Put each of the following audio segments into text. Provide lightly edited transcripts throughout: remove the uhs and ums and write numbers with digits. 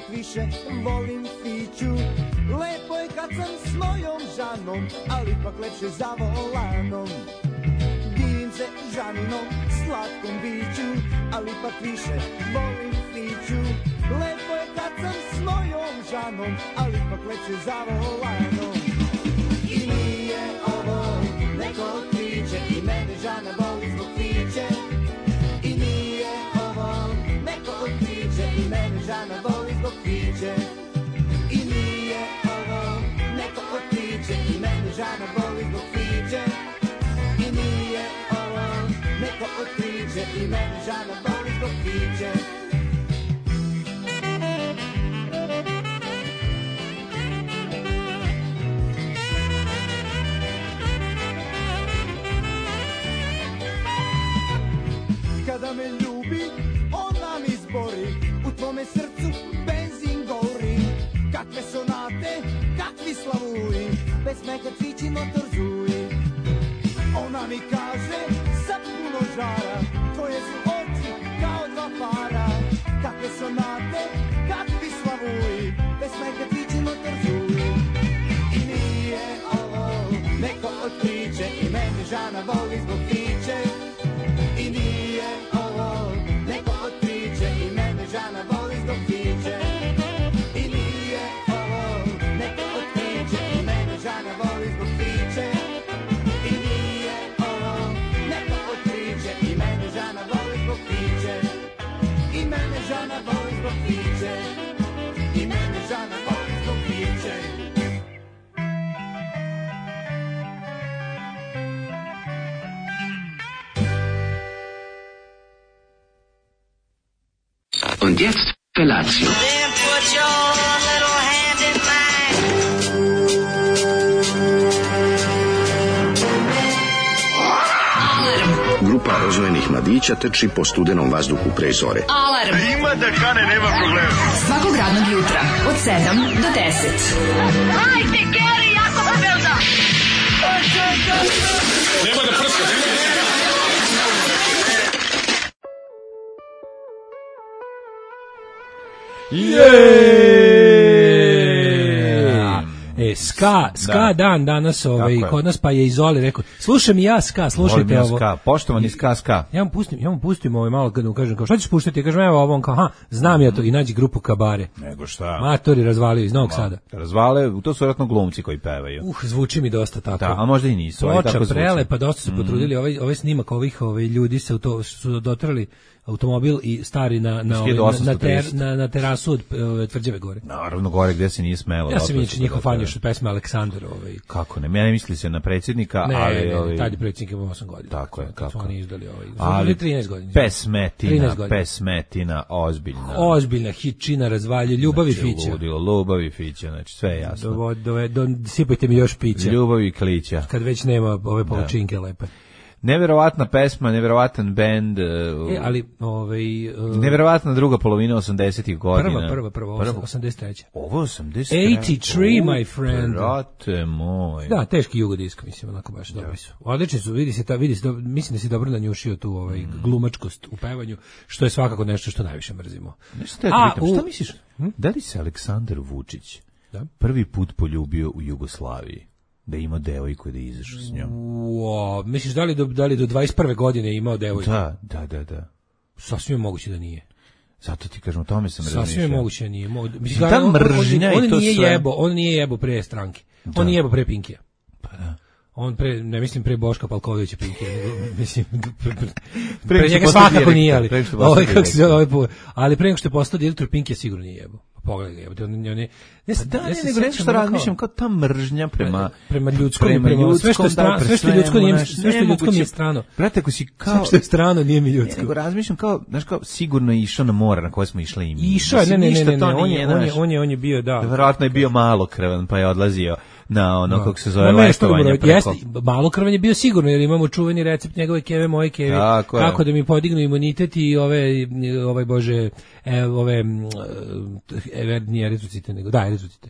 više volim Fiću. Lepo je kad sam s mojom Žanom, ali ipak lepše za volanom. Divim se Žaninom slatkom biću, ali ipak više volim Fiću. Lepo je kad sam s mojom Žanom, ali ipak lepše za volanom. I nije ovo neko otkriće, i mene Žana voli zbog Fiće. I nije ovo neko otkriće, i mene Žana voli zbog Fiće. I nije ovo neko otkriće, i mene Žana voli zbog Fiće. I nije ovo neko otkriće, i mene Žana voli zbog Fiće. Kada me ljubi, ona mi zbori, u tvome srcu benzin gori. Kakve sonate, kakvi slavuji, pesme kad Fićin motor zuji. Ona mi kaže sa puno žara, tvoje su oči kao dva para. Kakve sonate, kakvi slavuji, pesme kad Fićin motor zuji. I nije ovo neko otkriće, i mene Žana voli zbog Fiće. I nije ovo neko otkriće, i mene Žana voli zbog Fiće. I nije ovo neko otkriće, i mene Žana voli zbog Fiće. I nije ovo neko otkriće, i mene Žana voli zbog Fiće. I mene Žana voli zbog Fiće. I mene Žana voli zbog Fiće. Und jetzt Felatio. Then put your little hand in mine. Grupa rozvojenih mladića trči po studenom vazduhu pre zore. Alarm. Ima da kane, nema problema. Svakog radnog jutra od 7 do 10. Hajde, Geri, jako se velda. Nema da prska, nema da prska. Ska dan danas kod nas, pa je Izoli rekao, slušam i ja ska, slušajte ovo. Ska, poštovani ska. Ja vam pustim malo kad mu kažem, kao, šta ćeš puštati? Ja kažem, evo ovo, on kao, znam ja to, i nađi grupu Kabare. Nego šta? Matori razvalio iz Novog Sada. Razvale, to su vjerojatno glumci koji pevaju. Zvuči mi dosta tako. Da, a možda i nisu. Ploča prelepa, dosta su potrudili, ovaj snimak ovih ljudi se su dotrali automobil i stari na terasu od Tvrđave gore. Naravno, gore gde se nije smelo. Ja sam inače njihov fan još od pesme Aleksandar. Kako ne? Mene misli se na predsjednika, ali... Tad je predsjednik imao 8 godina. Tako je, kako. Su oni izdali ali 13 godina. Pesmetina, ozbiljna. Ozbiljna hičina razvalje, ljubavi Fića. Ljubavi Fića, znači sve je jasno. Sipajte mi još pića. Ljubavi klića. Kad već nema ove polučinke lepe. Neverovatna pesma, neverovatan bend. Ali neverovatna druga polovina 80-ih godina. Prva 83. Ovo 83. 83, my friend. Brate moj. Da, teški jugodisk, mislim, onako baš dobri su. Odlični su, vidi se, mislim da si dobro nanjušio tu glumačkost u pevanju, što je svakako nešto što najviše mrzimo. Šta misliš? Da li se Aleksandar Vučić prvi put poljubio u Jugoslaviji? Da ima devojku da izašao s njom. Misliš da li do 21. godine imao devojku? Da. Sasvim je moguće da nije. Zato ti kažem, o tome sam razmišljao. Sasvim je moguće da nije. Mislim, ta mržnja i to sve. On nije jebo pre stranke. On nije jebo pre Pinkija. Pa da. On ne mislim pre Boška Palkovića Pinkija, nego mislim pre njega svakako nije, ali pre nego što je postao direktor Pinkija sigurno nije jebo. Pogledaj ga, nego nešto što razmišljam kao ta mržnja prema ljudskom, sve što je ljudsko nije strano. Brate, ako si kao sve što je strano nije mi ljudsko. Nego razmišljam kao, znaš, kao sigurno je išao na more na koje smo išli i mi. Išao, on je bio, da. Verovatno je bio malokrvan, pa je odlazio na ono kako se zove letovanje preko. Malokrvan je bio sigurno, jer imamo čuveni recept njegove keve, moje keve, kako da mi podignu imunitet i ove nije eritrocite, nego eritrocite.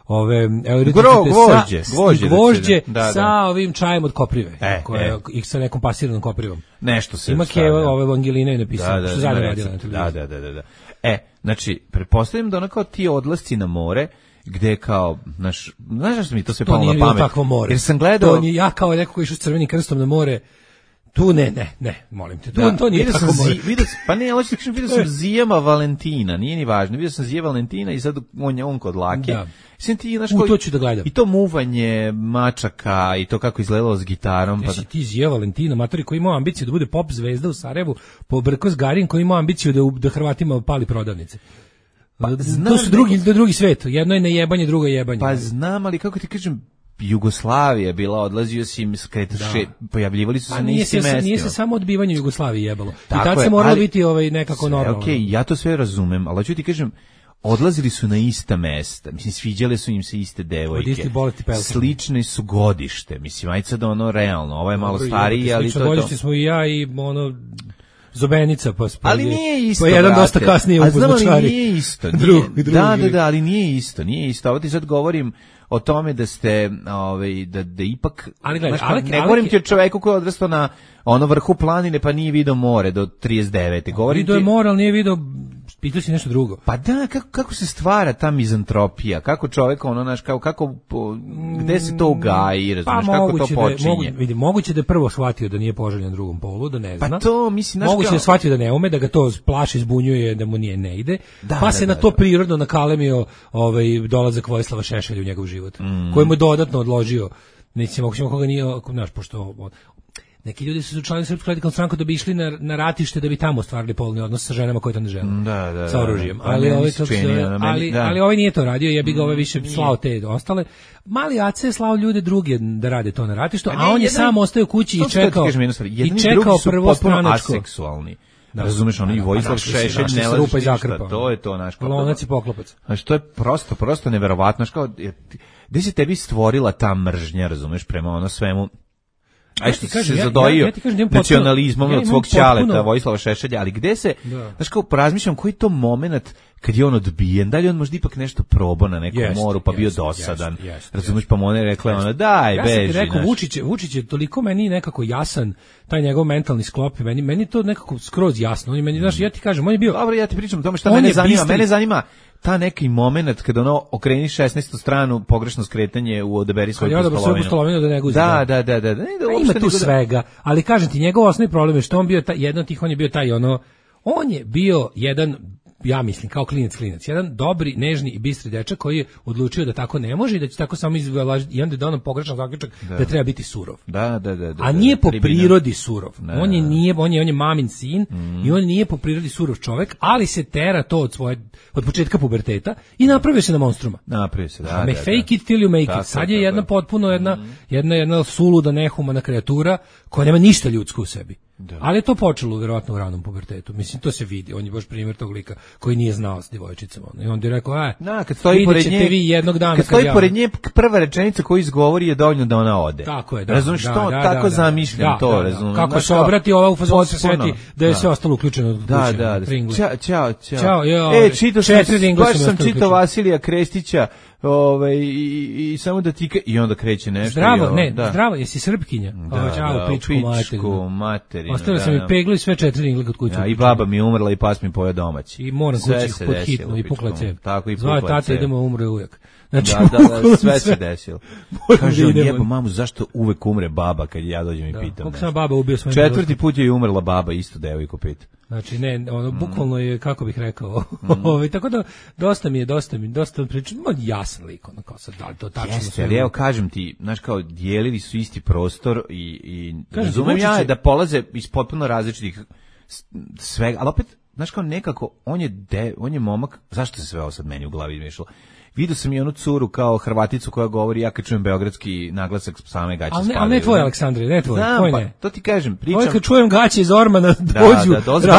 Gvožđe sa ovim čajem od koprive, i sa nekom pasiranom koprivom. Nešto se ima keva, ove Angelina je napisala, što zadnje radila na televiziji. Da. Znači, pretpostavljam da ono kao ti odlasci na more, gde kao, znaš što mi to sve palo na pamet? To nije bilo takvo more. Jer sam gledao... To nije, ja kao neko koji išao s Crvenim krstom na more, tu ne, molim te, to nije tako more. Pa ne, hoću da kažem, vidio sam Zijama Valentina, nije ni važno, vidio sam Zija Valentina i sad on kod Lake. Da. Ti, znaš, to ću da gledam. I to muvanje mačaka i to kako izgledalo s gitarom. Pa ti Zija Valentina, matori koji imao ambiciju da bude pop zvezda u Sarajevu, pobrko s Garin koji imao ambiciju da Hrvatima pali prodavnice. Pa, to su drugi svet, jedno je nejebanje, drugo je jebanje. Pa znam, ali kako ti kažem, Jugoslavija bila, odlazio si im pojavljivali su se na istim mestima. Nije se samo odbivanje Jugoslavije jebalo. I tad se moralo biti nekako normalno. Okej, ja to sve razumem, ali ću ti kažem, odlazili su na ista mesta, mislim, sviđale su im se iste devojke, slične su godište, mislim, ajde sad ono realno, ovo je malo stariji, ali to je to. Godište smo i ja i ono... Zobenica, ali nije isto. Pa jedan dosta kasnije u Buznačari. Ali nije isto. Da, ali nije isto. Ovo ti sad govorim o tome da ste, da ipak, ne govorim ti o čoveku koji je odrastao na ono vrhu planine pa nije video more do 39. Video je more, ali nije video, pitao si nešto drugo. Pa da, kako se stvara ta mizantropija, kako čovek, kako, gde se to ugaji, razumiješ, kako to počinje. Moguće da je prvo shvatio da nije poželjen drugom polu, da ne zna. Pa to, mislim, moguće da je shvatio da ne ume, da ga to plaši, zbunjuje, da mu ne ide, pa se na to prirodno nakalemio dolazak Vojislava Šešelja u njegov život, koji mu je dodatno odložio, mislim, koga nije, znaš, pošto... Neki ljudi su učlanili Srpsku radikalnu stranku da bi išli na ratište da bi tamo ostvarili polni odnos sa ženama koje to ne žele. Sa oružjem. Ali ovaj nije to radio, ja bih ga više slao te ostale. Mali Ace je slao ljude druge da rade to na ratištu, a on je sam ostao u kući i čekao prvo stranačko. Aseksualni. Razumeš, ono i Vojislav Šešelj ne laži ništa, to je to naš. Lonac i poklopac. Znači, to je prosto neverovatno. Gde se tebi stvorila ta mržnja, razumeš, prema ono svemu, a što se zadojio nacionalizmom od svog ćaleta Vojislava Šešelja, ali gde se, znaš kao, razmišljam koji to moment kad je on odbijen, da li on možda ipak nešto probao na nekom moru pa bio dosadan, razumiješ, pa mu ona je rekla ona, daj, beži. Ja sam ti rekao, Vučić je toliko meni nekako jasan, taj njegov mentalni sklop, meni to nekako skroz jasno, on je meni, znaš, ja ti kažem, on je bio... Dobro, ja ti pričam o tome šta mene zanima ta neki moment kada ono okreni 16. stranu, pogrešno skretanje u odaberi svoju pustolovinu da ne guzi. Da. Ima tu svega, ali kažem ti, njegov osnovni problem je što on bio jedan od tih, on je bio taj on je bio jedan, ja mislim, kao klinac, jedan dobri, nežni i bistri dečak koji je odlučio da tako ne može i da će tako samo i onda je dao nam pogrešan zaključak da treba biti surov. Da. A nije po prirodi surov. On je mamin sin i on nije po prirodi surov čovek, ali se tera to od početka puberteta i napravio se na monstruma. Napravio se, da. Fake it till you make it. Sad je jedna potpuno jedna suluda, nehumana kreatura koja nema ništa ljudsko u sebi. Da. Ali je to počelo verovatno u ranom pubertetu. Mislim, to se vidi. On je baš primjer tog lika koji nije znao s djevojčicama. I on je rekao, kad stoji pored nje, vi jednog dana kad stoji pored nje, prva rečenica koju izgovori je dovoljno da ona ode. Tako je, razumiješ to? Tako zamišljam to, razumiješ. Kako se obrati ova u fazonu se sveti da je sve ostalo uključeno. Da. Ćao. Baš sam čitao Vasilija Krestića, i samo da ti i onda kreće nešto. Zdravo, jesi Srpkinja? Ćao, pičku materinu. Ostavio sam i peglu i sve 4 ringle kod kuće. I baba mi je umrla i pas mi pojeo domaći. I moram kući pod hitno i pukla cev. Tako i pukla cev. Zvao tata, idemo, umre uvijek. Znači, sve se desilo. Kaže, jebo mamu, zašto uvek umre baba kad ja dođem i pitam? Koliko sam baba ubio svojim 4. put je umrla baba, isto devojko pita. Znači, bukvalno je, kako bih rekao, tako da, dosta pričam, jasan lik, kao sad, da li to tačno. Jeste, ali evo, kažem ti, znaš, kao, dijelili su isti prostor i razumem ja da polaze iz potpuno različitih svega, ali opet, znaš, kao nekako, on je momak, zašto se sve ovo sad meni u glavi izmešalo? Vidio sam i onu curu kao Hrvaticu koja govori, ja kad čujem beogradski naglasak same gaće spadaju. Ali ne tvoj, Aleksandre, ne tvoj. Znam, pa, to ti kažem, pričam. Ovo kad čujem gaće iz Ormana, dođu,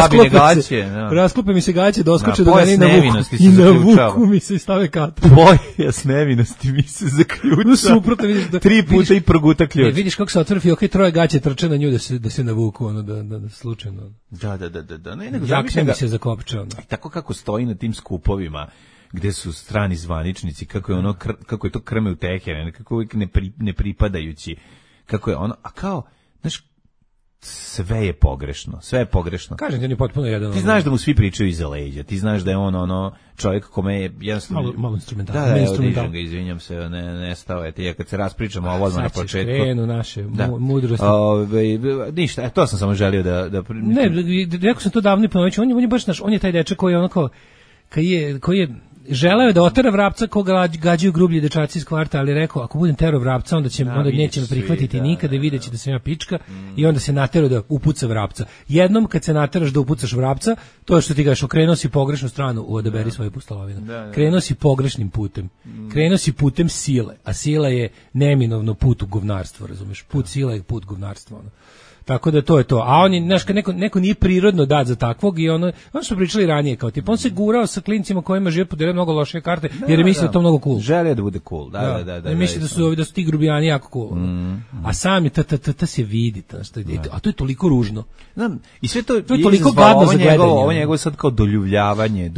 rasklope mi se gaće, doskoče do mene i navuku mi se stave kata. Pojas nevinosti mi se zaključa. Suprotno, vidiš da 3 puta i proguta ključ. Vidiš kako se otvori, okej, 3 gaće trče na nju da se navuku, da slučajno. Da. Jakne mi se zakopče. Tako kako stoji na tim skupovima, gde su strani zvaničnici, kako je to krme u tehere, kako uvijek ne pripadajući, kako je ono, a kao, znaš, sve je pogrešno, sve je pogrešno. Kažem ti, on je potpuno jedan. Ti znaš da mu svi pričaju iza leđa, ti znaš da je on ono čovjek kome je jednostavno... Malo instrumentalno. Da, izvinjam se, nestao je ti, kad se raspričamo ovo odmah na početku. Sad će krenu naše mudrosti. Ništa, to sam samo želio da... Ne, rekao sam to davno i ponovit ću, on je baš naš, on je taj dečak koji je onako, koji je želeo je da otera Vrapca koga gađaju grublji dečaci iz kvarta, ali rekao, ako budem terao Vrapca, onda neće me prihvatiti nikada i vidjet će da sam ja pička i onda se naterao da upuca Vrapca. Jednom kad se nateraš da upucaš Vrapca, to je što ti kažeš, okrenuo si pogrešnu stranu u odaberi svoje pustolovine. Krenuo si pogrešnim putem. Krenuo si putem sile, a sila je neminovno put u govnarstvo, razumeš? Put sila je put govnarstva, ono. Tako da to je to. A on je, znaš, kad neko nije prirodno dat za takvog i ono što pričali ranije, kao tip, on se gurao sa klincima kojima život podelio mnogo loše karte, jer je mislio da to mnogo cool. Želio da bude cool, da. Misli da su ti grubijani jako cool. A sam je ta se vidi, a to je toliko ružno. Znam, i sve to je toliko gadno za gledanje. Ovo njegovo sad kao doljuljavanje,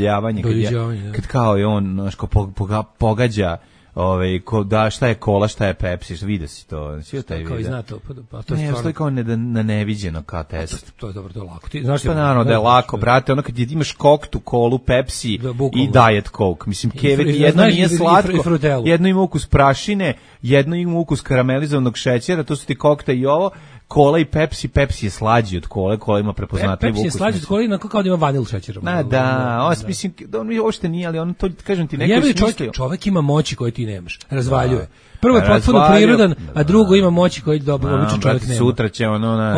kad kao je on, znaš, kao pogađa šta je kola, šta je Pepsi, vidi si to, svi taj video. Kao i zna to, pa to je stvarno. Stoji kao na neviđeno kao test. To je dobro, to je lako. Ti znaš pa naravno da je lako, brate, ono kad imaš koktu, kolu, Pepsi i Diet Coke, mislim, jedno nije slatko, jedno ima ukus prašine, jedno ima ukus karamelizovanog šećera, to su ti kokta i ovo, kola i Pepsi je slađi od kole, kola ima prepoznatljiv ukus. Pepsi je slađi od kole, kao da ima vanil šećera. Mislim, on mi uopšte nije, ali on to, kažem ti, neko je čovjek ima moći koje ti nemaš, razvaljuje. Prvo je potpuno prirodan, a drugo ima moći koji običan čovjek nema. Sutra će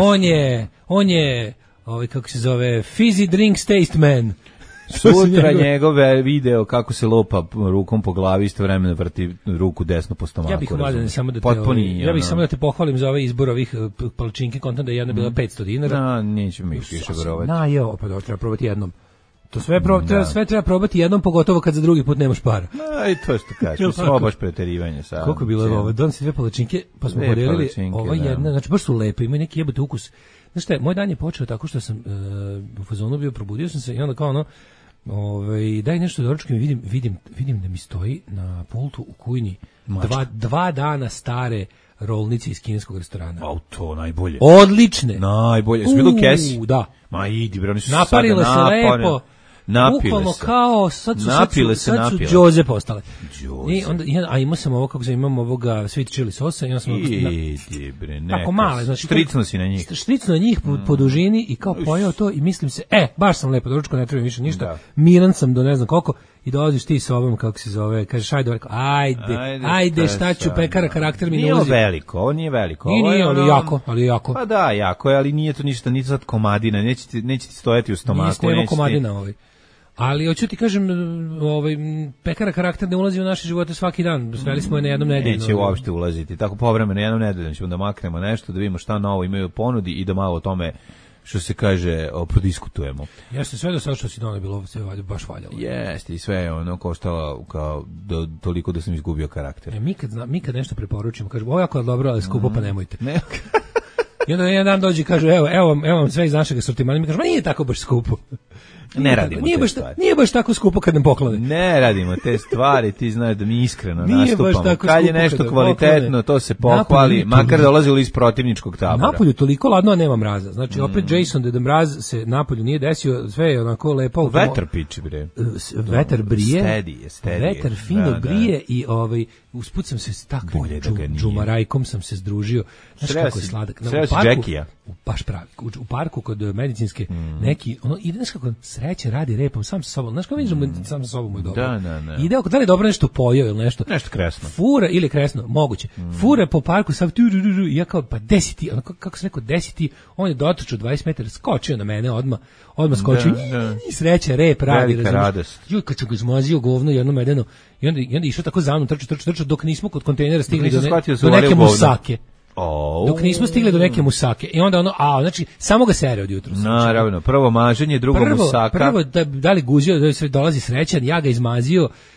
On je, kako se zove, fizzy drinks taste man. Sutra njegove video kako se lopa rukom po glavi, istovremeno vrti ruku desno po stomaku. Ja bih samo da te pohvalim za ovaj izbor ovih palačinki, kontam da je jedna bila 500 dinara. Nećemo ih više verovati. Pa da, treba probati jednom. To sve treba probati jednom, pogotovo kad za drugi put nemaš para. I to što kažeš, ovo baš preterivanje. Koliko je bilo ovo? Don si 2 palačinke, pa smo podijelili. Ova jedna, znači baš su lepe, imaju neki jebote ukus. Znaš šta, moj dan je počeo tako što sam u fazonu bio, probudio sam se i onda kao ono, daj nešto da doručkam i vidim da mi stoji na pultu u kujni 2 dana stare rolnice iz kineskog restorana. To najbolje. Odlične. Najbolje. Su bilo u kesi? Da. Ma idi bre, oni su naparile se lepo. Bukvalno kao sad su džoze postale. I onda imao sam ovo, kako se imam ovoga sweet chili sosa i onda sam tako male, znači štricno si na njih. Štricno na njih po dužini i kao pojeo to i mislim se, baš sam lepo doručko, ne treba više ništa. Miran sam do ne znam koliko i dolaziš ti sa ovom, kako se zove, kažeš ajde, šta ću, pekara karakter mi ne ulazi. Ovo nije veliko. Nije, ali jako. Pa da, jako je, ali nije to ništa, nije sad komadina, neće ti stojati u stomaku. Nije komadina Ali hoću ti kažem, pekara karakter ne ulazi u naše živote svaki dan. Sveli smo je na jednom nedeljno. Neće uopšte ulaziti. Tako povremeno jednom nedeljno ćemo da maknemo nešto, da vidimo šta novo imaju u ponudi i da malo o tome, što se kaže, prodiskutujemo. Jeste, sve do sada što si donao bilo sve baš valjalo. Jeste, i sve je ono koštalo kao toliko da sam izgubio karakter. Mi kad nešto preporučimo, kažemo, ovo jako je dobro, ali skupo, pa nemojte. Ne. I onda jedan dan dođe i kaže, evo vam sve iz našeg asortimana, mi kažemo, nije tako baš skupo. Ne radimo te stvari. Nije baš tako skupo kad nam poklade. Ne radimo te stvari, ti znaš da mi iskreno nastupamo. Kad je nešto kvalitetno, to se pohvali, makar dolazilo iz protivničkog tabora. Napolju toliko ladno, a nema mraza. Znači, opet Jason Deda Mraz se napolju nije desio, sve je onako lepo. Vetar piči, bre. Vetar brije. Stedi. Vetar fino brije i usput sam se s takvim džumarajkom sam se združio. Znaš kako je sladak. Baš pravi. U parku kod medicinske neki, ide, znaš kako sreće radi repom sam sa sobom. Znaš kako vidiš da sam sa sobom je dobro. Da. Ide da li je dobro nešto pojeo ili nešto. Nešto kresno. Fura ili kresno, moguće. Fura po parku sam ja kao pa 10, kako se rekao 10, on je dotrčao 20 metara, skočio na mene odmah skočio i sreće rep radi. Velika radost. Kad sam ga izmazio govno jedno medeno i onda išao tako za mnom trčao dok nismo kod kontejnera stigli do neke musake. Dok nismo stigli do neke musake. I onda znači, samo ga sere od jutra. Naravno, prvo maženje, drugo musaka. Prvo da li guzio, da sve dolazi srećan, ja ga izmazio,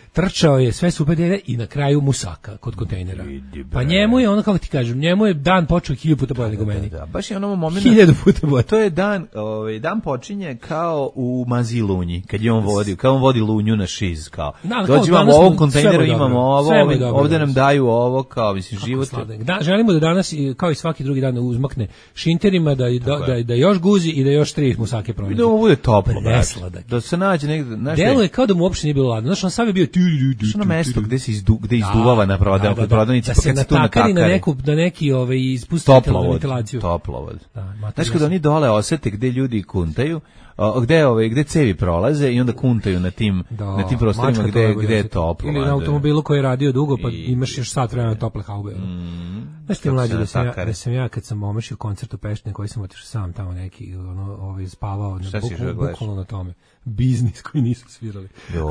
trčao je sve super dede i na kraju musaka kod kontejnera. Pa njemu je ono, kako ti kažem, njemu je dan počeo 1000 puta bolje nego meni. Da, baš je onom momentu 1000 puta bolje. To je dan počinje kao u Mazi Lunji, kad je on vodio, kao on vodi Lunju na šiz, kao. Dođemo u ovom kontejneru, imamo ovo, ovde nam daju ovo, kao mislim život. Da, želimo da danas kao i svaki drugi dan uzmakne šinterima da još guzi i da još 3 musake pronađe. Da mu bude toplo, da se nađe negde, znaš. Deluje kao da mu uopšte nije bilo ladno. Znaš, on sam je bio na mesto gde se izduvava na prodavnici, pa kad se tu natakari na neki ispusti ventilaciju. Toplovod. Znaš, kada oni dole osete gde ljudi kuntaju, gde cevi prolaze i onda kuntaju na tim prostorima gde je toplo. Ili na automobilu koji je radio dugo, pa imaš još sat vremena tople haube. Znaš ti mlađe da sam ja kad sam omašio koncert u Peštini koji sam otišao sam tamo neki spavao bukvalno na tome. Biznis koji nisu svirali.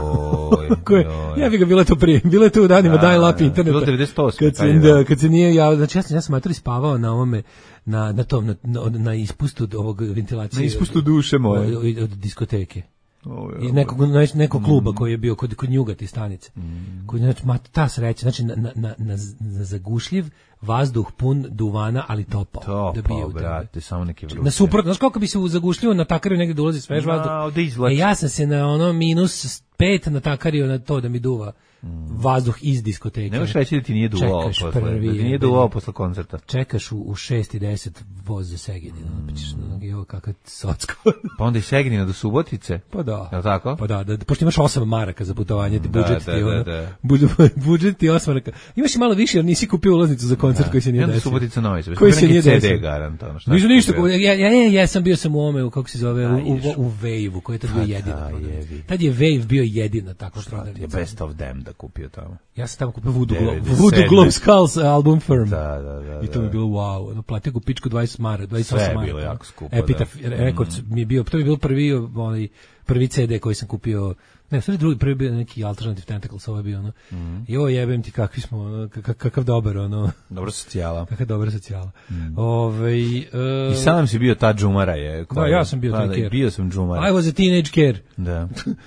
Ja bih ga bilo to prije. Bilo je to u danima dial-up interneta. Bilo 98. Kad se nije javio, znači ja sam matori spavao na ovome na ispustu ovog ventilacije. Na ispustu duše moje. Od diskoteke. Nekog kluba koji je bio kod Njugati stanice. Koji, znači, ta sreća, znači na zagušljiv vazduh pun duvana, ali topao. Topao, brate, samo neki vruće. Na suprotno, znaš koliko bi se zagušljivo natakario negdje da ulazi svež vazduh? Ja sam se na ono -5 natakario na to da mi duva vazduh iz diskoteke. Ne možeš reći da ti nije duvao posle koncerta. Čekaš u 6:10 voz za Segedin. Kakav socko. Pa onda i Segedina do Subotice? Pa da. Je li tako? Pa da, pošto imaš 8 maraka za putovanje, budžet ti 8 maraka. Imaš i malo više jer nisi kupio ulaznicu za koncert koji se nije desio. Onda Subotica Novi Sad. Koji se nije desio. CD garant. Nisu ništa. Ja sam bio sam u ome, kako se zove, u Wave-u, koji je tad bio jedina. Tad je Wave bio jedina takva prodavnica. Best of them da kupio tamo. Ja sam tamo kupio Voodoo Glow Skulls album Firm. Da. I to mi je bilo wow. Platio go pičku 28 maraka. Sve je bilo jako skupo. Epitaph Records mi je bio, to je bilo prvi CD koji sam kupio. Ne, sve drugi, prvi bio neki Alternative Tentacles, ovo je bio ono. Jo, jebem ti kakvi smo, kakav dobar ono. Dobro socijala. Kakav dobar socijala. I sam si bio ta džumara je. Da, ja sam bio taj ker. Bio sam džumara. I was a teenage ker. Da.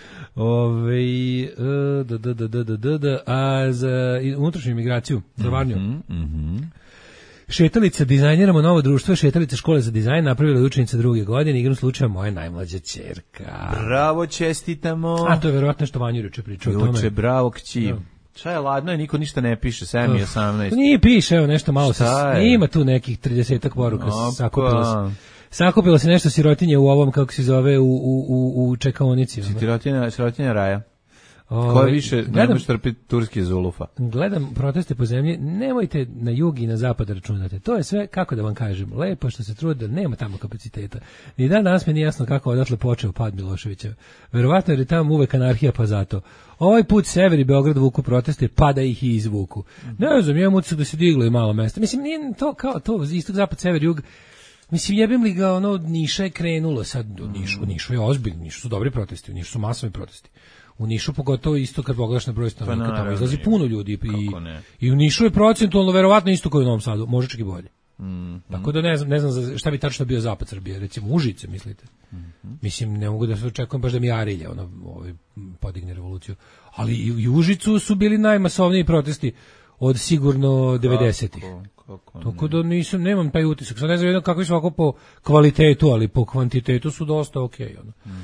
A za unutrašnju imigraciju, za Varnju. Šetalica, dizajniramo novo društvo, šetalica škole za dizajn, napravila je učenica 2. godine, igrom slučaja moja najmlađa ćerka. Bravo, čestitamo. A to je verovatno što Vanju juče pričao o tome. Juče, bravo kći. Šta je ladno, niko ništa ne piše, 7 i 18. Nije piše, evo nešto malo se, ima tu nekih 30-ak poruka, sakupilo se nešto sirotinje u ovom, kako se zove, u čekaonici. Sirotinja raja. Ko je više, nemaš trpi turski Zulufa. Gledam proteste po zemlji, nemojte na jug i na zapad računate. To je sve, kako da vam kažem, lepo što se trude, nema tamo kapaciteta. Ni danas mi nije jasno kako odatle počeo pad Miloševića. Verovatno jer je tamo uvek anarhija, pa zato. Ovaj put sever i Beograd vuku proteste, pa da ih i izvuku. Ne znam, imam utisak da se diglo i malo mesta. Mislim, nije to kao to, istok, zapad, sever, jug. Mislim, jebim li ga, ono, Niša je krenulo sad, Nišu je ozbiljno, Nišu su dobri protesti, Nišu su masovni protesti. U Nišu pogotovo isto kad pogledaš na broj stanovnika, tamo izlazi puno ljudi i u Nišu je procentualno verovatno isto kao u Novom Sadu, može čak i bolje. Tako da ne znam šta bi tačno bio zapad Srbije, recimo Užice, mislite. Mislim, ne mogu da se očekujem baš da mi Arilje podigne revoluciju, ali i u Užicu su bili najmasovniji protesti od sigurno 90-ih. Tako da nemam taj utisak. Sad ne znam jedno kakvi su ovako po kvalitetu, ali po kvantitetu su dosta okej.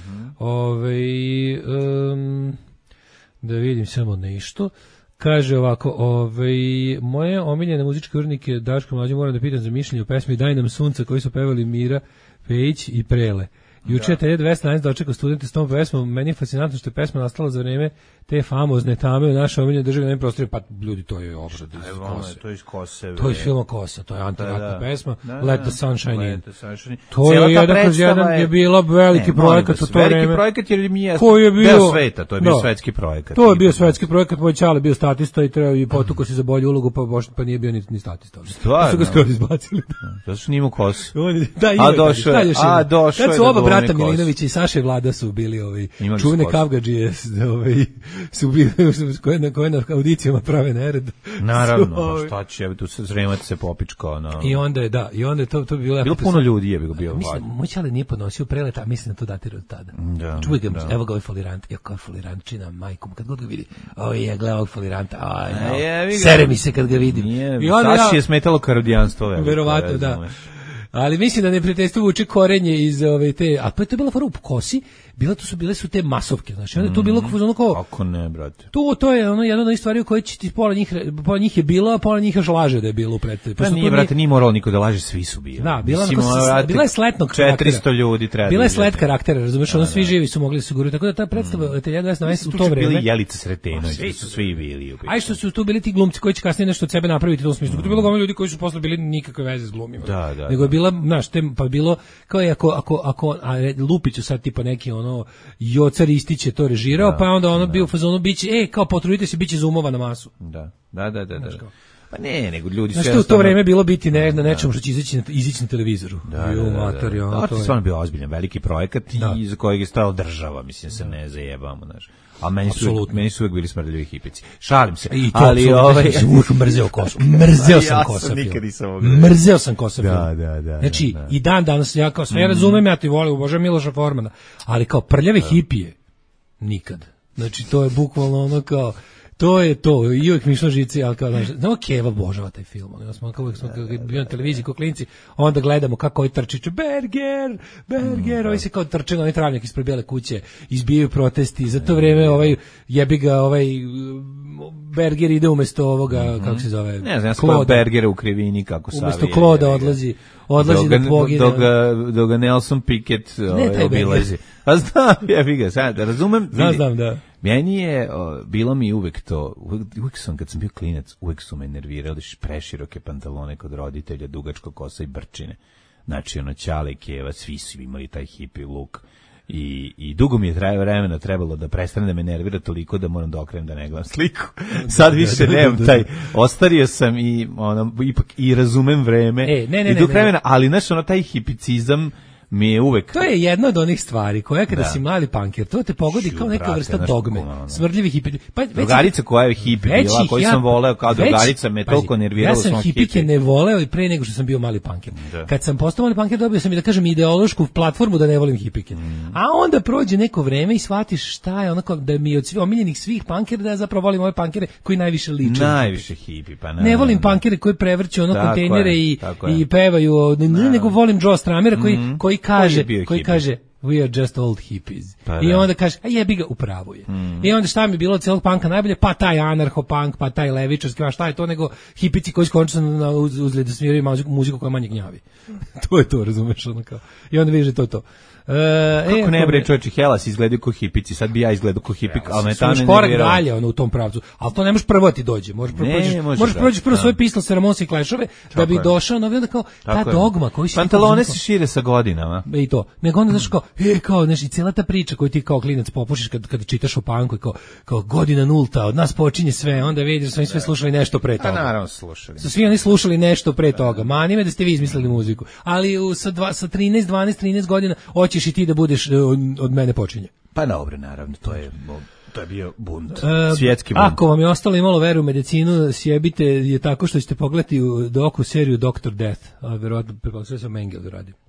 Da vidim samo nešto. Kaže ovako, moje omiljene muzičke urnike Daško Mlađe, moram da pitam za mišljenje o pesmi Daj nam sunca koji su pevali Mira Pejić i Prele. Juče je 12 dočekao studente s tom pesmom. Meni je fascinantno što je pesma nastala za vreme te famozne tame u našoj omiljene državi na prostoriju. Pa ljudi, to je obrad iz Kose. To je iz Kose. To je iz filma Kosa, to je antiratna pesma. Let the sunshine in. To je jedan kroz jedan je bilo veliki projekat u to vreme. Veliki projekat jer mi je deo sveta, to je bio svetski projekat. To je bio svetski projekat, moj ćale bio statista i potukao se za bolju ulogu, pa nije bio ni statista. Stvarno? Su ga skoro izbacili. Zato što nije imao kosu. A došao je. Rata Milinovića i Saše Vlada su bili čuvene kavgadžije, su bili koje na audicijama prave nered. Naravno, šta će, tu se Zremac se popičkao. I onda je to bi bilo puno ljudi je bio. Mislim, moj čale nije podnosio Preleta, mislim da to datira od tada. Čuvaj ga, evo ga ovaj folirant, kao folirantčina, majkom, kad god ga vidi, gleda ovog foliranta, sere mi se kad ga vidim. Saši je smetalo karodijanstvo. Verovatno, da. Ali mislim da neprijateljstvo vuče korenje iz te, a pa je to bila fora u kosi, bile su te masovke, znači onda je to bilo kao kako ne, brate. To je jedna od stvari u kojoj će ti pola njih je bilo, a pola njih još laže da je bilo u predstavi. Pa nije, brate, nije moralo niko da laže, svi su bili. Da, bila je sletnog 400 ljudi treba. Bila je slet karaktera, razumeš, ono svi živi su mogli da se guraju, tako da ta predstava Ateljea 212 u to vreme. Bili Jelica Sretenović, su svi bili. Aj što su tu bili ti glumci koji će kasnije nešto od sebe napraviti u tom smislu. To je bilo gomila ljudi koji su posle bili nikakve veze s glumima. Nego je bila, znaš, pa bilo kao ako Lupić sad tipa neki Joca Ristić je to režirao, pa onda bio u fazonu biće, kao potrudite se, biće zoomova na masu. Da. Pa ne, nego ljudi sve. Znaš, u to vreme bilo biti na nečemu što će izići na televizoru. To je stvarno bio ozbiljan, veliki projekat i za kojeg je stajala država, mislim, se ne zajebamo, znaš. A meni su uvek bili smrdljivi hipici. Šalim se. Ali uvijek mrzeo Kosovo. Mrzeo sam Kosovo. Mrzeo sam Kosovo. Da. Znači, i dan danas, ja kao sve razumem, ja ti volim, obožavam Miloša Formana, ali kao prljave hipije, nikad. Znači, to je bukvalno ono kao, to je to, i uvijek mi išlo žici, ali kao, znamo Keva obožava taj film, smo bio na televiziji ko klinci, onda gledamo kako ovi trčiću, Berger, ovi se kao trče na onaj travnjak ispred Bijele kuće, izbijaju protesti, za to vreme Berger ide umesto ovoga, kako se zove, ne znam, ja Bergera u krivini, kako savije. Umesto Kloda odlazi da pogine. Dok ga Nelson Piquet obilazi. Pa znam, sad, razumem. Znam, da. Meni je, bilo mi uvek to, uvek sam, kad sam bio klinac, uvek su me nervirali preširoke pantalone kod roditelja, dugačka kosa i brčine. Znači, Ćale i Keva, svi su imali taj hippie look. I dugo mi je vremena trebalo da prestane da me nervira toliko da moram da okrenem da ne gledam sliku. Sad više nemam taj, ostario sam i ipak i razumem vreme i dug vremena, ali znaš, taj hipicizam mi je uvek... To je jedna od onih stvari koja kada si mladi punker, to te pogodi kao neka vrsta dogme. Smrdljivi hipi. Drugarica koja je hipi bila, koju sam voleo kao drugarica, me toliko nerviralo svom hipi. Ja sam hipike ne voleo i pre nego što sam bio mali punker. Kad sam postao mali punker, dobio sam i da kažem ideološku platformu da ne volim hipike. A onda prođe neko vreme i shvatiš šta je onako da mi od omiljenih svih punkera da ja zapravo volim ove punkere koji najviše liče. Najviše hipi, pa ne volim punkere koji prevrću kontejnere i pevaju, nego volim Joe Stramera koji kaže we are just old hippies. I onda kaže, a jebi ga, upravo je. I onda šta mi je bilo od celog panka najbolje? Pa taj anarcho-punk, pa taj levičarski, šta je to nego hipici koji skončno uzli da sviraju muziku koja manje gnjavi. To je to, razumeš? I onda vidiš da to. Kako ne bre, čovječe, Helas izgledaju ko hipici, sad bi ja izgledao ko hipik, ali me tamo ne korak dalje u tom pravcu, ali to ne možeš prvo ti dođe, možeš proći prvo svoje Pistols, Ramonse i Clashove, da bi došao na onda kao ta dogma koji se... Pantalone se šire sa godinama. I to, nego onda znaš kao, znaš, i cijela ta priča koju ti kao klinac popušiš kad čitaš o punku i kao godina nulta, od nas počinje sve, onda vidiš da su oni sve slušali nešto pre toga. A naravno slušali. Su svi oni slušali nešto pre toga, mani me da ste vi izmislili muziku, ali sa 13 godina hoćeš i ti da budeš od mene počinje. Pa dobro, naravno, to je bio bunt, svjetski bunt. Ako vam je ostalo i malo veru u medicinu, sjebite je tako što ćete pogledati u doku seriju Dr. Death, a verovatno sve sam Mengel da radi.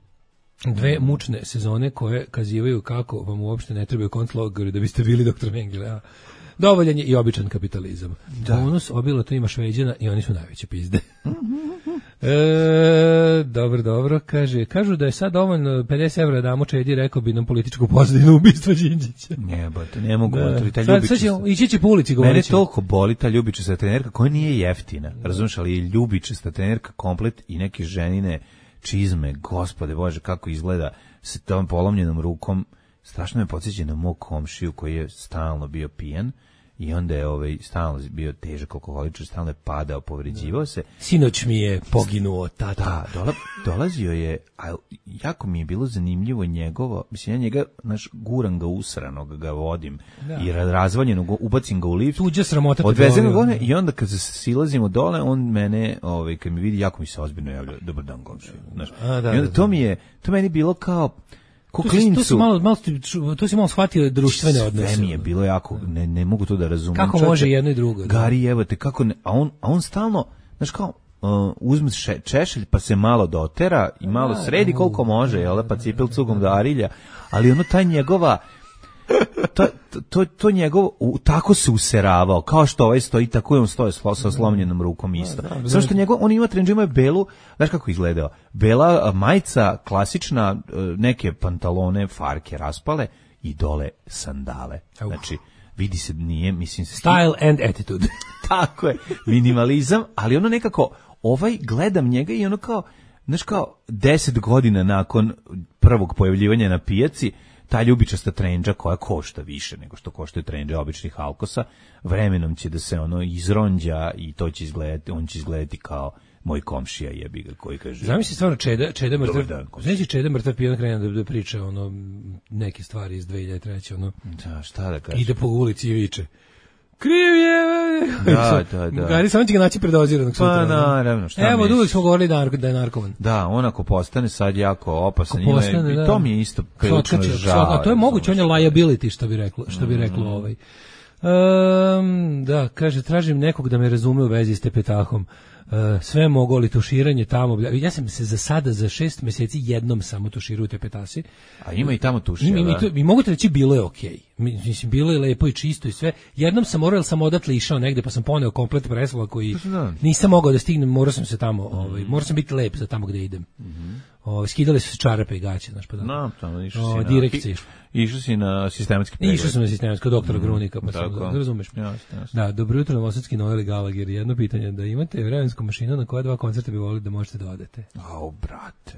2 mučne sezone koje kazivaju kako vam uopšte ne trebaju kontlogori da biste bili Dr. Mengel. Dovoljan je i običan kapitalizam. Bonus obilo to ima Šveđana i oni su najveće pizde. Dobro, kažu da je sad dovoljno 50 evra damo Čedi, rekao bi nam političku pozadinu ubistva Đinđića. Ne mogu, ta Ljubičica. Ići će po ulici govoreći. Mene toliko boli ta Ljubičasta trenerka koja nije jeftina, razumiješ, ali je Ljubičasta trenerka komplet i neke ženine čizme, gospode Bože, kako izgleda sa tom polomljenom rukom. Strašno me podsjeća na mog komšiju koji je stalno bio pijan i onda je stalno bio težak alkoholičar, stalno je padao, povređivao se. Sinoć mi je poginuo tata. Dolazio je, a jako mi je bilo zanimljivo njegovo, mislim, ja njega, guram ga usranog, ga vodim i razvaljenog, ubacim ga u lift. Tuđa sramota. Odvezem ga gore i onda kad se silazimo dole, on mene, kad mi vidi, jako mi se ozbiljno javlja, dobar dan, komšiju. I onda to meni bilo kao, Ko klincu. To si malo shvatio društvene odnose. Sve mi je bilo jako, ne mogu to da razumem. Kako može jedno i drugo? Gari, evo te, kako ne, a on stalno, znaš kao, uzme češelj pa se malo dotera i malo sredi koliko može, jel, pa cipel cugom do arilja, ali ono taj njegova, to njegov, tako se useravao, kao što ovaj stoji, tako i on stoje sa slomljenom rukom isto. Samo što njegov, on ima trendžu, ima belu, znaš kako izgledao, bela majica, klasična, neke pantalone, farke raspale i dole sandale. Znači, vidi se, nije, mislim se... Style and attitude. Tako je, minimalizam, ali ono nekako, gledam njega i ono kao, znaš kao, 10 godina nakon prvog pojavljivanja na pijaci, ta ljubičasta trendža koja košta više nego što koštaju trendže običnih Alkosa, vremenom će da se ono izronđa i to će izgledati, on će izgledati kao moj komšija, jebi ga, koji kaže... Zamisli stvarno Čeda mrtav, znači Čeda mrtav pijan krene da priča ono neke stvari iz 2003. ono. Da, šta da kaže? Ide po ulici i viče. Kriv je! Da. Gari, samo će ga naći predoziranog sutra. Pa naravno, šta evo, uvijek smo govorili da je narkoman. Da, on ako postane sad jako opasan, i to mi je isto prilično žao. A to je moguće, on je liability, što bi reklo ovaj. Da, kaže, tražim nekog da me razume u vezi s Tepetahom. Sve mogu li tuširanje tamo. Ja sam se za sada, za 6 mjeseci jednom samo tuširao u Tepetasi. A ima i tamo tušira, I mogu te reći, bilo je okej. Mislim, bilo je lepo i čisto i sve. Jednom sam morao, jer sam odatle išao negde, pa sam poneo komplet preslova koji nisam mogao da stignem, morao sam se tamo, morao sam biti lep za tamo gde idem. Skidali su se čarape i gaće, znaš, pa da. No, tamo išao si direkcija išla. Išao si na sistematski pregled. Išao sam na sistematski, doktora Grunika, pa sam, razumeš. Jasno. Da, dobro jutro, Novosadski Noel Gallagher. Jedno pitanje, da imate vremensku mašinu na koja 2 koncerta bi volili da možete da odete? Brate.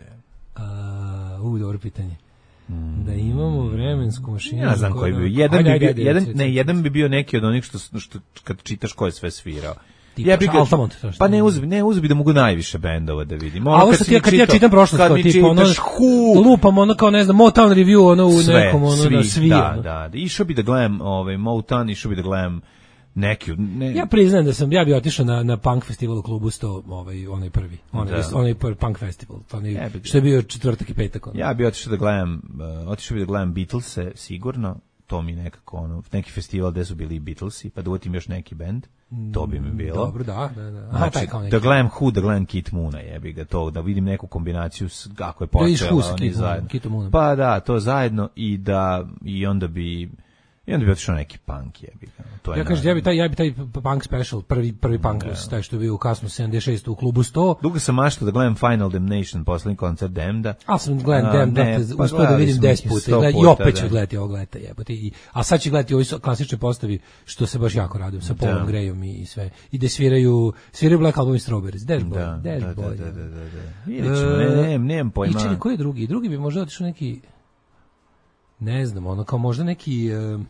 Dobro pitanje. Da imamo vremensku mašinu. Ja znam koji bi. Jedan bi bio neki od onih što kad čitaš ko je sve svirao. Altamont, pa ne uzbi da mogu najviše bendova da vidim. A ovo kad ja čitam prošlost, kao tipa ono lupam ono kao ne znam Motown review ono u nekom ono da svi. Da. Išao bi da gledam Motown, išao bi da gledam neki. Ja priznajem da ja bi otišao na punk festival u klubu 100, onaj prvi. Onaj punk festival, što je bio četvrtak i petak. Ja bi otišao da gledam Beatlese sigurno. To mi nekako ono, neki festival gde su bili Beatlesi, pa da uvotim još neki bend, to bi mi bilo. Dobro, da. Znači, da gledam Who, da gledam Kit Moona, jebi ga to, da vidim neku kombinaciju kako je počela oni zajedno. Pa da, to zajedno i onda bi otišao neki punk, jebi ga. Ja kažem, ja bi taj punk special, prvi punk, taj što je bio u kasnu 76 u klubu 100. Dugo sam maštao da gledam Final Damnation, poslednji koncert Damneda. Ali sam gledam Damneda, uspio da vidim 10 puta i opet ću gledati ovog leta, jebote. A sad ću gledati ovi klasične postavi, što se baš jako radujem, sa Paulom Grayom i sve. I da sviraju Black Album i Strawberries, Dead Boy. Vidjet ćemo, nemam pojma. I čini, koji je drugi? Drugi bi možda otišao neki, ne znam, ono kao možda neki...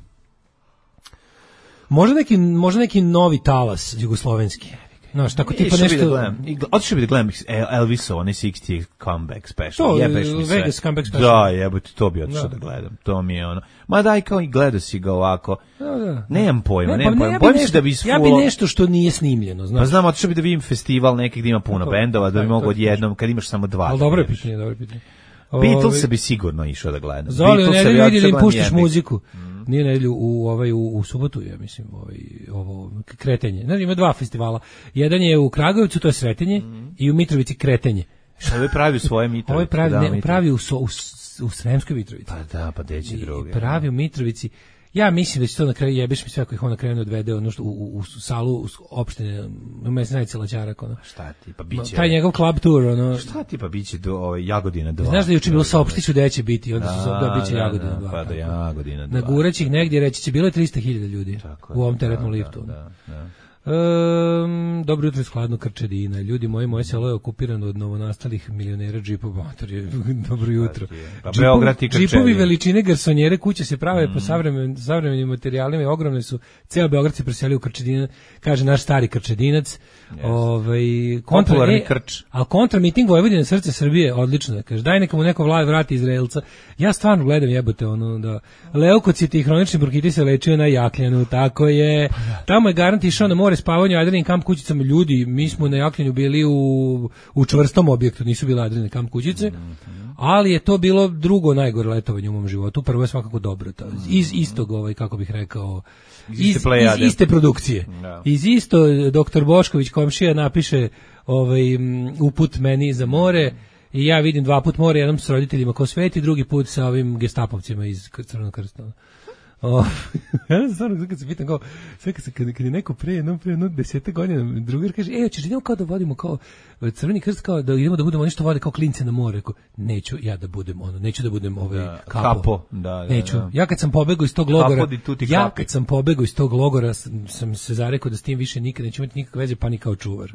Možda neki novi talas jugoslovenski. Znaš, tako tipa nešto... Otišao bi da gledam Elvisov, onaj 60 comeback special. To, Vegas comeback special. Da, jebote, to bi otišao da gledam. To mi je ono... Ma daj, kao i gledao si ga ovako. Nemam pojma. Bojim se da bi isfulo... Ja bi nešto što nije snimljeno, znaš. Pa znam, otišao bi da vidim festival nekih gdje ima puno bendova, da bi mogo odjednom, kad imaš samo 2. Ali dobro je pitanje. Beatles bi sigurno išao da gledam. Zoli, ne vidi da im puštiš muziku. Nije nedelju u subotu, ja mislim, ovo Kretenje. Znači, ima 2 festivala. Jedan je u Kragujevcu, to je Sretenje, i u Mitrovici Kretenje. Što ovaj pravi u svoje Mitrovici? Ovaj pravi u Sremskoj Mitrovici. Pa da, pa deći druge. Pravi u Mitrovici. Ja mislim da će to na kraju, jebeš mi sve ako ih on na kraju ne odvede u salu opštine, u mesnici Laćarak. Šta ti, pa biće... Taj njegov club tour, Šta ti, pa biće Jagodina 2. Znaš da je juče bilo saopštiću gde će biti, onda su da biće Jagodina 2. Pa da Jagodina 2. Nagurać ih negdje, reći će, bilo je 300.000 ljudi u ovom teretnom liftu. Da. Dobro jutro iz Hladnog Krčedina. Ljudi moji, moje selo je okupirano od novonastalih milionera džipova. Dobro jutro. Džipovi veličine garsonjere kuće se prave po savremenim materijalima i ogromne su. Ceo Beograd se preselio u Krčedina, kaže naš stari Krčedinac. Popularni Krč. Ali kontra miting Vojvodine srce Srbije, odlično. Kaže, daj neka mu neko vrati Izraelca. Ja stvarno gledam, jebote, leukociti i hronični bronhiti se lečio na Jakljanu, tako je. Tamo je garant išao na more more spavanje u adrenaline kamp kućicama, ljudi, mi smo na Jakljanju bili u čvrstom objektu, nisu bile adrenaline kamp kućice, ali je to bilo drugo najgore letovanje u mom životu, prvo je svakako dobro, iz istog, kako bih rekao, iz iste produkcije. No. Iz isto, doktor Bošković komšija napiše uput meni za more i ja vidim 2 put more, jednom s roditeljima ko sveti, drugi put sa ovim gestapovcima iz Crvenog krsta. Ja stvarno kad se pitam kao, sve kad je neko pre jedno 10 godina drugar kaže, hoćeš idemo kao da vodimo kao Crveni krst, kao da idemo da budemo nešto vode kao klince na more. Neću ja da budem neću da budem kapo. Neću. Ja kad sam pobegao iz tog logora, sam se zarekao da s tim više nikad neću imati nikakve veze, pa ni kao čuvar.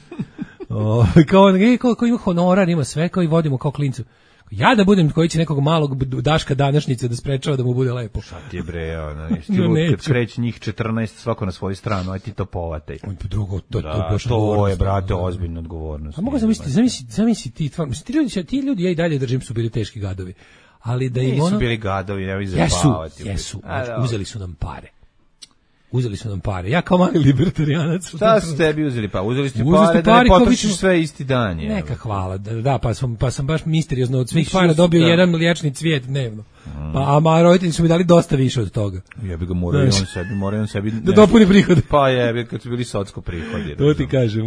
Kao ima honorar, ima sve, kao i vodimo kao klincu. Ja da budem koji će nekog malog Daška današnjice da sprečava da mu bude lepo. Šta ti je bre, kad kreće njih 14 svako na svoju stranu, aj ti to povatej. Drugo, to je, brate, ozbiljna odgovornost. A mogu zamisli ti ljudi, ja i dalje držim su bili teški gadovi. Ali da im nisu bili gadovi, ne izrepavati. Jesu, uzeli su nam pare. Ja kao mali libertarijanac. Šta su tebi uzeli? Pa uzeli ste pare da ne potrošiš sve isti dan. Neka hvala. Da, pa sam baš misteriozno od svih para dobio jedan mliječni cvijet dnevno. A roditelji su mi dali dosta više od toga. Jebi ga, morao on sebi da dopuni prihode. Pa jebi, kad su bili socko prihodi. To ti kažem.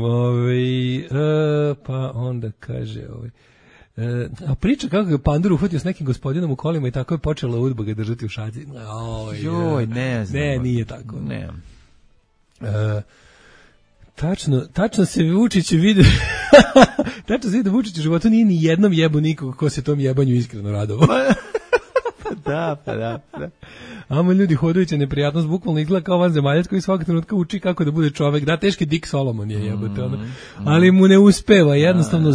Pa onda kaže... a priča kako je pandur uhvatio s nekim gospodinom u kolima i tako je počela udba ga držati u šaci. Joj, ne znam. Ne, nije tako. Ne. Tačno se Vučić vidi tačno se vidi da Vučić u životu nije ni jednom jebo nikog ko se tom jebanju iskreno radovao. Da. Amo ljudi hodajuća neprijatnost bukvalno izgleda kao vanzemaljac koji svakog trenutka uči kako da bude čovek. Da, teški Dick Solomon je jebote, ali mu ne uspeva, jednostavno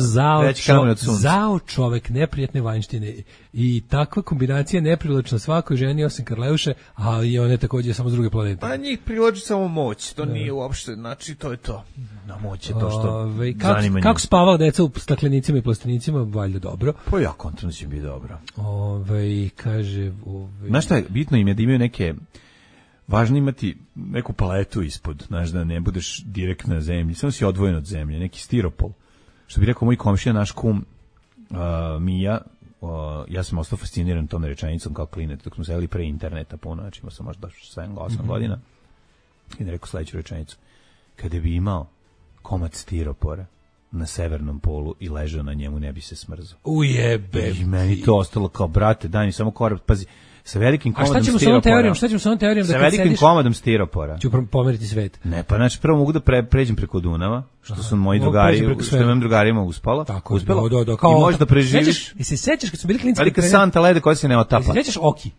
zao čovek, neprijatne vanjštine i takva kombinacija neprivlačna svakoj ženi osim Karleuše, a i one takođe samo s druge planete. Pa njih privlači samo moć, to nije uopšte, znači to je to. Na moć je to što zanima. Kako spavao deca u staklenicima i plastenicima, valjda dobro. Pa ja kontra će biti dobro. Kaže... Znaš šta je, bitno im je da imaju neke, važno imati neku paletu ispod, znaš, da ne budeš direkt na zemlji, samo si odvojen od zemlje, neki stiropol. Što bi rekao moj komšija, naš kum Mija, ja sam ostao fasciniran tom rečenicom kao klinac, dok smo sedeli pre interneta puno, znači imao sam možda 7-8 godina, i ne rekao sledeću rečenicu. Kada bi imao komad stiropora na severnom polu i ležao na njemu, ne bi se smrzao. Ujebe. I meni to ostalo kao, brate, daj mi samo korak, pazi, sa velikim komadom stiropora. Šta ćemo sa ovom teorijom? Sa velikim komadom stiropora. Ću pomeriti svet. Ne, pa znači prvo mogu da pređem preko Dunava, što su moji drugari, što je mojim drugarima uspelo. Da, i možeš da preživiš. I se sećaš kad su bili klinci? Velika santa lede koja se ne otapa. Se sećaš Oki?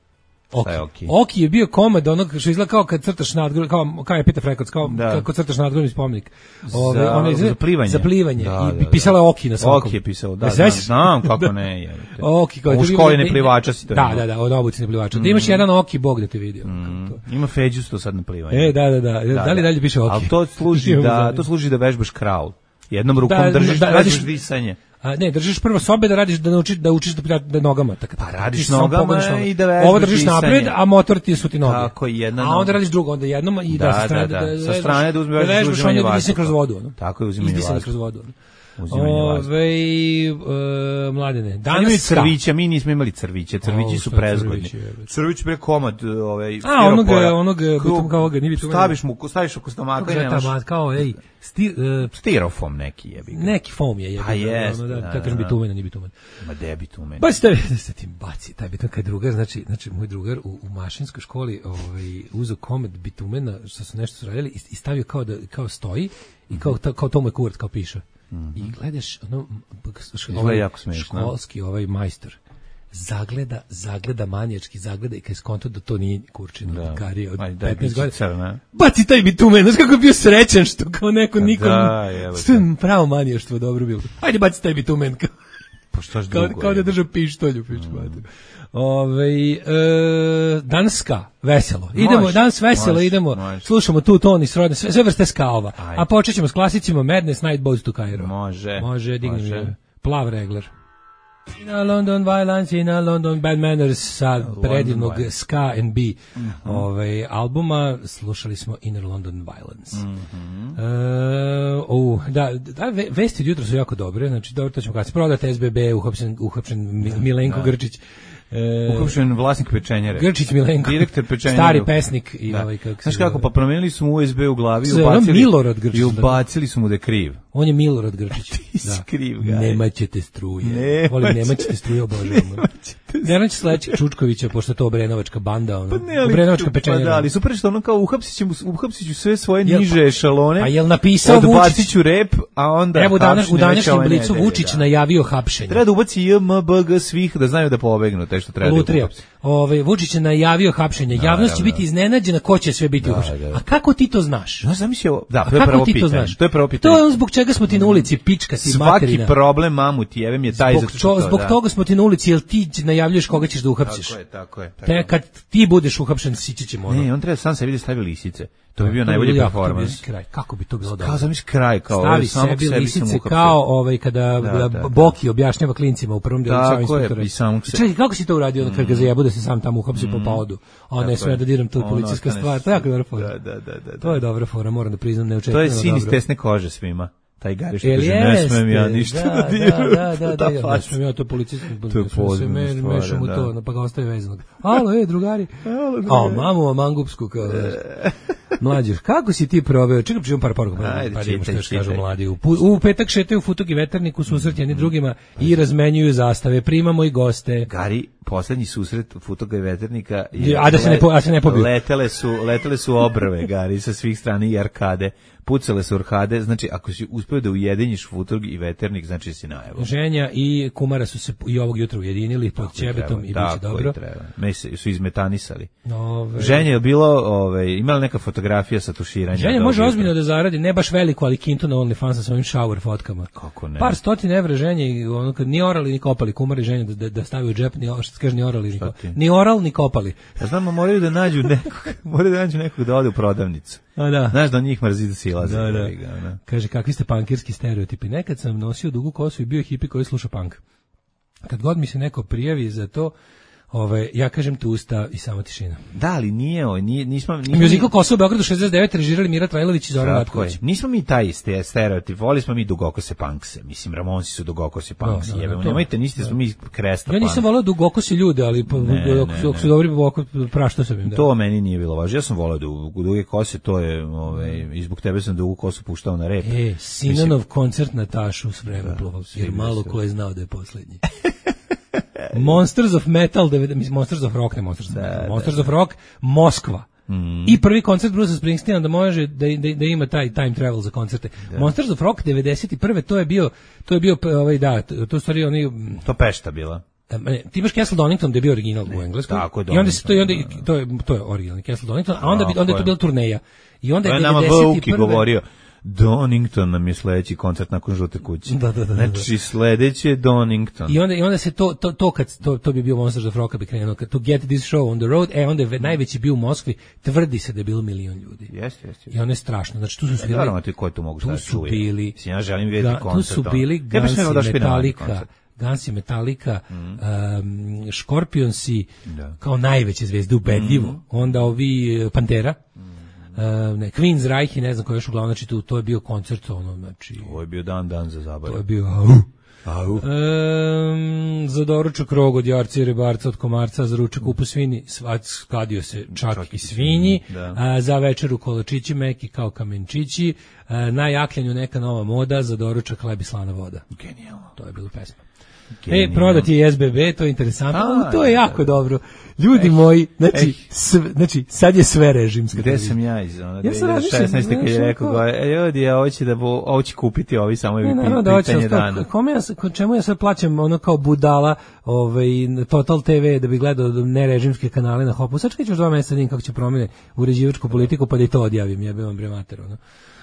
Oki je bio komad onog što izgleda kao kad crtaš nadgrobni, kao Epitaph Records, kao kad crtaš nadgrobni spomenik. Za plivanje. I pisala je Oki na svakom. Oki je pisao, znam kako ne je. Oki kao u školi neplivača si to. Da, od obuci neplivača. Da imaš jedan Oki bog da te vidi. Ima Feđusto sad na plivanje. Da. Da li dalje piše Oki? Ali to služi da vežbaš kraul. Jednom rukom držiš disanje. Ne, držiš prvo sobe da radiš, da učiš da nogama. Pa radiš nogama i da vežbaš. Ovo držiš napred, a motor ti su ti noge. Tako, jedna a onda radiš drugo, onda jednom i sa strane da uzmeš uzimanje vazduha. Kroz vodu. Tako je, uzimanje vazduha. Kroz vodu. Mladene, danas crvića, mi nismo imali crviće, crvići su prezgodni. Crvić bre komad, onog kao ga nije staviš oko stomaka i nemaš. Kao stirofom neki jebi ga. Neki foam je jebi. A jest. Da kažem bitumen, nije bitumen. Ma de bitumen. Pa ste tim baci, taj bitumen kad drugar, znači moj drugar u mašinskoj školi, uzeo komad bitumena, što su nešto radili i stavio kao stoji i kao to mu je kurac, kao piše. I gledaš školski majstor zagleda manijački, zagleda i kad skonto da to nije kurčina karija od 15 godina. Baci taj bitumen, znaš kako je bio srećan što kao neko nikom pravo manijaštvo dobro bilo. Ajde baci taj bitumen kao da drža pištolju. Danas ska, veselo. Idemo, danas veselo, idemo, slušamo tu ton i srodne, sve vrste skaova. A počet ćemo s klasicima Madness Night Boats to Cairo. Može, digni Plav regler. Na London Violence i na London Bad Manners sa predivnog Ska and B albuma. Slušali smo Inner London Violence. Vesti od jutra su jako dobre, znači dobro, to ćemo kasnije. Prodate SBB, uhapšen Milenko Grčić. Uhapšen vlasnik pečenjere. Grčić Milenko. Direktor pečenjere. Stari pesnik. I kako znaš kako, pa promenili su mu USB u glavi i ubacili su mu da je kriv. On je Milorad Grčić. Ti si kriv, gaj. Nemaćete struje. Volim Nemaćete struje, obožavam. Neran će sledeći Čučkovića, pošto je to Obrenovačka banda. Obrenovačka pečenjera. Pa da, ali super što ono kao uhapsit ću sve svoje niže ešalone. A jel napisao Vučić? Odbacit ću rep, a onda evo u današnjem Blicu Vučić najavio hapšenje. Treba da ubaci JMBG svih da znaju da pobegnu, te što treba da uhapsi. Vučić je najavio hapšenje. Javnost će biti iznenađena ko će sve biti uhapšen. A kako ti to znaš? No, zamislio, to je prvo pitanje. To je prvo pitanje. To je zbog čega smo ti na ulici, pička ti materina. Svaki problem mamuti, jevem je taj zbog toga smo ti na ulici, jel ti najavljuješ koga ćeš da uhapsiš. Tako je. Kad ti budeš uhapšen, sići ćemo. Ne, on treba sam sebi da stavi lisice. To bi bio najbolji performans. Kako bi to bilo dobro? Kao zamisli kraj, kao stavi sebi lisice kao kada Boki objašnjava klincima u prvom delu sa inspektora. Čekaj, kako si to uradio kad ga zajebu da se sam tamo uhapsi po povodu? A ne sve da diram to policijska stvar. To je jako dobra fora. Da. To je dobra fora, moram da priznam, neočekivano dobro. To je sin iz tesne kože svima. Taj Gari što kaže, ne smem ja ništa da diram. Da, ne smem ja to policijski, mešam u to, pa ga ostaje vezanog. Alo, drugari. Mamu, mangupsku, kao mlađeš, kako si ti proveo? Čekaj, pričemo par poruka, pa vidimo što još kažu mladi. U petak šetaju Futog i Veternik u susret jedni drugima i razmenjuju zastave, primamo i goste. Gari, poslednji susret Futoga i Veternika, a da se ne pobiju. Letele su obrve, Gari, sa svih strane i arkade. Pucale su arkade, znači ako si uspeo da ujediniš Futog i Veternik, znači si najevo. Ženja i Kumara su se i ovog jutra ujedinili pod Ćebetom i biće dobro. Su izmetanisali. Ženja je bilo, imala neka fotografija sa tuširanjem. Ženja može ozbiljno da zaradi, ne baš veliko, ali kinto na OnlyFans sa svojim shower fotkama. Kako ne? Par stotin evra Ženje, ono kad ni orali ni kopali, Kumar i Ženja da stavi u džep, ni orali ni kopali. Ni oral ni kopali. Ja znam, moraju da nađu nekog da ode u prodavnicu. Da. Znaš da njih mrzi da silaze. Da. Kaže, kakvi ste pankirski stereotipi. Nekad sam nosio dugu kosu i bio hipi koji sluša punk. Kad god mi se neko prijavi za to, ja kažem tu usta i samo tišina. Da, ali nismo... Muzikal Kosovo u Beogradu 69 režirali Mira Trajlović i Zoran Ratković. Nismo mi taj stereotip, voli smo mi dugokose punkse. Mislim, Ramonsi su dugokose punksi. Nemojte, niste smo mi kresta. Ja nisam volao dugokose ljude, ali ako su dobri, praštao sam im. To meni nije bilo važno. Ja sam volao duge kose, to je, i zbog tebe sam dugu kosu puštao na rep. Sinanov koncert na Tašu s Vremeplova, jer malo ko je znao da je poslednji. Monsters of Metal, Monsters of Rock, ne Monsters of Metal, Monsters of Rock, Moskva. I prvi koncert Bruce Springsteena da može da ima taj time travel za koncerte. Monsters of Rock 91. to je bio to stvari oni to Pešta bila. Ti imaš Castle Donington da je bio original u engleskom. I onda se to je originalni Castle Donington, a onda je to bila turneja. I onda je 91. govorio Donington nam je sledeći koncert nakon Žute kuće. Znači sledeći je Donington. I onda se to bi bio Monsters of Rock bi krenuo to get this show on the road. Onda je najveći bio u Moskvi, tvrdi se da je bilo 1 milion ljudi. Jeste. I ono je strašno. Znači tu su bili. Naravno ti ko tu mogu šta čuje. Ja želim vidjeti koncert. Tu su bili Guns i Metallica, Scorpionsi kao najveće zvezde ubedljivo. Onda ovi Pantera. Queen's Reich i ne znam ko još uglavnom, znači to je bio koncert, znači... Ovo je bio dan za zabavu. To je bio... Za doručak rog od jarca i rebarca od komarca, za ručak upu svini, skadio se čak i svinji, za večeru kolačići meki kao kamenčići, na jakljanju neka nova moda, za doručak hleb i slana voda. Genijalno. To je bilo pesma. Prodati je SBB, to je interesantno, to je jako dobro. Ljudi moji, znači sad je sve režimsko. Gde sam ja iz 2016. kad je rekao, ljudi, ja hoću kupiti ovi, samo je pitanje dana. Čemu ja sad plaćam ono kao budala Total TV da bi gledao nerežimske kanale na Hopu? Sad ćeš 2 meseca kako će promene uređivačku politiku pa da i to odjavim, ja bih vam bremater, ono.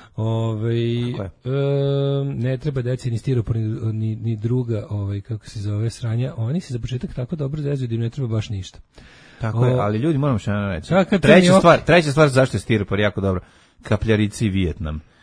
Ne treba deci ni stiropor ni druga kako se zove sranja, oni se za početak tako dobro zezuju da im ne treba baš ništa. Tako je, ali ljudi moramo što reći. Treća stvar zašto je stiropor jako dobro, kapljarici i Vijetnam.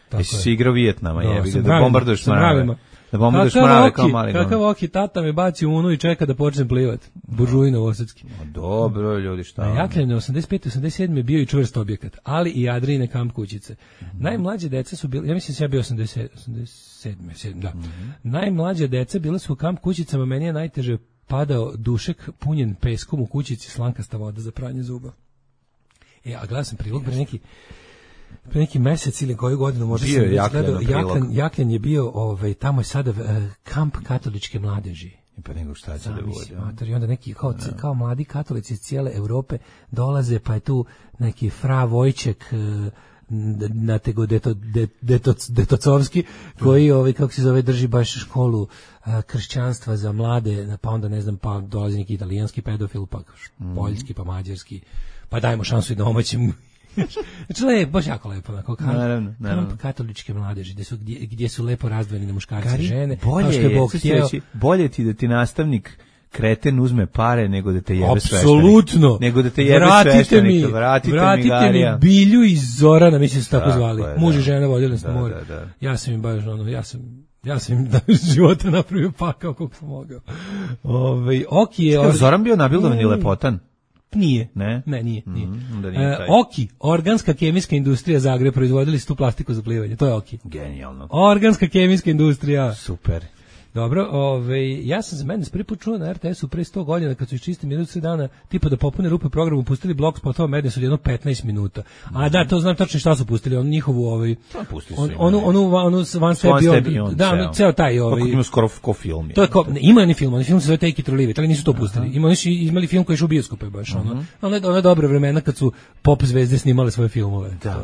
Jesi si igrao Vijetnama, jebi ga, da bombarduješ mrave. Da bombarduješ mrave kao mali dom. Kakav oki, tata me baci u unu i čeka da počnem plivat. Buržuji novosadski. Dobro, ljudi, šta? Na Jakljane 85-87 je bio i čvrst objekat, ali i Adrijine kamp kućice. Najmlađe deca su bili, ja mislim da ja bio 87, da. Najmlađe deca bile su u kamp kućicama, meni je najteže padao dušek punjen peskom u kućici, slankasta voda za pranje zuba. A gledao sam prilog pre neki mesec ili koju godinu možda sam gledao, Jakljan je bio, tamo je sada kamp katoličke mladeži. Pa nego šta će da bude. I onda neki kao mladi katolici iz cijele Europe dolaze, pa je tu neki fra Vojček Natego Detocovski, koji kako se zove, drži baš školu kršćanstva za mlade, pa onda ne znam, pa dolazi neki italijanski pedofil, pa poljski, pa mađarski, pa dajmo šansu i domaćim. Znači, baš jako lepo, kamp katoličke mladeži, gdje su lepo razdvojeni muškarci i žene, kao što je Bog htio. Bolje ti da ti nastavnik kreten uzme pare nego da te jebe sveštenik. Apsolutno. Nego da te jebe sveštenik. Vratite mi Bilju i Zorana, mislim se tako zvali. Muž i žena vodili nas na more. Ja sam im baš ja sam im da života napravio pakao koliko sam mogao. Oki je... Zoran bio nabildovan i lepotan? Nije. Ne? Ne, nije. Oki, organska kemijska industrija Zagreb, proizvodili su tu plastiku za plivanje. To je Oki. Genijalno. Organska kemijska industrija. Super. Dobro, ja sam za mene prvi put čuo na RTS-u pre 100 godina kad su iz čiste minut 3 dana tipa da popune rupe programu pustili blok spotova Madness od jedno 15 minuta. A da, to znam tačno šta su pustili, on njihovu onu Van Sve Beyond. Da, ceo taj Kako ima skoro ko film. To je ima ni film, film se zove Take It or Leave It, ali nisu to pustili. Imali film koji je u bioskope baš ona dobra vremena kad su pop zvezde snimale svoje filmove. Da.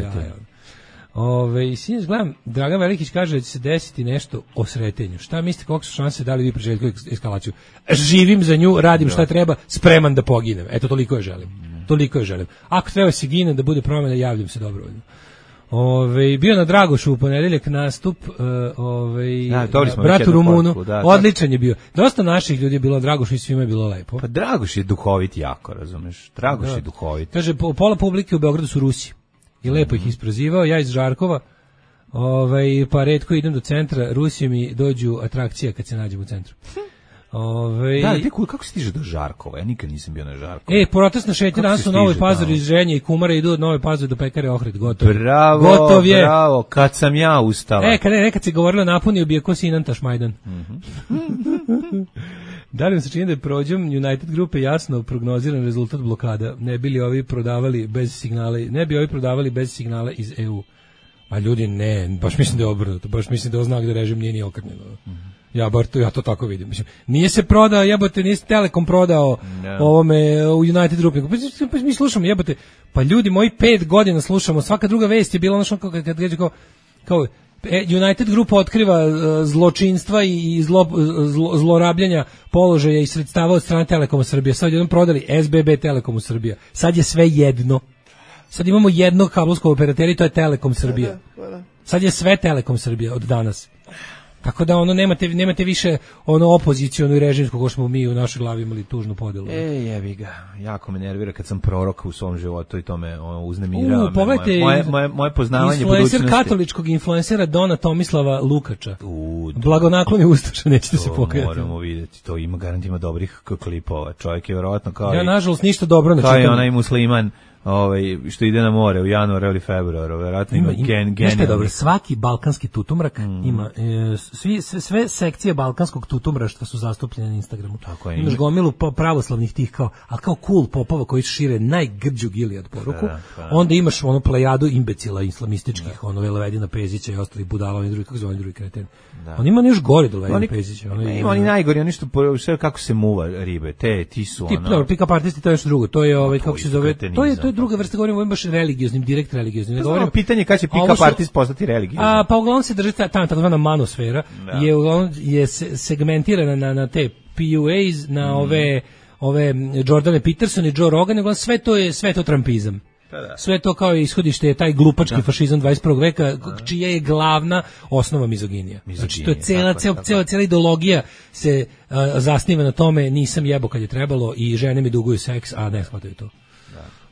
Sinoć gledam, Dragan Velikić kaže da će se desiti nešto o sretenju. Šta mislite, koliko su šanse da li vi preželjete eskalaciju? Živim za nju, radim šta treba, spreman da poginem. Eto, toliko je želim. Ako treba se gine da bude promjena, javljam se dobrovoljno. Bio na Dragošu u ponedeljak nastup bratu Rumunu, odličan je bio. Dosta naših ljudi je bilo na Dragošu i svima je bilo lepo. Pa Dragoš je duhovit jako, razumeš? Dragoš je duhovit. Kaže, pola publike u Beogradu su Rusi. I lepo ih isprozivao, ja iz Žarkova, pa retko idem do centra, Rusije mi dođu atrakcija kad se nađem u centru. Kako se stiže do Žarkova? Ja nikad nisam bio na Žarkova. Protestna šetnja danas u Novoj Pazoru iz Ženje i Kumara idu od Nove Pazore do pekare Ohrid, gotovo. Bravo, kad sam ja ustala. Nekad se govorilo napunio bi je ko Sinan Tašmajdan. Da li mi se čini da je prođom United grupe jasno prognoziran rezultat blokada? Ne bi ovi prodavali bez signala iz EU? A ljudi ne, baš mislim da je obrnuto, baš mislim da je znak da režim nije ni okrnjeno. Ja to tako vidim. Mislim, nije se prodao, nije se Telekom prodao ovome u United grupi. Pa mi slušamo, pa ljudi moji 5 godina slušamo, svaka druga vest je bila ono kad gađe kao United grupa otkriva zločinstva i zlorabljanja položaja i sredstava od strane Telekoma Srbije. Sad jednom prodali SBB Telekomu Srbija. Sad je sve jedno. Sad imamo jednog kablovskog operatera i to je Telekom Srbija. Sad je sve Telekom Srbija od danas. Tako da nemate više opozicionu i režimsku ko smo mi u našoj glavi imali tužnu podelu. Jebi ga, jako me nervira kad sam prorok u svom životu i to me uznemirava. Moje poznavanje budućnosti. Influencer katoličkog influencera Dona Tomislava Lukača. Blagonakloni ustaša, nećete se pokajati. Moramo vidjeti, to ima dobrih klipova. Čovjek je verovatno kao ja nažalost ništa dobro ne čitam. Kao i onaj musliman što ide na more u januaru ili februaru, verovatno ima genijalni. Dobro, svaki balkanski tutumrak ima, sve sekcije balkanskog tutumraštva su zastupljene na Instagramu. Tako je. Imaš gomilu pravoslavnih tih kao cool popova koji šire najgrđu Gilijad poruku, onda imaš plejadu imbecila islamističkih, Velevedina Pezića i ostalih budala, oni drugi, kako zove, drugi kreten. On ima još gore do Velevedina Pezića. Oni najgori, oni što kako se muva ribe, ti su dobro, pika partisti, to je nešto drugo, to je kako se zove, to je druga vrsta, govorimo baš religioznim, direkt religioznim. Ne govorim pitanje kad će pika partist postati religiozni. Pa uglavnom se drži ta takozvana manosfera, je segmentirana na te PUAs, na ove Jordane Peterson i Joe Rogan, uglavnom sve to trumpizam. Sve to kao ishodište je taj glupački fašizam 21. veka, čija je glavna osnova mizoginija. Znači to je cijela ideologija se zasniva na tome nisam jebo kad je trebalo i žene mi duguju seks, a ne shvataju to.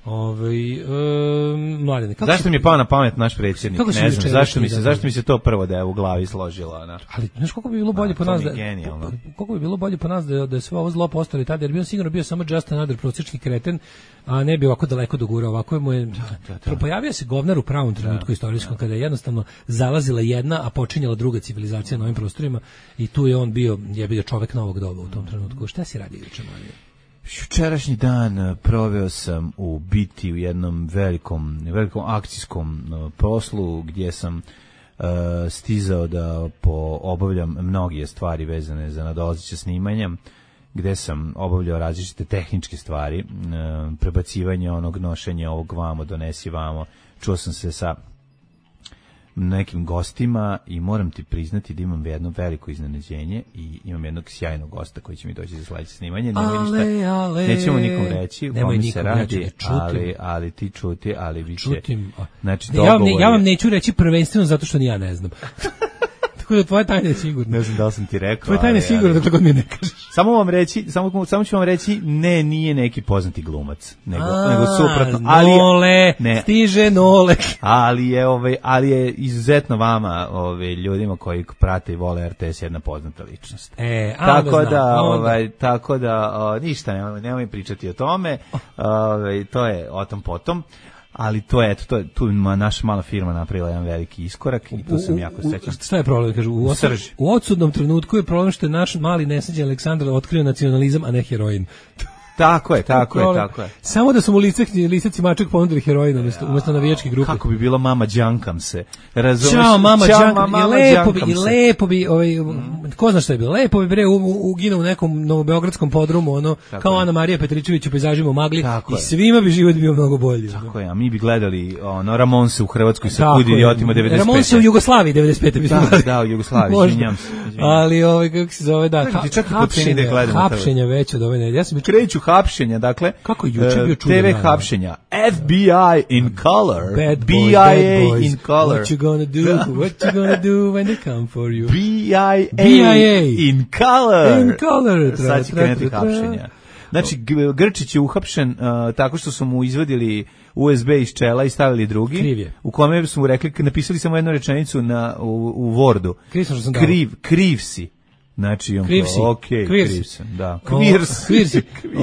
Mladene, zašto mi je pao na pamet naš predsjednik? Ne znam, zašto mi se to prvo da je u glavi složilo, ona. Ali znaš koliko bi bilo bolje po nas koliko bi bilo bolje po nas da je sve ovo zlo postalo tada, jer bi on sigurno bio samo just another prosječni kreten, a ne bi ovako daleko dogurao, ovako mu je pojavio se govnar u pravom trenutku istorijskom, kada je jednostavno zalazila jedna, a počinjala druga civilizacija na ovim prostorima, i tu je on bio čovek novog doba u tom trenutku. Šta si radio juče, Marija? Jučerašnji dan proveo sam u biti u jednom velikom akcijskom poslu gdje sam stizao da obavljam mnoge stvari vezane za nadolazeće snimanja, gde sam obavljao različite tehničke stvari, prebacivanje onog, nošenja ovog vamo, donesi vamo. Čuo sam se sa nekim gostima i moram ti priznati da imam jedno veliko iznenađenje i imam jednog sjajnog gosta koji će mi doći za sledeće snimanje. Nećemo nikom reći, nemoj se radi, ali ti čuti, ali vi će... Znači, ja vam neću reći prvenstveno zato što ni ja ne znam. Tako da tvoja tajna je sigurna. Ne znam da li sam ti rekao. Tvoja tajna je sigurna dokle god mi ne kažeš. Samo ću vam reći, nije neki poznati glumac, nego suprotno. Nole, stiže Nole. Ali je izuzetno vama, ljudima koji prate i vole RTS, jedna poznata ličnost. Tako da ništa, nemoj pričati o tome. To je o tom potom. Ali tu naša mala firma napravila jedan veliki iskorak i tu sam jako srećan. Šta je problem? Kažu, u odsudnom trenutku je problem što je naš mali nesrećan Aleksandar otkrio nacionalizam, a ne heroin. Tako je. Samo da su mu lisaci mačak ponudili heroin umjesto navijačke grupe. Kako bi bilo mama džankam se. Razumeš? Ćao mama džankam. I lepo bi ko zna šta je bilo? Lepo bi uginuo u nekom novobeogradskom podrumu, kao Ana Marija Petričević u pejzažima u magli, i svima bi život bio mnogo bolji. Tako je, a mi bi gledali Ramonse u Hrvatskoj sa kud idiotima 95. Ramonse u Jugoslaviji 95. Da, u Jugoslaviji, izvinjam se. Ali kako se zove, hapšenja već od ove nedelje. Kreću hapšenja, dakle, kako juče bio čudan TV hapšenja, FBI in color, BIA in color. What you gonna do when they come for you? BIA in color. Sad će krenuti hapšenja. Znači, Grčić je uhapšen tako što su mu izvadili USB iz čela i stavili drugi, u kome su mu rekli, napisali samo jednu rečenicu u Wordu. Kriv si. Znači, kriv sam, da. Kvirsi.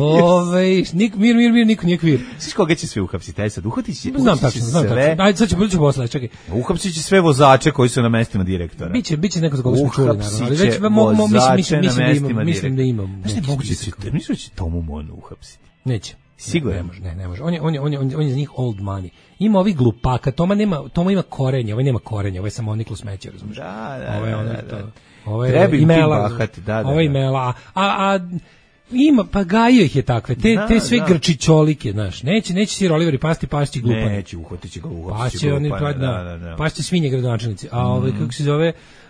Mir, niko nije kvir. Sviš koga će sve uhapsiti? Aj sad, uhapsit će sve. Ajde, sad ću posle, čekaj. Uhapsit će sve vozače koji su na mestima direktora. Biće neko za koga smo čuli, naravno. Ali već mislim da imam. Znaš, mislim da će Tomu Monu uhapsiti. Neće. Sigurno. Ne može. On je za njih old money. Ima ovih glupaka, Toma ima korenje, ovaj nema korenje, ovaj je samo niklo smeće, razumiješ? Da. Ovo je imela, ovo je imela, a ima, pa gajio ih je takve, te sve grčićolike, znaš, neće Sir Oliver i pasti glupani. Neće, uhvatit će ga pašće svinje gradonačelnici, a kako se zove,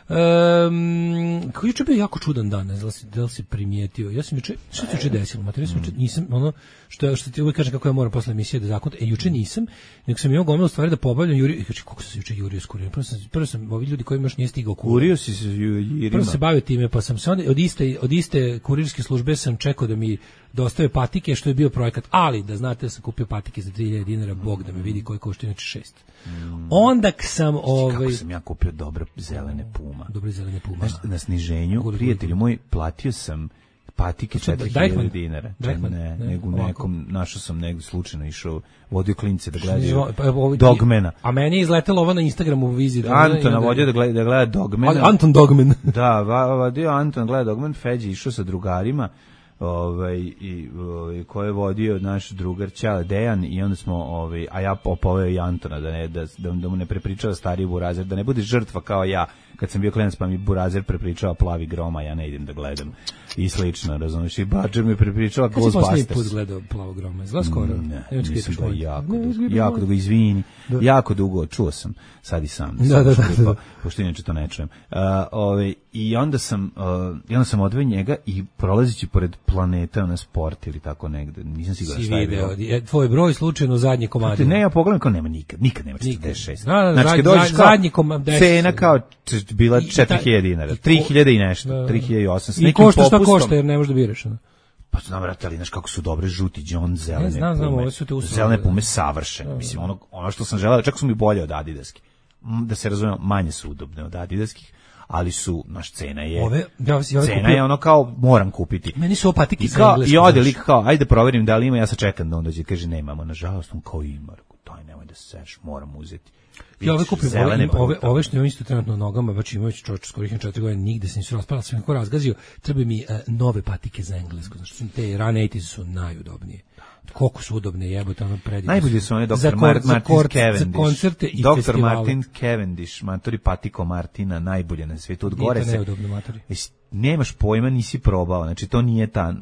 kako juče bio jako čudan dan, ne znam da li si primijetio, ja sam juče, što se juče desilo, nisam, što ti uvijek kažem kako ja moram posle emisije da zakontam, juče nisam, nego sam imao gomilu stvari da pobavljam, kako sam se juče jurio s kurirom, prvo sam ovi ljudi koji još nije stigao kurio si se jurima. Prvo se bavio time, pa sam se onda od iste kurirske službe sam čekao da mi dostave patike, što je bio projekat, ali da znate da sam kupio patike za 3000 dinara, Bog da me vidi koji košta inače 6. Onda sam kako sam ja kupio dobre zelene Puma. Znaš, na sniženju, prijatelju moj, platio sam patike 4000 dinara. Nego nekom, našao sam nego slučajno išao, vodio klince da gledaju Dogmana. A meni je izletelo ovo na Instagramu u viziji. Antona vodio da gleda Dogmana. Anton Dogman. Da, vodio Anton gleda Dogman, Feđi išao sa drugarima, koje je vodio naš drugar Ćale Dejan, i onda smo a ja poveo i Antona da mu ne prepričava stariji burazer, da ne bude žrtva kao ja kad sam bio klinac pa mi burazer prepričava Plavi grom, a ja ne idem da gledam i slično, razumiješ, i Badger mi prepričava Ghostbusters. Kad si posljednji put gledao Plavog groma? Izgleda skoro? Ne, mislim da je jako dugo, izvini, jako dugo, čuo sam, sad i sam, pošto inače to ne čujem. I onda sam odveo njega i prolazići pored planeta na sport ili tako negde, nisam siguran šta je bilo. Tvoj broj slučajno zadnji komad. Ne, ja pogledam kao nema nikad nema 46. Znači kad dođeš zadnji komad, cena kao bila 4000 dinara, 3000 i nešto, 3800. I košta šta košta, jer ne možeš da biraš. Pa znam, brate, ali znaš kako su dobre žuti John zelene znam, pume. ove su te uslovne. Zelene pume savršene. Mislim, ono što sam želeo, čak su mi bolje od adidaskih. Da se razumemo, manje su udobne od adidaskih, ali su, naš cena je, cena je ono kao, moram kupiti. Meni su opatike sa engleskog. I ode lik kao, ajde proverim da li ima, ja sad čekam da on dođe, kaže, nemamo, nažalost, on kao ima, daj, nemoj da se seš, moram uzeti. Ja ove kupim, ove što imam isto trenutno nogama, baš imajući čovječ skoro 4 godine, nigde se nisu raspala, sam neko razgazio, treba mi nove patike za englesko, znači te rane 80s su najudobnije. Koliko su udobne, jebote, ono predivno. Najbolje su one Dr. Martin Cavendish. Za koncerte i Dr. festivale. Martin Cavendish, matori Patiko Martina, najbolje na svijetu. Od gore se. Neudobno, matori. Nemaš pojma, nisi probao. Znači, to nije ta.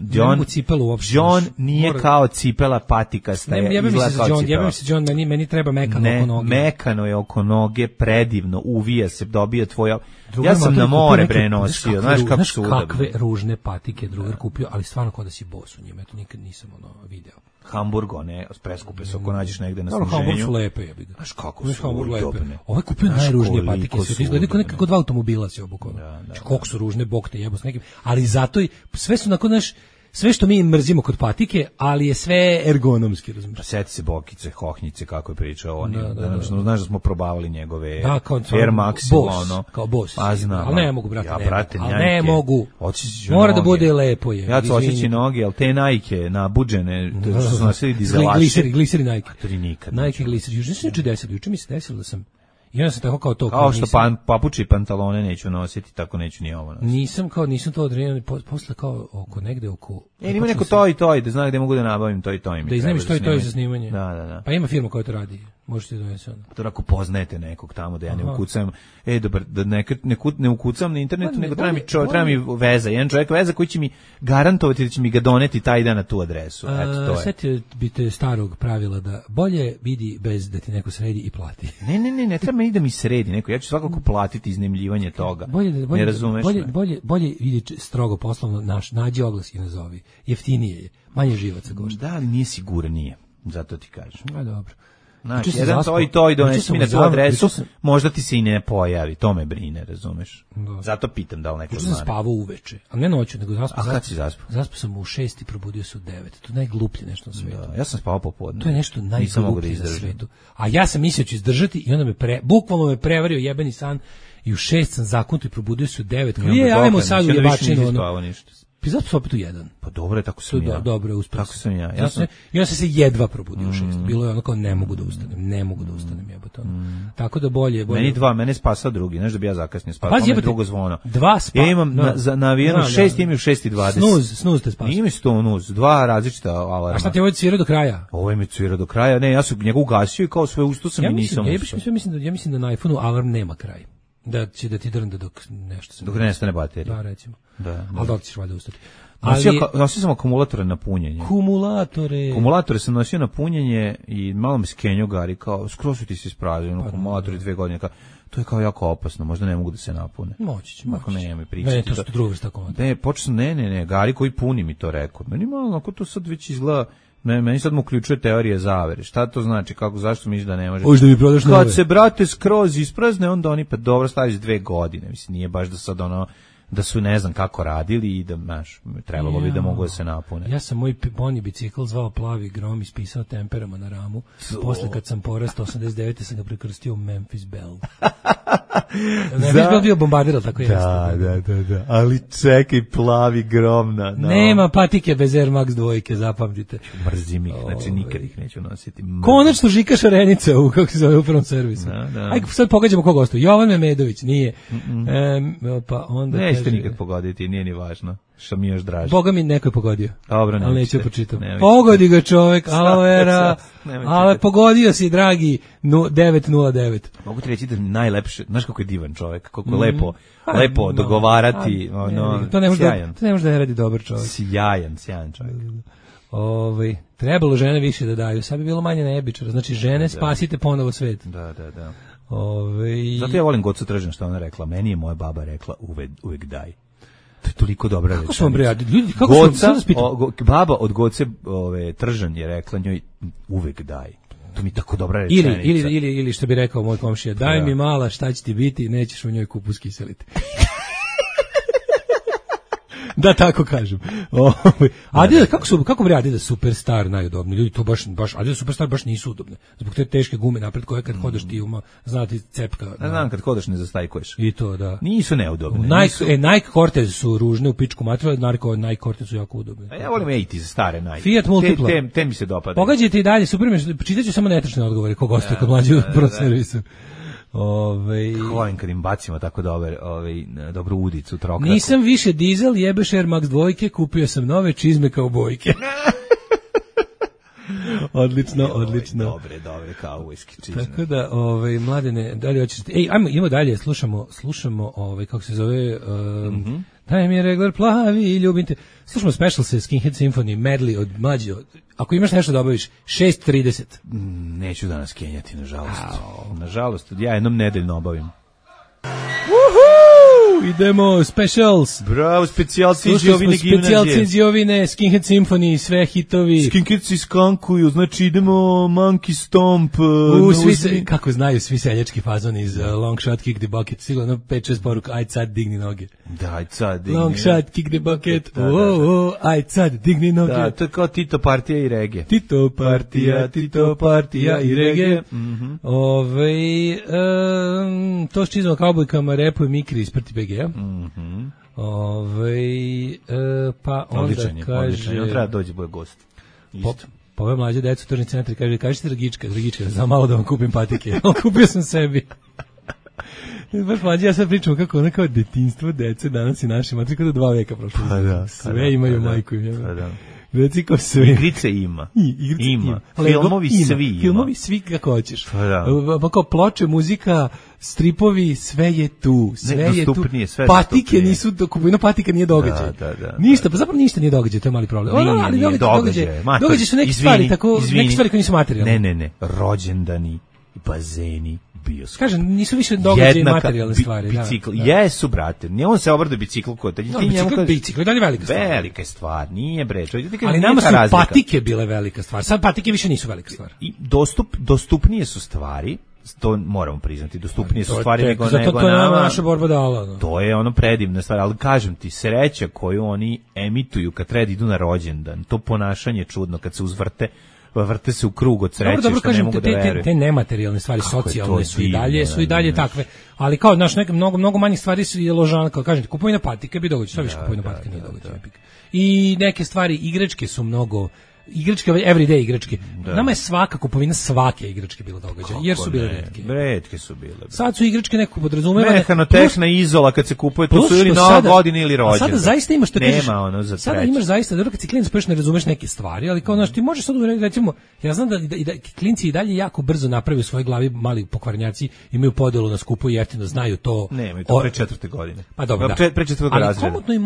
John nije kao cipela patikasta. Jebem se John, meni treba mekano oko noge. Mekano je oko noge, predivno, uvija se, dobija tvoja. Ja sam na more prenosio, znaš kako su udobne. Kakve ružne patike drugar kupio, ali stvarno kao da si bos u njima, eto nikad nisam video. Hamburg, one preskupe su, ako nađeš negde na sniženju. Hamburg su lepe, jebi ga. Znaš kako su udobne. Ovo kupio najružnije patike, sve izgleda kao nekako dva automobila se obukovano. Znači, koliko su ružne, bog te jebo s nekim, ali zato i sve su nakon naš, sve što mi mrzimo kod patike, ali je sve ergonomski, razumiješ. Pa sjeti se Bokice, Hohnjice, kako je pričao on. Znaš da smo probavali njegove Air Maxi, ono. Kao boss. A znam. Ali ne mogu, brate, ne mogu. Mora da bude lepo je. Ja ću očići noge, ali te Nike nabuđene, što su nosili dizelaši. Gliseri Nike. A to ni nikad. Nike gliseri. Juče mi se desilo da sam i onda sam tako kao to. Kao što papuči i pantalone neću nositi, tako neću ni ovo nositi. Nisam to odrenio, posle kao negde oko... Ima neko to i to, da znam gde mogu da nabavim to i to. Da iznemiš to i to za snimanje. Da. Pa ima firma koja to radi, možete doneti ono. To ako poznajete nekog tamo da ja ne ukucam, dobar, da ne ukucam na internetu, nego treba mi veza, jedan čovjek veza koji će mi garantovati da će mi ga doneti taj dan na tu adresu. Eto, to je. Sjetio bite starog pravila da bolje vidi bez da ti neko sredi i plati. Ne treba mi da mi sredi neko, ja ću svakako platiti iznajmljivanje toga. Ne razumeš? Bolje vidi strogo poslovno, nađi oglas i nazovi. Jeftinije je, manje živaca košta. Da, ali nije sigurnije, zato ti kažem. Dobro. Znači, jedan to i donesi mi na tu adresu, možda ti se i ne pojavi, to me brine, razumeš? Zato pitam da li neko zna. Juče sam spavao uveče, ali ne noću, nego zaspao. A kad si zaspao? Zaspao sam u 6 i probudio se u 9. To je najgluplje nešto na svetu. Ja sam spavao popodne. To je nešto najgluplje na svetu. A ja sam mislio ću izdržati i onda bukvalno me prevario jebeni san i u 6 sam zakunuto i probudio se u 9. Ajmo sad u jebačinu. Pa zato sam opet u 1. Pa dobro je, tako sam ja. Dobro, uspio. Tako sam ja. Ja sam se jedva probudio u 6. Bilo je ono kao ne mogu da ustanem, jebote. Tako da bolje. Mene spasao drugi, znaš da bi ja zakasnio spasao, pa, drugo zvono. Ja imam na avijenu 6, imam 6:20. Snuz te spasao. Nimi su to nuz, 2 različita alarma. A šta ti ovo cvira do kraja? Ovo mi cvira do kraja, ne, ja sam njega ugasio i kao sve usto sam i nisam. Ja mislim da na iPhoneu alarm nema kraj. Da će da ti drnda dok nešto se... Dok ne nestane baterija. Da, recimo. Da. Ali dok ćeš valjda ustati. Nosio sam akumulatore na punjenje. Akumulatore sam nosio na punjenje i malo mi skenju gari, kao, skroz su ti se ispražili, akumulatori 2 godine, kao, to je kao jako opasno, možda ne mogu da se napune. Moći će. Ako ne mi pričati. Ne, to su druge vrste akumulatora. Ne, počeo sam, ne, gari koji puni mi to rekao. Meni malo, ako to sad već izgleda, meni sad mu uključuje teorije zavere. Šta to znači? Zašto misliš da ne može? Hoćeš da mi prodaš nove? Kad se, brate, skroz isprazne, onda oni pa dobro staviš 2 godine. Mislim, nije baš da sad da su ne znam kako radili i da, znaš, trebalo bi da mogu da se napune. Ja sam moj poni bicikl zvao Plavi Grom, ispisao temperama na ramu. Posle kad sam porastao 89. sam ga prekrstio u Memphis Belle. Memphis Belle bio bombardiral, tako jeste. Da. Ali čekaj, Plavi Grom na... Nema patike bez Air Max 2, zapamtite. Mrzim ih, znači nikad ih neću nositi. Konačno Žika Šarenica u, kako se zove, u prvom servisu. Ajde, sad pogađamo koga ostao. Jovan Memedović, nije. Pa onda... Nećete nikad pogoditi, nije ni važno. Što mi još draži. Boga mi neko je pogodio. Dobro, ali neću počitam. Pogodi ga čovjek, aloe ale pogodio si, dragi, 909. Mogu ti reći da mi najlepše, znaš kako je divan čovjek, kako je lepo dogovarati, to ne može da ne radi dobar čovjek. Sjajan čovjek. Trebalo žene više da daju, sad bi bilo manje nebičara. Znači, žene, spasite ponovo svet. Da. Zato ja volim Gocu Tržan što ona rekla. Meni je moja baba rekla uvek daj. To je toliko dobra rečenica. Kako su vam prijatelji? Ljudi, kako su vam baba od Goce Tržan je rekla njoj uvek daj. To mi je tako dobra rečenica. Ili što bi rekao moj komšija, daj mi mala, šta će ti biti, nećeš u njoj kupus kiseliti. Da, tako kažem. Adidas, kako bre Adidas Superstar najudobniji? Ljudi to baš Adidas Superstar baš nisu udobne. Zbog te teške gume napred koje kad hodaš ti znati cepka. Znam kad hodaš ne zastajkuješ. I to, da. Nisu neudobne. Nike Cortez su ružne u pičku materiju, Nike Cortez su jako udobne. A ja volim ejti za stare Nike. Fiat Multipla. Te mi se dopada. Pogađajte i dalje, super mi, čitaću samo netačne odgovore kog ostaje kod mlađe u proservisu. Volim kad im bacimo tako dobru udicu, trokraku. Nisam više dizel, jebeš Air Max 2, kupio sam nove čizme kao bojke. Odlično. Dobre, kao uvijski čizme. Tako da, Mladene, dalje hoćete... idemo dalje, slušamo, kako se zove... Daj mi je regler plavi i ljubim te. Slušamo Special se Skinhead Symphony, medley od mlađe. Ako imaš nešto da obaviš, 6:30. Neću danas kenjati, nažalost. Nažalost, ja jednom nedeljno obavim. Idemo, Specials. Bravo, specijalci Đovine gimnazije. Specijalci Đovine, Skinhead Symphony, sve hitovi. Skinheadsi skankuju, znači idemo Monkey Stomp. Kako znaju svi seljački fazoni iz Long Shot, Kick the Bucket. Sigurno 5-6 poruka, aj sad digni noge. Da, aj sad digni. Long Shot, Kick the Bucket, aj sad digni noge. Da, to je kao Tito partija i reggae. Tito partija i reggae. To s čizmo kaubojkama repuje Mikri iz Prti BG. Pa onda kaže... On treba dođe bude gost. Pa ove mlađe decu u tržni centri kaže, kažete Dragička, znam malo da vam kupim patike. Kupio sam sebi. Baš mlađe, ja sad pričam kako ono kao detinjstvo dece danas i naše matri, kada 2 veka prošlo. Sve imaju majku. Reci kao sve. Igrice ima. Filmovi svi kako hoćeš. Pa kao ploče, muzika, stripovi, sve je tu. Sve je tu. Patike nisu, kupovina patika nije događaj. Ništa, pa zapravo ništa nije događaj, to je mali problem. Ali događaj su neke stvari, neke stvari koje nisu materijalne. Ne, rođendani, bazeni, bioskop. Kažem, nisu više događaje materijalne stvari. Bicikl, jesu, brate. On se obrde bicikl kod te. Bicikl je dalje velika stvar. Velika stvar, nije bre. Ali nama su patike bile velika stvar. Sad patike više nisu velika stvar. I dostupnije su stvari, to moramo priznati, dostupnije su stvari nego nama. To je naša borba dala. To je ono predivna stvar, ali kažem ti, sreća koju oni emituju kad treba idu na rođendan, to ponašanje čudno kad se vrte se u krug od sreće, dobro, što kažem, ne mogu da veruju. Te nematerijalne stvari, socijalne su i dalje takve, ali kao, znaš, mnogo manjih stvari su i ložana, kao kažem, kupovina patike bi događaj, sve više kupovina patike nije događaj. I neke stvari, igračke su mnogo, everyday igračke. Nama je svaka kupovina svake igračke bila događaj, jer su bile retke. Retke su bile. Sad su igračke neko podrazumevane. Mehanotehna izola kad se kupuje, to su ili nova godina ili rođendan. Sada zaista imaš, to kažeš, nema ono za sada imaš zaista, dobro kad si klinac preš ne razumeš neke stvari, ali kao, znaš, ti možeš sad recimo, ja znam da klinci i dalje jako brzo naprave u svojoj glavi, mali pokvarnjaci, imaju podelu na skupo i jeftino, znaju to. Nema, to pre 4. godine. Pa dobro, da. Pre 4. razreda. Ali komotno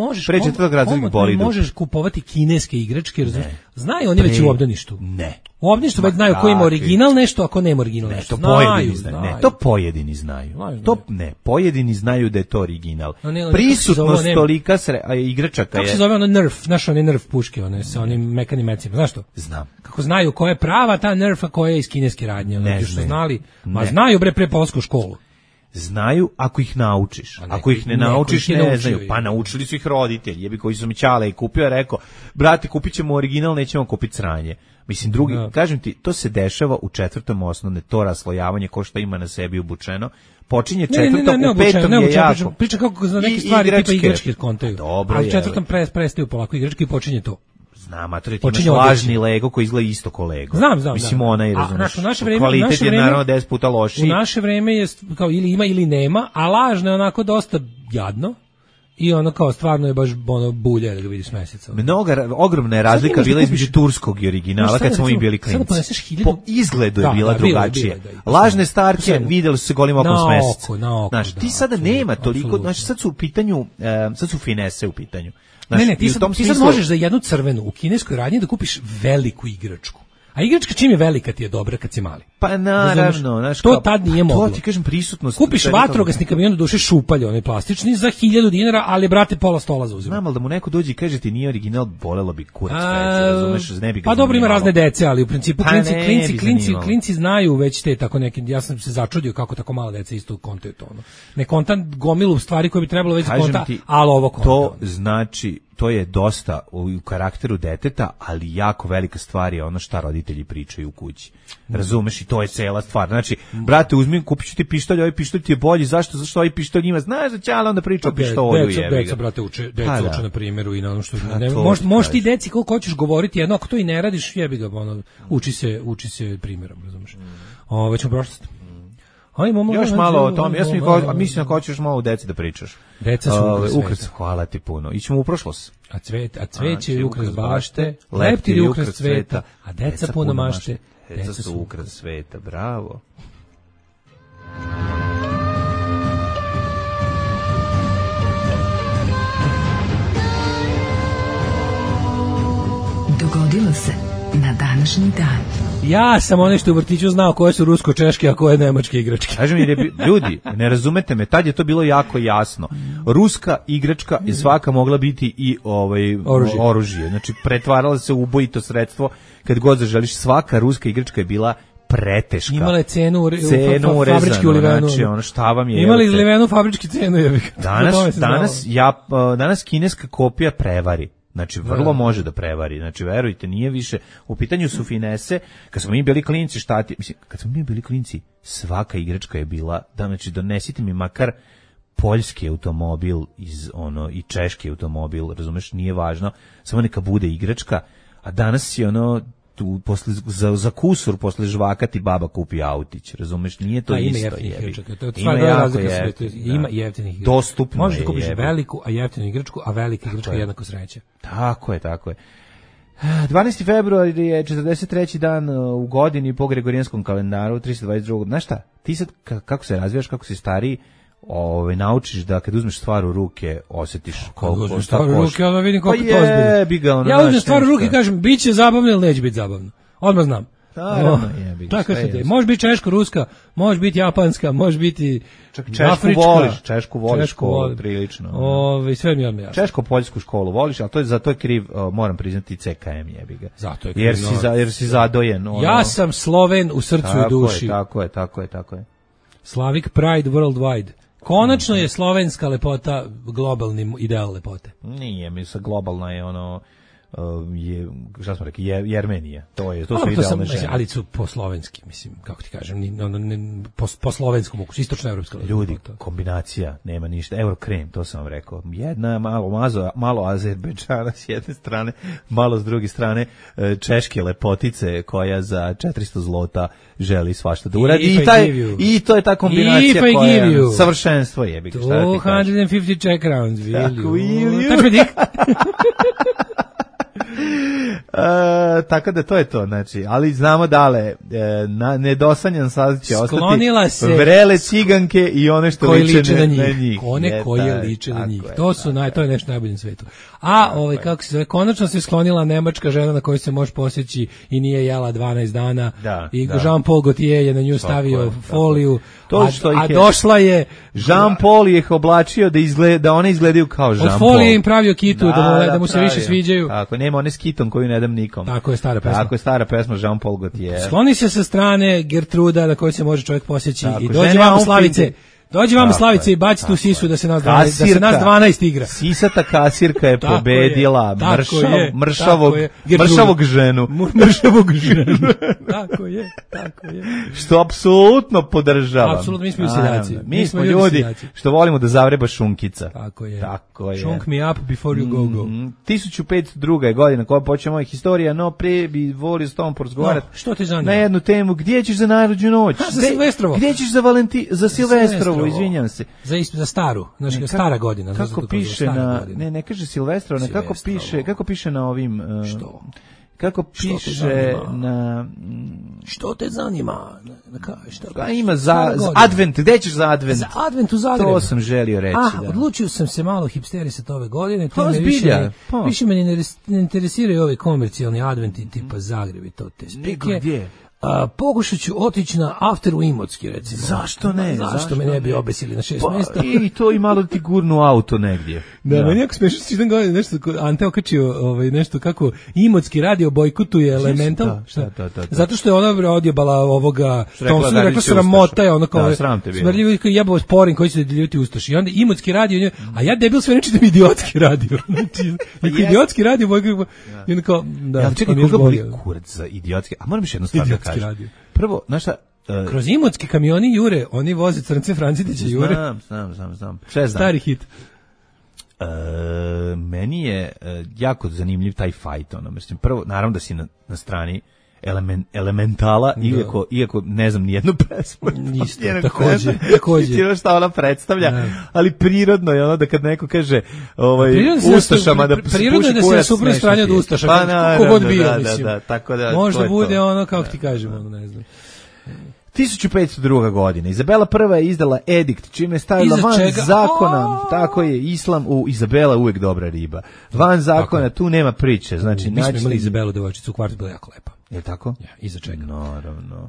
i možeš kupovati kineske igračke, razumiješ? Znaju oni već u obdaništu. Ne. U obdaništu već znaju ko ima original nešto, a ko nema original nešto. To pojedini znaju. Pojedini znaju da je to original. Prisutnost tolika igračaka je. Kako se zove ono Nerf, znaš one Nerf puške, one sa onim mekanim mecima, znaš to? Znam. Kako znaju koja je prava ta Nerf, a koja je iz kineske radnje. Ne znali, znaju bre pre polsku školu. Znaju ako ih naučiš. Ako ih ne naučiš, ne znaju. Pa naučili su ih roditelji, jebi koji su mi čale i kupio, rekao, brate, kupit ćemo original, nećemo kupiti sranje. Mislim, drugi, kažem ti, to se dešava u 4. osnovne, to raslojavanje ko što ima na sebi obučeno. Počinje 4. u 5. je jako. Priča kako za neke stvari tipa igračke kontaju. Dobro, ali u 4. prestaju polako igračke i počinje to. Znam, a to je imaš lažni Lego koji izgleda isto ko Lego. Znam. Mislim, onaj, razumiješ, kvalitet je naravno 10 puta lošiji. U naše vreme je kao ili ima ili nema, a lažno je onako dosta jadno. I ono kao stvarno je baš ono bulje da ga vidiš meseca. Ogromna je razlika bila između turskog i originala kad smo mi bili klinci. Po izgledu je bila drugačije. Lažne starke videli su se golim okom s meseca. Znaš, ti sada nema toliko, znači sad su u pitanju, sad su finese u pitanju. Ne, ti sad možeš za jednu crvenu u kineskoj radnji da kupiš veliku igračku. A igračka čim je velika ti je dobra kad si mali. Pa naravno, znaš, to tad nije moglo. To ti kažem prisutnost. Kupiš vatrogasni kamion do duše šupalje, onaj plastični za 1000 dinara, ali brate pola stola zauzima. Znam, ali da mu neko dođe i kaže ti nije original, bolelo bi kurac fece, razumeš, ne bi ga. Pa dobro, ima razne dece, ali u principu klinci znaju već te tako neke, ja sam se začudio kako tako mala deca isto kontaju to ono. Ne kontam gomilu stvari koje bi trebalo već konta, ali ovo konta. To znači to je dosta u karakteru deteta, ali jako velika stvar je ono šta roditelji pričaju u kući. Razumeš, i to je cela stvar. Znači, brate, uzmi, kupit ću ti pištolj, ovaj pištolj ti je bolji, zašto ovaj pištolj njima, znaš da će, ali onda priča o pištolju. Deca, brate, uče na primjeru i na ono što... Možeš ti deci koliko hoćeš govoriti jedno, ako to i ne radiš, jebi ga, ono, uči se primjerom, razumeš. Već u prošlosti. Još malo o tom, mislim ako hoćeš malo o deci da pričaš. Deca su ukras sveta. Hvala ti puno. Ićemo u prošlost. A cveće je ukras bašte, leptir je ukras sveta, a deca puno mašte, deca su ukras sveta. Bravo. Dogodilo se na današnji dan. Ja sam onaj što u vrtiću znao koje su rusko-češke, a koje nemačke igračke. Kažem, ljudi, ne razumete me, tad je to bilo jako jasno. Ruska igračka je svaka mogla biti i oružje. Znači, pretvarala se u ubojito sredstvo. Kad god zaželiš, svaka ruska igračka je bila preteška. Imala je cenu fabrički u Livenu. Znači, ono šta vam je... Imali Livenu fabrički cenu. Danas kineska kopija prevari. Znači, vrlo može da prevari. Znači, verujte, nije više. U pitanju su finese. Kad smo mi bili klinci, svaka igračka je bila, znači, donesite mi makar poljski automobil i češki automobil, razumeš, nije važno. Samo neka bude igračka. A danas je tu za kusur posle žvaka ti baba kupi autić, razumeš, nije to isto. Ima jeftinih igračaka. Dostupno možeš da kupiš veliku, a jeftinu igračku, a velika igračka je jednako sreća. Tako je. 12. februar je 43. dan u godini po gregorijanskom kalendaru, 322. Znaš šta, ti sad kako se razvijaš, kako si stariji, naučiš da kad uzmeš stvar u ruke osjetiš koliko stvar u ruke, onda vidim koliko to ozbiljno. Ja uzmem stvar u ruke i kažem biće zabavno ili neće biti zabavno. Odmah znam. Tako se može biti češko-ruska, može biti japanska, može biti afrička. Češku voliš školu, prilično. Sve mi odmah jasno. Češko-poljsku školu voliš, ali za to je kriv, moram priznati, CKM jebi ga. Zato je kriv. Jer si zadojen. Ja sam Sloven u srcu i duši. Tako je. Slavic Pride Worldwide. Konačno je slovenska lepota globalni ideal lepote. Nije, mislim, globalna je šta smo rekli, Jermenija. To su idealne žene. Ali su po-slovenski, mislim, kako ti kažem, po-slovenskom ukusu, istočno-evropska lepota. Ljudi, kombinacija, nema ništa. Eurokrem, to sam vam rekao. Jedna malo Azerbejdžana s jedne strane, malo s druge strane češke lepotice koja za 400 zlota želi svašta da uradi. I to je ta kombinacija koja je savršenstvo jebi. 250 Czech crowns, tako da to je to, znači, ali znamo dale, nedosanjan sad će ostati vrele ciganke i one što liče na njih. One koje liče na njih. To je nešto najbolje na svetu. A kako se zove, konačno se sklonila nemačka žena na koju se može posjeći i nije jela 12 dana. I Jean-Paul Gaultier je na nju stavio foliju. A došla je... Jean-Paul je ih oblačio da one izgledaju kao Jean-Paul. Od folije im pravio kitu da mu se više sviđaju. Tako, nema one s kitom koju ne dam nikom. Tako je stara pesma. Jean-Paul Gaultier. Skloni se sa strane Gertruda na kojoj se može čovjek posjeći i dođe vam Slavice. Dođe vam Slavice i baci tu sisu da se nas 12 igra. Sisata kasirka je pobedila mršavog ženu. Mršavog ženu. Tako je. Što apsolutno podržavam. Apsolutno, mi smo i seljaci. Mi smo ljudi što volimo da zavreba šunkica. Tako je. Shunk me up before you go. 1502. godina koja počne moja historija, no pre bi volio s tom porazgovarati. Što te zanima? Na jednu temu, gdje ćeš za najluđu noć? Za Silvestrovo. Gdje ćeš za Silvestrovo? Izvinjam se. Za staru, znači stara godina. Kako piše ne kaže Silvestro, kako piše na ovim... Što? Kako piše na... Što te zanima? Ima za Advent, gde ćeš za Advent? Za Advent u Zagrebu. To sam želio reći. Odlučio sam se malo hipsterisati ove godine. Više me ne interesiraju ove komercijalni adventi tipa Zagreb i to te spike. Gdje? Pokušat ću otići na After u Imotski, recimo. Zašto ne? Zašto me ne bi obesili na 6 mesta? I to i malo ti gurnu auto negdje. Da, meni jako smiješno si jedan godin nešto, Ante okačio nešto kako Imotski radio bojkotuje Elemental. Da. Zato što je ona odjebala ovoga, rekla su nam motaje, ono kao smrljivo jebavo sporin koji će da ljuti ustaši. I onda Imotski radio, a ja debil sve nečitam idiotski radio. Znači, idiotski radio bojkotuje. I onda kao, da. Čekaj, koga boli kurac za idiotski? A moram još jednu stvar da kažem. Prvo, znaš šta, kroz Imotski kamioni jure, oni voze Crnce Francitića jure. Znam. Stari hit. Meni je jako zanimljiv taj fight, ono, mislim, prvo, naravno da si na strani Elementala, iako ne znam nijednu pesmu. Ništa, takođe. Ti ono šta ona predstavlja, ali prirodno je ono da kad neko kaže Ustašama da prirodno je da se na suprotnoj strani od Ustaša, kogod bio, mislim. Tako da, možda bude ono, kako ti kažemo, ne znam. 1502. godine. Izabela I je izdala edikt, čime je stavila van zakona, tako je, islam u Izabela uvek dobra riba. Van zakona, tu nema priče. Znači, mi smo imali Izabelu devojčicu u kvartu, bila jako lepa. Je tako? Ja, iza čega? Naravno.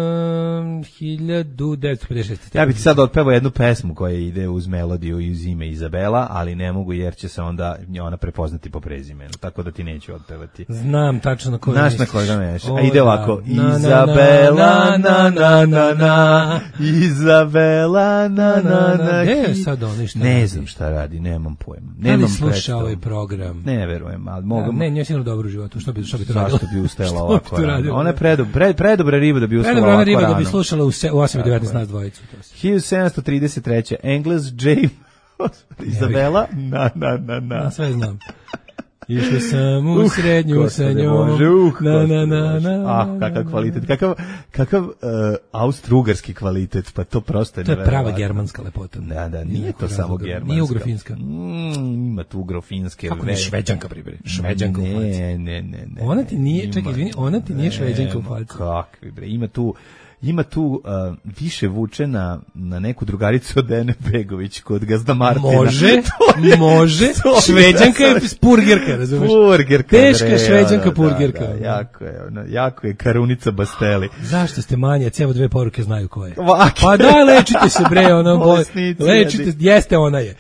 1956. Ja bih ti sad otpevao jednu pesmu koja ide uz melodiju i uz ime Izabela, ali ne mogu jer će se onda ona prepoznati po prezimenu, tako da ti neću otpevati. Znam tačno na koju misliš. Znaš na koju da meš. A ide ovako. Izabela, na, Izabela, na. Gde je sad ono šta ne znam šta radi, nemam pojma. Da li sluša ovaj program? Ne verujem, ali mogu. Ne, nije sigurno dobro u životu. Što bi to radilo? Zašto bi ustajala ovako? Ona je predobra riba da bi ustala ovako rano. Predobra riba da bi slušala u 8:19 nas dvojicu. 1733. Engles James Izabela, na. Sve znam. Išao sam u srednju sa njom. Ah, kakav kvalitet, kakav austro-ugarski kvalitet, pa to prosto je neverovatno. To je prava germanska lepota. Da, nije to samo germanska. Nije ugrofinska. Ima tu ugrofinske. Kako ne šveđanka pribere? Šveđanka u faci. Ne. Ona ti nije, čekaj, izvini, ona ti nije šveđanka u faci. Kakvi bre, ima tu više vuče na neku drugaricu od Ene Begović kod Gazda Martina. Može. Šveđanka je purgerka, razumeš? Teška šveđanka purgerka. Da, jako je Karunica Basteli. Zašto ste manje, cevo 2 poruke znaju ko je. Pa daj, lečite se bre, ona lečite, jeste ona je.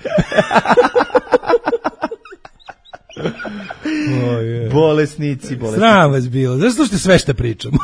Bolesnici. Sram vas bilo, zašto ste sve što pričamo?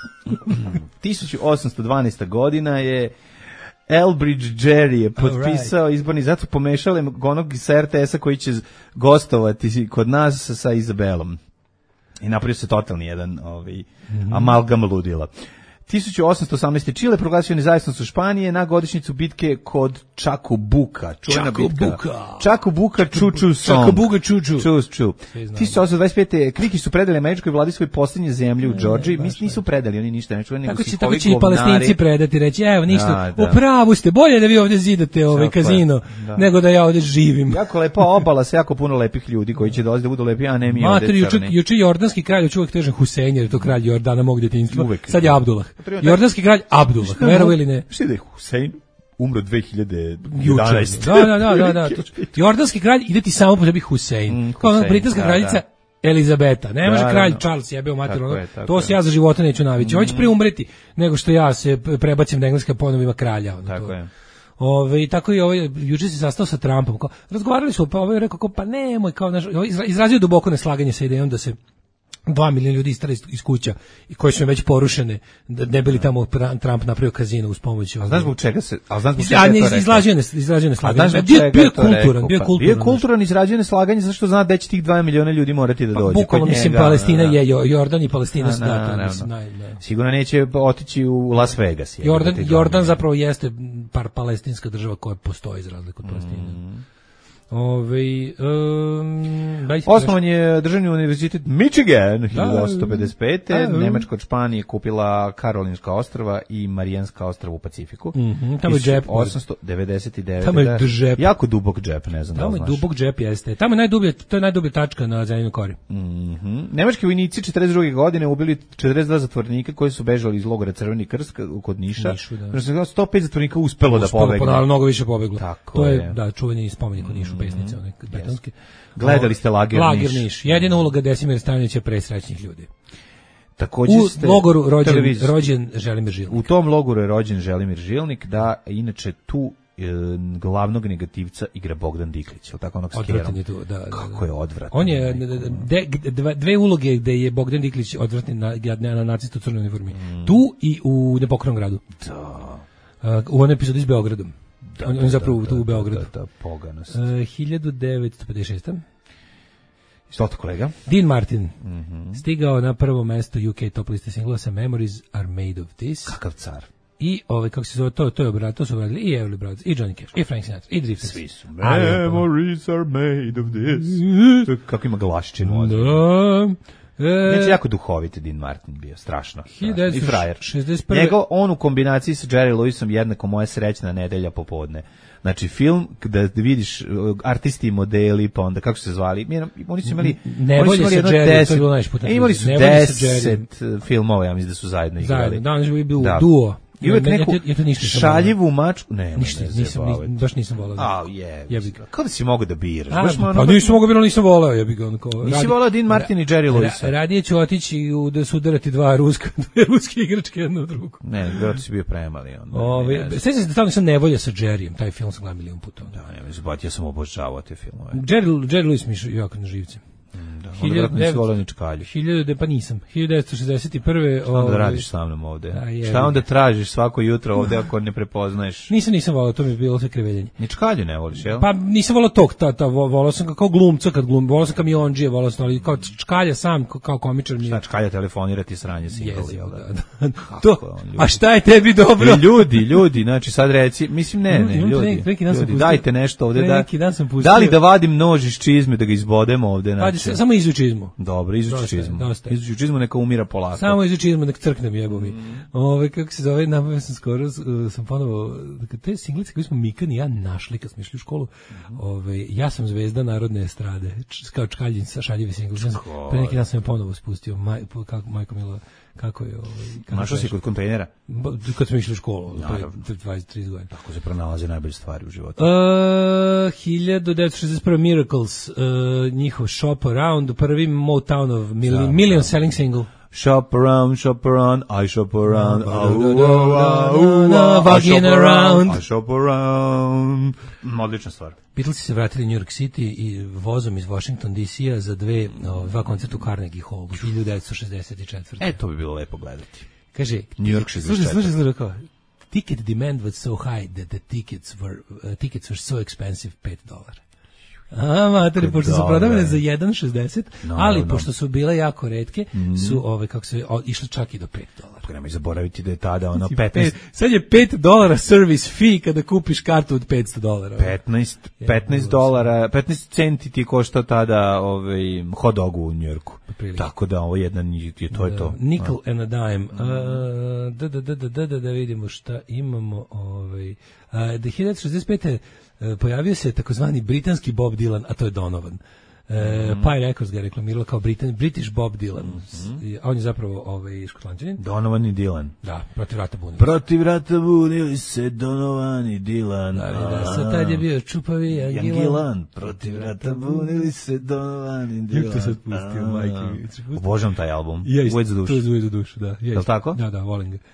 1812. godina je Elbridge Gerry je potpisao izborni, zato pomešale onog sa RTS-a koji će gostovati kod nas sa Izabelom. I napravio se totalni jedan amalgam ludila. 1818. Čile proglasio nezavisnost u Španije na godišnjicu bitke kod Chacabuca. Chacabuca, Čuču song. Chacabuca, Čuču. 1825. Kriki su predali američkoj vladi svoje posljednje zemlje u Džordžiji. Nisu predali, oni ništa ne čuvaju. Tako će i Palestinci predati, reći, evo ništa, u pravu ste, bolje da vi ovdje zidate kazino, nego da ja ovdje živim. Jako lepa obala sa jako puno lepih ljudi koji će dolaziti da budu lepi, a ne mi ovdje crni. Juče jordanski kralj, uvijek težan Husein, jer je to kralj Jordana mog djetinjstva. Sad je Abdullah. Jordanski kralj Abdullah, verovo ili ne? Šta je Husein umro 2011. Da. Jordanski kralj ide ti samo po tebi Husein. Kao ona britanska kraljica Elizabeta. Ne može kralj Charles jebeo materinu. To se ja za života neću navići. Hoće prije umreti nego što ja se prebacim da Engleska ponovo ima kralja. Tako je. Tako je juče se sastao sa Trumpom. Razgovarali su, pa je rekao pa nemoj, izrazio duboko neslaganje sa idejom da se 2 miliona ljudi istara iz kuća i koje su već porušene, da ne bili tamo Trump napravio kazino uz pomoć. A znaš zbog čega se? Izlažio neslaganje. Bio kulturan izražio neslaganje zašto zna da će tih 2 miliona ljudi morati da dođe. Bukvalno mislim Palestina je Jordan i Palestina su sigurno neće otići u Las Vegas. Jordan zapravo jeste palestinska država koja postoji za razliku od Palestine. Osnovan je državni univerzitet Michigan 1855. Nemačka od Španije kupila Karolinska ostrva i Marijanska ostrva u Pacifiku. Tamo je džep. 1899. Tamo je džep. Jako dubok džep, ne znam da li znaš. Tamo je dubok džep, jeste. Tamo je najdublje, to je najdublja tačka na zemljinoj kori. Nemački vojnici 42. godine ubili 42 zatvornika koji su bežali iz logora Crveni krst kod Niša. 105 zatvornika uspelo da pobegne. Pa mnogo više pobeglo. To je čuveni spomenik u Nišu. Pesnice, betonske. Gledali ste Lager Niš. Jedina uloga Desimira Stojanovića je presrećnih ljudi. Takođe u logoru rođen Želimir Žilnik. U tom logoru je rođen Želimir Žilnik, da inače tu glavnog negativca igra Bogdan Diklić, je li tako, onog skerom? Kako je odvratan. On je dve uloge gde je Bogdan Diklić odvratni na nacistu u crnoj uniformi. Tu i u Nepokrenom gradu. Da. U onoj epizodi s Beogradom. On je zapravo tu u Beogradu. Da, poganost. 1956. Što to, kolega? Dean Martin stigao na prvo mesto UK top liste singlova sa Memories Are Made of This. Kakav car. I kako se zove, to su obradili i Everly Brothers, i Johnny Cash, i Frank Sinatra, i Drifters. Svi su. Memories are made of this. Kako ima glaščinu. Da. Znači, jako duhovit Dean Martin bio, strašno. I frajer. 61. Njegov, on u kombinaciji sa Jerry Lewisom jednako moja srećna nedelja popodne. Znači, film da vidiš artisti i modeli, pa onda, kako su se zvali, oni su imali... Nevolje sa Jerry, to je bilo najšputa. Imali su 10 filmova, ja mislim da su zajedno igrali. Zajedno, danas je bio duo. I uvek neku šaljivu mačku. Baš nisam volao. Kao da si mogao da biraš. Pa nisam mogao birati, nisam volao. Nisi volao Dean Martin i Jerry Lewis. Radije ću otići da su udarati dve ruske igračke jedno u drugu. Ne, vjerojatno si bio premali. Sjećam se da tamo nisam Nevolja sa Jerryjem, taj film sam gledao milion puta. Ja sam obožavao te filmove. Jerry Lewis mi jako na živce. Pa nisam. 1961. Onda radiš sa mnom ovde. Šta onda tražiš svako jutro ovde ako ne prepoznaješ? Nisam volao, to mi je bilo sve kreveljenje. Ni Čkalju ne voliš, jel? Pa nisam volao tog, volao sam kao glumca kad glumim, volao sam kamionđije, volao sam, ali kao Čkalja sam, kao komičar mi je. Šta Čkalja telefonirati sranje single, jel da? A šta je tebi dobro? Ljudi, znači sad reci, mislim ljudi, dajte nešto ovde, da li da vadim nož iz čizme da ga izbodemo ovde? Samo izuči čizmu. Dobro, izuči čizmu. Izuči čizmu, neka umira polako. Samo izuči čizmu, neka crknem jebovi. Kako se zove, nabavio sam skoro, sam ponovo, te singlice koje smo Mikan i ja našli kad smo išli u školu, ja sam zvezda narodne estrade, kao Čkaljin sa šaljivi singl. Pre neki dan sam je ponovo spustio, majko milo, kako je... Našao si kod kontejnera? Kad smo išli u školu, 20-30 godina. Tako se pronalaze najbolje stvari u životu. 1961. Miracles, njihov Shop Around, prvi Motownov million selling single. Shop around, I shop around, walking around, I shop around. Odlična stvar. Beatlesi se vratili u New York City i vozom iz Washington DC-a za dva koncerta u Carnegie Hallu 1964. To bi bilo lepo gledati. Kaže, New York 64. Slušaj, kao, ticket demand was so high that the tickets were so expensive, $5. Materi, pošto su prodavane za 1,60, ali pošto su bile jako retke, su išle čak i do $5. Nemoj zaboraviti da je tada ono 15... Sad je $5 service fee kada kupiš kartu od $500. $15 centi ti košta tada hot dog u Njujorku. Tako da ovo jedan je to. Nickel and a dime. Da vidimo šta imamo. 1965. Pojavio se takozvani britanski Bob Dylan, a to je Donovan. Pie Records ga je reklamirala kao British Bob Dylan. A on je zapravo Škotlanđanin. Donovan i Dylan. Da, protiv rata bunili. Protiv rata bunili se Donovan i Dylan. Da, tad je bio čupavi Angilan. Protiv rata bunili se Donovan i Dylan. Kako to sad pustio, majke? Obožavam taj album. Uvijek za dušu. To je uvijek za dušu, da. Je li tako? Da, volim ga.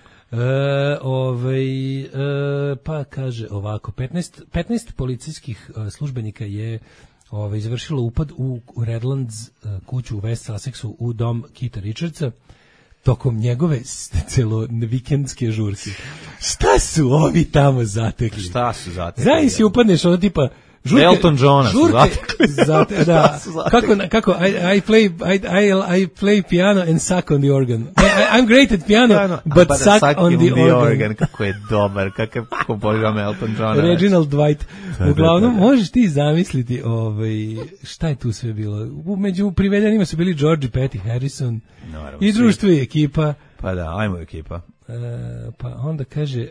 Pa kaže ovako, 15 policijskih službenika je izvršilo upad u Redlands kuću u West Sussexu u dom Keitha Richardsa tokom njegove celovikendske žurke. Šta su ovi tamo zatekli? Znaš si upadneš ono tipa žurke, Elton Johna su zatekli. Da. Kako I play piano and suck on the organ. I'm great at piano, but suck on the organ. Kako je dobar, kako božam Elton Johna. Reginald Dwight. Uglavnom, možeš ti zamisliti šta je tu sve bilo. Među privedenima su bili George i Patty Harrison i društvo i ekipa. Pa da, ajmo ekipa. Pa onda kaže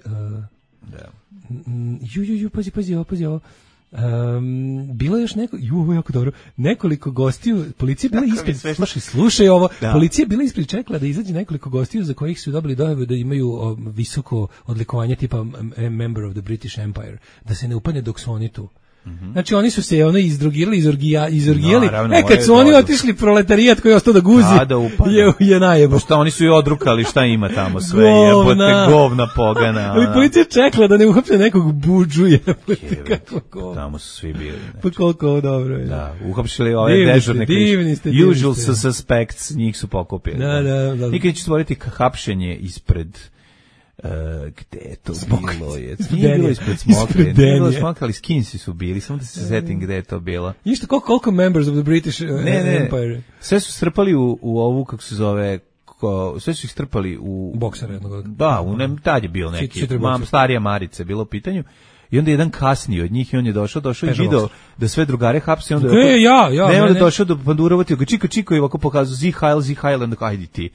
pazi ovo. Bilo je još ovo je jako dobro, nekoliko gostiju, policija bila ispred, slušaj ovo, policija bila ispred čekala da izađe nekoliko gostiju za kojih su dobili dojavu da imaju visoko odlikovanje tipa Member of the British Empire, da se ne upadne dok su oni tu. Znači oni su se izdrogirali, izorgijali. Kad su oni otišli, proletarijat koji je ostao da guzi, je najebo. Šta oni su i odrukali, šta ima tamo sve, jebote, govna pogana. Ali policija čekala da ne uhapse nekog budžu, jebote, kako govna. Tamo su svi bili. Pa koliko dobro je. Da, uhapšili ove dežurne usual suspects, njih su pokupili. Da. Nikad će stvoriti hapšenje ispred gde je to bilo? Nije bilo ispred Smoke. Nije bilo Smoke, ali Skinsi su bili. Samo da se setim gde je to bilo. Išto koliko members of the British Empire? Sve su strpali u ovu, kako se zove, sve su ih strpali u... Boksera jednog. Da, tad je bio neki. Starija Marica je bilo u pitanju. I onda jedan kasniji od njih i on je došao i video da sve drugare hapse. Onda ne, onda je došao do Pandurovati, čiko i ovako pokazao Zihajl, onda ajdi ti.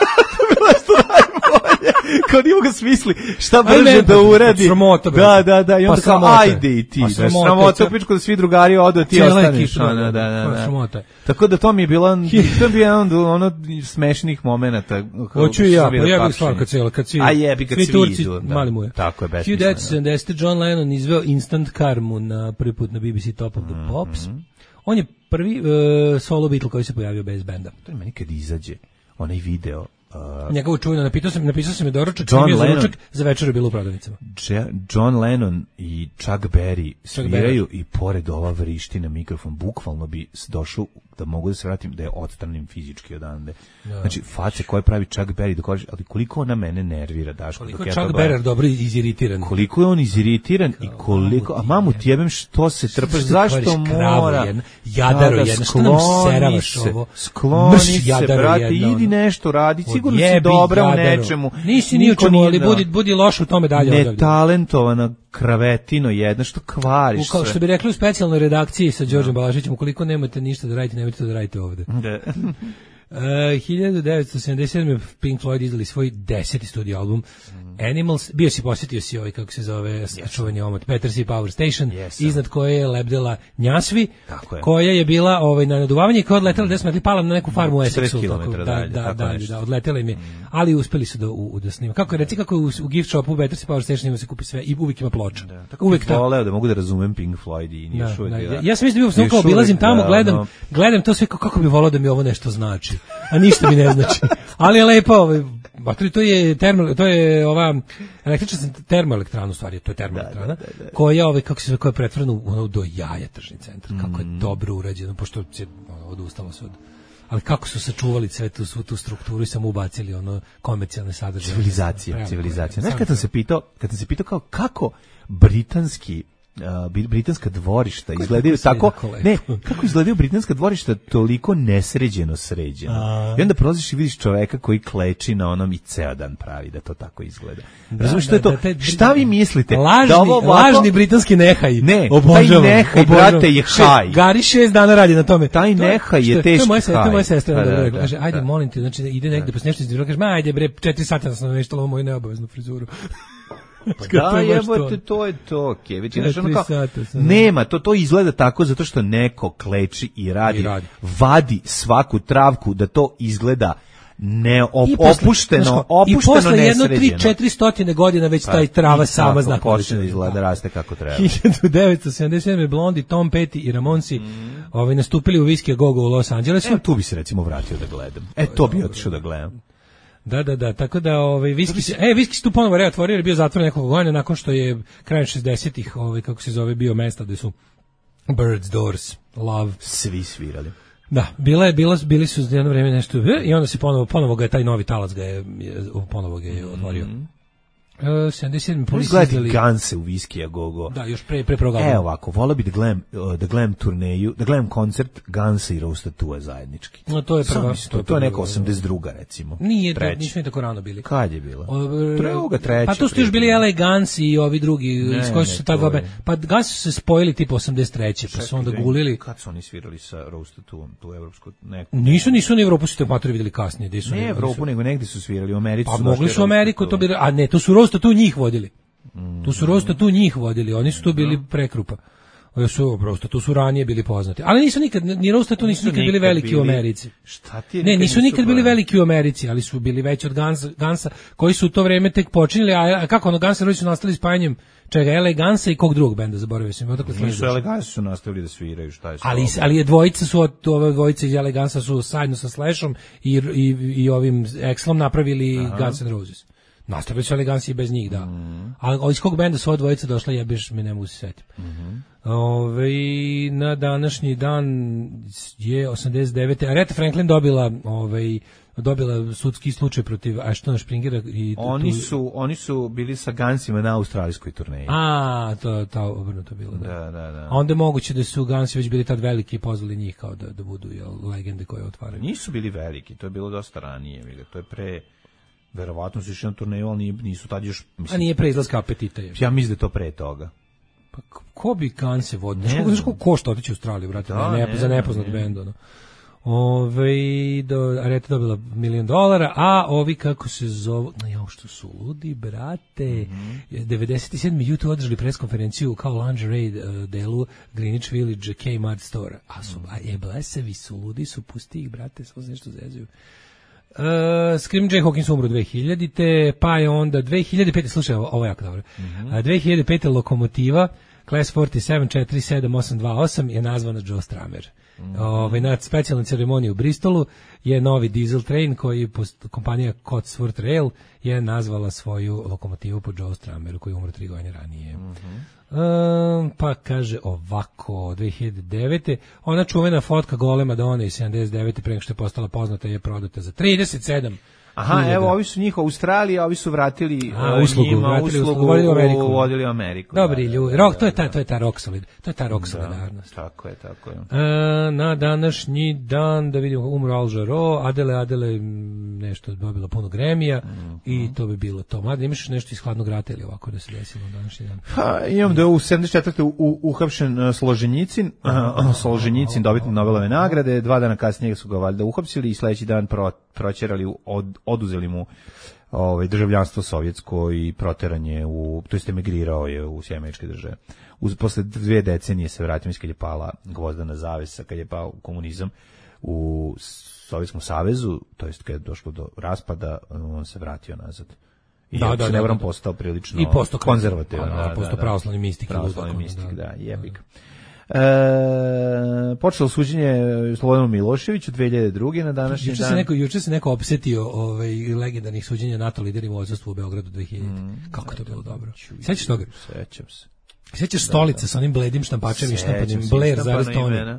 Kao nije ga smisli šta brže da uradi. Sramota. Da, i onda kao ajde i ti. Sramota, pičko da svi drugari odu, ti ostaneš. Sramota. Tako da to mi je bilo, to bi jedan ono smešnih momenata. Hoću i ja, pa jebik svaka cijela, kad svi Turci, mali mu je. Tako je, besmisleno. 1970. John Lennon izveo Instant Karmu na prvi put na BBC Top of the Pops. On je prvi solo Beatle koji se pojavio bez benda. To je meni kad izađe onaj video. Njegovu čujno, napisao sam je doručak, za večer je bilo u prodavnicama. John Lennon i Chuck Berry sviraju i pored ova vrišti na mikrofon, bukvalno bi došao da mogu da se vratim, da je odstranim fizički odande. Znači, face koje pravi Chuck Berry, da kažeš, ali koliko ona mene nervira, Daško. Koliko je Chuck Berry dobro iziritiran. Koliko je on iziritiran i koliko, a mamu ti jebem što se trpaš, zašto mora? Jadaro jedna, što nam seravaš ovo? Skloni se, brate, idi nešto radi, sigurno si dobra u nečemu. Nisi ni u čemu, ali budi loš u tome dalje odavde. Netalentovana kravetino jedna, što kvariš sve. Kao što bi rekli u specijalnoj redakciji sa Đorđem Balašićem, ukoliko nemate ništa da radite, nemojte to da radite ovde. 1977. Pink Floyd izdali svoj 10. studio album Animals. Posjetio si ovaj, kako se zove, čuveni omot Battersea Power Station, iznad koje je lebdela Njasvi, koja je bila na naduvavanje i koja je odletela 10 metri, pala na neku farmu u Essexu. Da, odletela im je, ali uspeli su da snima. Kako je u gift shopu Battersea Power Station ima se kupi sve i uvijek ima ploča. Uvijek voleo da mogu da razumem Pink Floyd i nije uvijek. Ja sam mislim da bio obilazim tamo, gledam to sve kako bi volao da mi ovo nešto znači. A ništa mi ne znači. Ali je lepo, to je ova električna termoelektrana, u stvari, to je termoelektrana, koja je pretvorena u do jaja tržni centar. Kako je dobro urađeno, pošto se odustalo se od... Ali kako su sačuvali sve tu strukturu i samo ubacili komercijalne sadržaje. Civilizacija. Znaš, kad sam se pitao kako britanska dvorišta izgledaju tako, kako izgledaju britanska dvorišta toliko nesređeno sređeno. I onda prolaziš i vidiš čoveka koji kleči na onom i ceo dan pravi da to tako izgleda. Razumiješ što je to? Šta vi mislite? Lažni britanski nehaj. Ne, taj nehaj, brate, je haj. Gari 6 dana radi na tome. Taj nehaj je teški haj. To je moja sestra. Kaže, ajde, molim te, znači ide negde, pa se nešto izvirao, kaže, ajde bre, 4 sata sam nameštala moju neobaveznu frizuru. Da, jebote, to je to, Kević. Nema, to izgleda tako zato što neko kleči i radi. Vadi svaku travku da to izgleda opušteno, i posle jedno 300-400 godina već taj trava sama zna kako počne da izgleda, raste kako treba. 1977. Blondi, Tom Petty i Ramonsi nastupili u Whiskey A Go Go u Los Angelesu. Tu bi se recimo vratio da gledam. To bi otišao da gledam. Da, tako da Whiskey se tu ponovo reotvorio, jer je bio zatvoren nekog godina nakon što je krajem 60-ih, kako se zove, bio mesta gde su Birds, Doors, Love, svi svirali. Da, bili su za jedno vreme nešto i onda se ponovo ga je taj novi talac ponovo ga je otvorio. 77. Policija izdali Ganse u Whiskey A Go Go. Da, još pre programa. Evo ovako, volao bi da gledam turneju, da gledam koncert Gansa i Rose Tattoo zajednički. No, to je prva. To je neka 82. recimo. Nije, nisu ni tako rano bili. Kad je bila? Treća. Pa tu su još bili LA Guns i ovi drugi, iz koji su se ta dva benda. Pa Guns su se spojili tipa 83. Pa su onda gulili. Kad su oni svirali sa Rose Tattooom, tu evropsku neku? Nisu ni Evropu su te matori videli kasnije. Ne Evropu, nego negdje su svirali u Americi. Pa mogli su u Ameriku, to su Rose Tattoo njih vodili. Tu su Rose Tattoo njih vodili, oni su tu bili prekrupa. Tu su ranije bili poznati. Ali nisu nikad, ni Rostatu nisu nikad bili veliki u Americi. Šta ti je? Ne, nisu nikad bili veliki u Americi, ali su bili veći od Gansa, koji su u to vreme tek počinili, a kako ono, Guns N' Roses su nastali spajanjem čega, LA Gansa i kog drugog benda, zaboravio sam. Nisu LA Gansa su nastavili da sviraju, šta je sve. Ali je ove dvojice iz LA Gansa su zajedno sa Slashom i ovim Exlom napravili Guns N' Roses. Nastavili su elegancije bez njih, da. Ali iz kog benda su ova dvojica došla, jebeš, me ne mogu se setiti. Na današnji dan je 89. Aretha Franklin dobila sudski slučaj protiv Ashtona Springera. Oni su bili sa Gunsima na australijskoj turneji. To obrnuto bilo, da. Da. A onda je moguće da su Gunsi već bili tad veliki i pozvali njih kao da budu legende koje otvaraju. Nisu bili veliki, to je bilo dosta ranije. To je pre... Verovatno su išli na turneju, ali nisu tad još... A nije pre izlaska apetita. Ja mislim da je to pre toga. Pa ko bi Ganse vodio? Znaš ko košta otići u Australiju, brate, za nepoznat bend, ono. Aretha dobila $1 milion, a ovi kako se zovu, što su ludi, brate. 97. YouTube održali preskonferenciju kao lingerie delu Greenwich Village Kmart Store. A blesevi su ludi, su pusti ih, brate, samo se nešto zezuju. Scream Jay Hawkins umro 2000-te, pa je onda 2005. Slušaj, ovo je jako dobro. 2005. Lokomotiva Class 47 47828 je nazvana Joe Stramer. Na specijalnoj ceremoniji u Bristolu je novi diesel train koji kompanija Cotsworth Rail je nazvala svoju lokomotivu po Joe Strameru koji je umro 3 godine ranije. Pa kaže ovako, 2009. ona čuvena fotka gole Madone iz 79. pre nego što je postala poznata je prodata za 37. Evo, ovi su njih u Australiji, a ovi su vratili uslugu, vodili Ameriku. Dobri ljudi, to je ta rock solidarnost. Tako je. Na današnji dan, da vidimo, umro Al Jarreau, Adele nešto dobila puno Grammy-a i to bi bilo to. Mada imaš nešto iz Hladnog rata ili ovako da se desilo na današnji dan? Imam da je u 74. uhapšen Solženjicin dobitnik Nobelove nagrade, 2 dana kasnije su ga valjda uhapsili i sledeći dan proćerali, oduzeli mu državljanstvo sovjetsko i proteran je to jest emigrirao je u Američke države. Posle 2 decenije se vratio, mislim kad je pala gvozdena zavesa, kad je pao komunizam u Sovjetskom savezu, to jest kad je došlo do raspada, on se vratio nazad. I se ne varam postao prilično konzervativan. Postao pravoslavni mistik. Jebik. Počelo suđenje Slobodanu Miloševiću 2002. na današnji dan. Juče se neko opsetio legendarnih suđenja NATO liderima u odsustvu u Beogradu 2000. Kako to bilo dobro. Sećaš toga? Sećam se. Sećaš stolice sa onim bledim štampačem i štampanim Blair zarez Tony.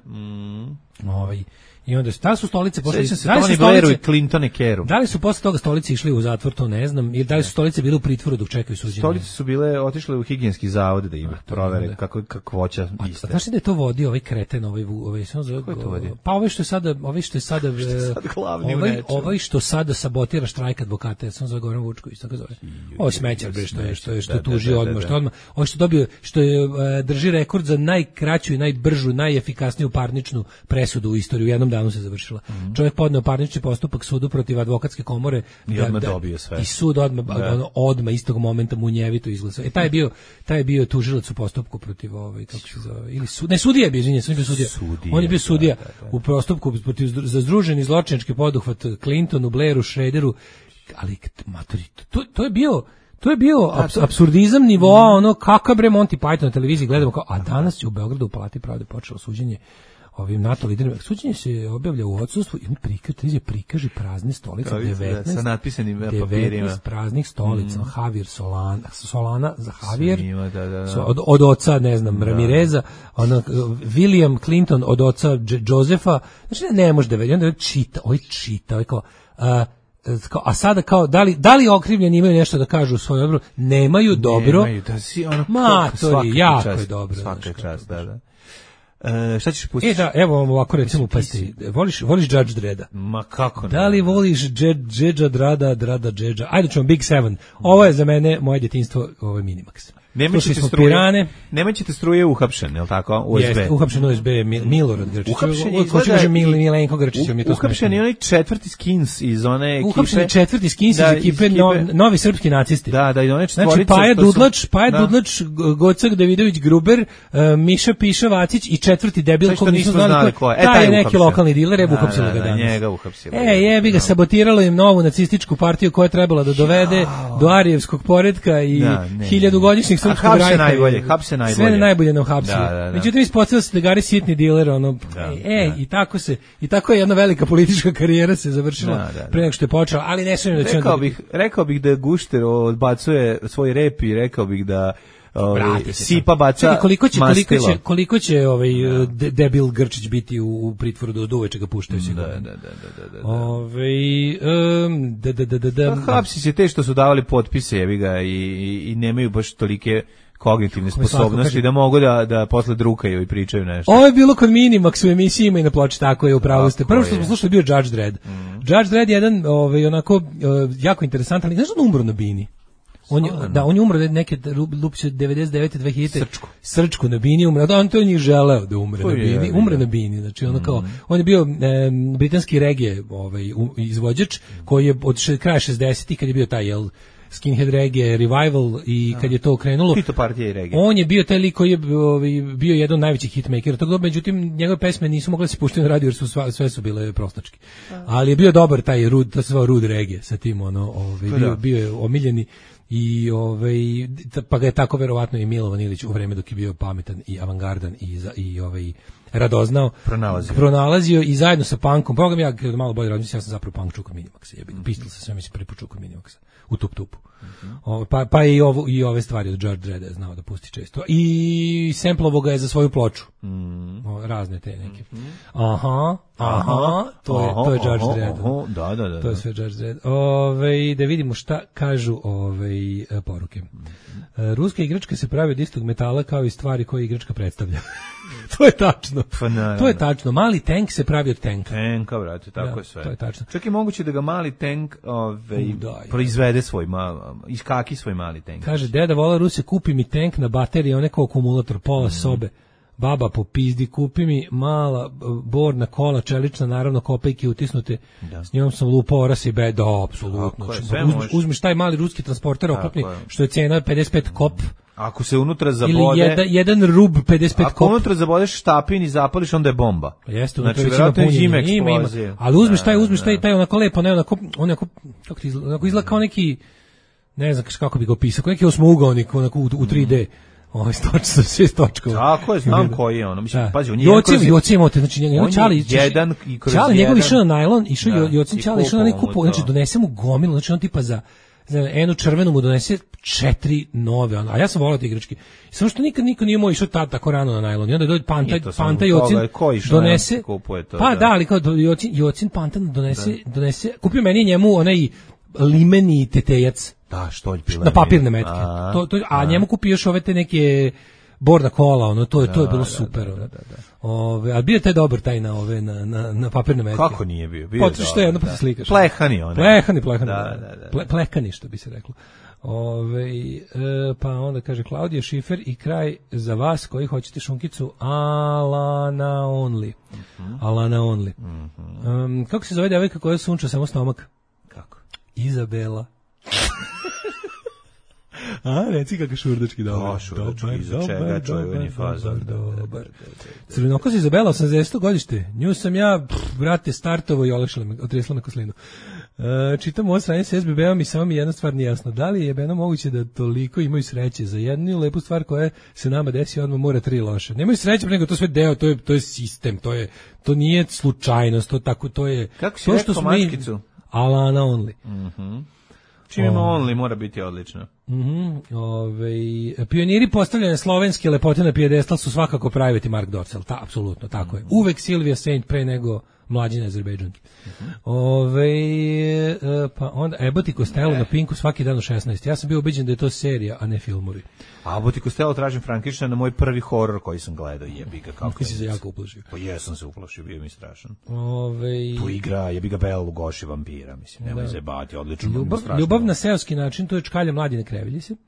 I onda da su stolice posle Tony Blairu i Clintone Keru. Da li su posle toga stolice išli u zatvor, to ne znam, ili da li su stolice bile u pritvoru dok čekaju suđenje? Stolice su bile otišle u higijenski zavod da im provere kakvoća iste. Znaš da je to vodio ovaj kreten, pa ovaj što je sada ovaj što sada sabotira štrajk advokata, sam zove Goran Vučković, tako zove. Ovo smećar što tuži odmah, ovo što dobio, što je drži rekord za najkraću i najbržu, najefikasniju parničnu presudu u istoriji, u jednom danu se završila. Čovjek podneo parnični postupak sudu protiv advokatske komore i odmah dobio sve. I sud odmah istog momenta munjevito izglasao. Taj je bio tužilac u postupku protiv kako se zove, ili sudija je bio, on je bio sudija u postupku protiv za združeni zločinački poduhvat Clintonu, Blairu, Schroederu, ali matori, to je bio apsurdizam nivoa, ono kakav bre Monty Python na televiziji gledamo kao, a danas je u Beogradu u Palati pravde počelo suđenje ovim NATO liderima. Suđenje se objavlja u odsustvu i prikaže prazne stolice, 19 sa natpisanim papirima. 19 praznih stolica, Javier Solana za Javier, od oca, ne znam, Ramireza, William Clinton od oca Josefa, znači ne može da vedi, onda čita, kao, a sada kao, da li okrivljeni imaju nešto da kažu u svoj odbranu? Nemaju, dobro. Matori, jako je dobro. Svaka čast, da. Šta ćeš pustiti? Evo vam ovako recimo, pasti. Voliš Judge Dredda? Ma kako ne? Da li voliš Dredda, Drada, Dredda? Ajde ćemo Big Seven. Ovo je za mene moje djetinjstvo, ovo je Minimax. Nemaćete struje uhapšen, je li tako? USB. Jeste, uhapšen USB Milorad Grčić. Milenko Grčić, mi to uhapšen je onaj četvrti skins iz one ekipe. Uhapšen je četvrti skins iz ekipe Novi srpski nacisti. Da, i one četvorice. Znači, Paja Dudlač, Gocak Davidović Gruber, Miša Piša Vacić i četvrti debil kog nisu znali ko je. Taj je neki lokalni diler, uhapsili ga danas. Njega uhapsili. Jebi ga, sabotiralo im novu nacističku partiju koja je trebala da dovede do arijevskog poretka i 1000-godišnjeg srpskog rajka. Hapse najbolje. Sve najbolje nam hapsio. Međutim, ispostavilo se da Gari sitni diler, i tako je jedna velika politička karijera se završila pre nego što je počela, ali ne sumnjam da će rekao bih da Gušter odbacuje svoj rep i rekao bih da Sipa baca koliko će debil Grčić biti u pritvoru do uveče ga puštaju sigurno. Hapsi se te što su davali potpise, jebi ga, i nemaju baš tolike kognitivne sposobnosti da mogu da posle drukaju i pričaju nešto. Ovo je bilo kod Minimax u emisiji Ima i na ploči, tako je, upravo ste. Prvo što smo slušali bio Judge Dredd. Judge Dredd je jedan onako jako interesantan, ali znaš da umro na bini? On je umro neke lupće 99. 2000. Srčku na bini umre. On to njih želeo da umre na bini. Umre na bini. Znači on je bio britanski regije izvođač koji je od kraja 60-ih kad je bio taj skinhead reggae revival i kad je to krenulo. Tito partija i reggae. On je bio taj lik koji je bio jedan od najvećih hitmakera tog doba, međutim njegove pesme nisu mogle se puštati na radio jer su sve su bile prostački. Ali je bio dobar taj to se zvao rude reggae sa tim bio je omiljeni. I pa ga je tako verovatno i Milovan Ilić u vreme dok je bio pametan i avangardan i radoznao pronalazio i zajedno sa punkom. Bogam ja malo bolje razmišljam, ja sam zapravo punk čukao Minimaxa, pistol sa sve mi se prepočukao Minimaxa u tup-tupu. Pa i ove stvari od George Dredda je znao da pusti često. I samplovo ga je za svoju ploču. Razne te neke. To je George Dredd. Da. To je sve George Dredd. Da vidimo šta kažu poruke. Ruska igračka se pravi od istog metala kao i stvari koje igračka predstavlja. To je tačno. To je tačno. Mali tank se pravi od tanka. Tanka, brate, tako je sve. To je tačno. Čak je moguće da ga mali tank proizvede iskaki svoj mali tank. Kaže, deda vola Ruse, kupi mi tank na bateriji, on je kao akumulator, pola sobe. Baba po pizdi, kupi mi mala borna kola, čelična, naravno kopejke utisnute, s njom sam lupao oras i bed, apsolutno. Uzmiš taj mali ruski transporter oklopni, što je cena 55 kop. Ako se unutra zabode... Ili jedan rub 55 kop. Ako unutra zabodeš štapin i zapališ, onda je bomba. Jeste, znači, vjerojatno je zime eksplozije. Ali uzmiš taj onako lepo, onako izgleda kao neki, ne znam kako bi ga opisao, kao neki osmougaonik, onako u 3D. Ovo stoč sa 6 točkova. Tako je, znam koji je ono. Mislim, pazi, on je Čali njegov išao na najlon, Jocin Čali išao na neku kupu, znači donese mu gomilu, znači on tipa za jednu červenu mu donese 4 nove, a ja sam volao te igračke. Samo što niko nije moj išao tako rano na najlon. I onda dođe Panta Jocin donese. Pa da, ali kao Jocin Panta donese, kupio meni njemu onaj limeni tetejac. Da, što je bilo na papirne metke. A njemu kupi još ove te neke borda kola, to je bilo super. A bio je taj dobar taj na papirne metke. Kako nije bio? Potrebno što je jedno pa se slikaš. Plehani one. Plehani što bi se reklo. Pa onda kaže Klaudija Šifer i kraj za vas koji hoćete šunkicu Alana Only. Alana Only. Kako se zove devojka koja sunča samo stomak? Kako? Izabela. Reci kako šurdački dobar. Šurdački, iza čega čovjek je fazor. Dobar. Crvenokos Izabela, 80. godište. Nju sam ja, brate, startovo i otresla me koslinu. Čitam ovo sranje s SBB-om i samo mi jedna stvar nije jasna. Da li je jebeno moguće da toliko imaju sreće za jednu lepu stvar koja se nama desi, odmah mora 3 loše. Nemaju sreće, nego to sve deo, to je sistem, to nije slučajnost, to je... Kako si rekao mačkicu? Alana Only. Čim ima Only, mora biti odlično. Pioniri postavljanja slovenske lepote na pijedestal su svakako private Mark Dorcel, apsolutno, tako je. Uvek Silvia Saint pre nego mlađine Azerbejdžanke. Pa onda Abbott i Costello na Pinku svaki dan u 16. Ja sam bio ubeđen da je to serija, a ne filmovi. A Abbott i Costello tražim Frankensteina na moj prvi horor koji sam gledao, jebi ga kako. Ti si se jako uplašio. Pa jesam se uplašio, bio mi strašan. Tu igra jebi ga Bela Lugoši vampira, mislim, nemoj zajebati, odlično. Ljubav na seoski način, to je Čkalja Mladine Krevelji se.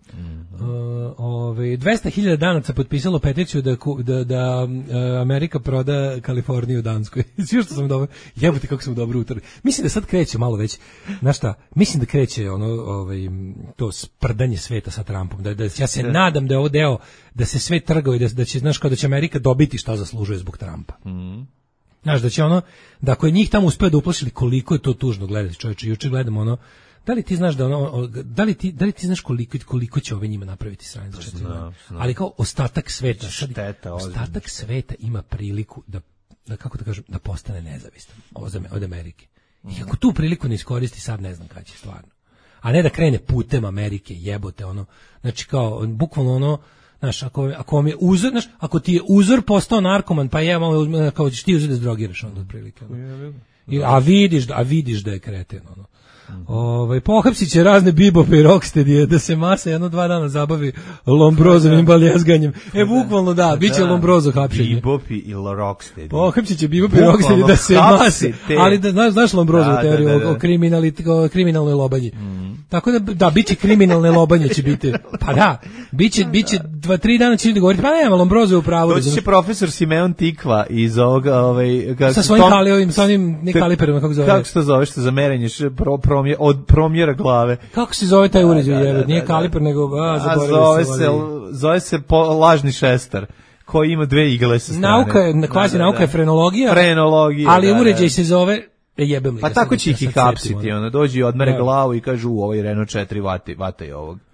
200.000 Danaca potpisalo peticiju da Amerika proda Kaliforniju Danskoj. Sve što sam dobro, jebote kako sam dobro utrli. Mislim da sad kreće malo već, znaš šta, mislim da kreće to sprdanje sveta sa Trumpom. Ja se nadam da je ovo deo da se sve trgao i da će, znaš, kao da će Amerika dobiti šta zaslužuje zbog Trumpa. Znaš, da će da ako je njih tamo uspeo da uplašili, koliko je to tužno gledati, čovječe. Juče gledamo da li ti znaš da li ti znaš koliko će ove njima napraviti sranje za 4 dana? Ali kao ostatak sveta, ostatak sveta ima priliku da kako da kažem, da postane nezavistan od Amerike. I kako tu priliku ne iskoristi, sad ne znam kada će stvarno. A ne da krene putem Amerike, jebote, znači kao, bukvalno znaš, ako vam je uzor, znaš, ako ti je uzor postao narkoman, pa je malo, kao ćeš ti uzeti da zdrogiraš onda otprilike. A vidiš da je kreten, pohapsit će razne bibope i rocksteadije da se masa 1-2 dana zabavi Lombrozovim baljezganjem. Bukvalno da, bit će Lombrozo hapšenje. Bibopi i rocksteadi. Pohapsit će bibopi i rocksteadi da se mase. Ali da znaš Lombrozovu teoriju o kriminalnoj lobanji. Tako da, bit će kriminalne lobanje će biti. Pa da, bit će 2-3 dana će govoriti, pa nema, Lombrozo je u pravu. Doći će profesor Simeon Tikva iz ovoga, sa svojim kalijovim, sa onim kaliperima, kako zove. Kako se to zove, što za merenje od promjera glave. Kako se zove taj uređaj? Nije kaliper, nego zove se lažni šestar, koji ima 2 igle sa strane. Kvazi nauka je frenologija, ali uređaj se zove jebem li. Pa tako će ih i hapsiti, dođi i odmere glavu i kažu ovaj Renault 4 vata je ovog.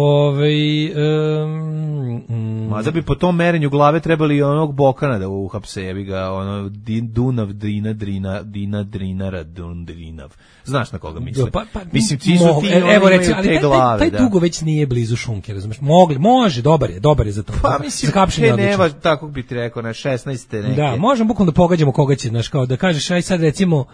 Da bi po tom merenju glave trebali onog Bokana da uhapse, jebi ga, Dunav, Drinara, Drinav. Znaš na koga mislim? Mislim, ti su ti, evo reći, ali taj dugo već nije blizu šunke, razumiješ? Može, dobar je za to. Pa mislim, nema, tako bi ti rekao, na 16. neke. Da, možemo bukvalno da pogađamo koga će, znaš, kao da kažeš, aj sad recimo,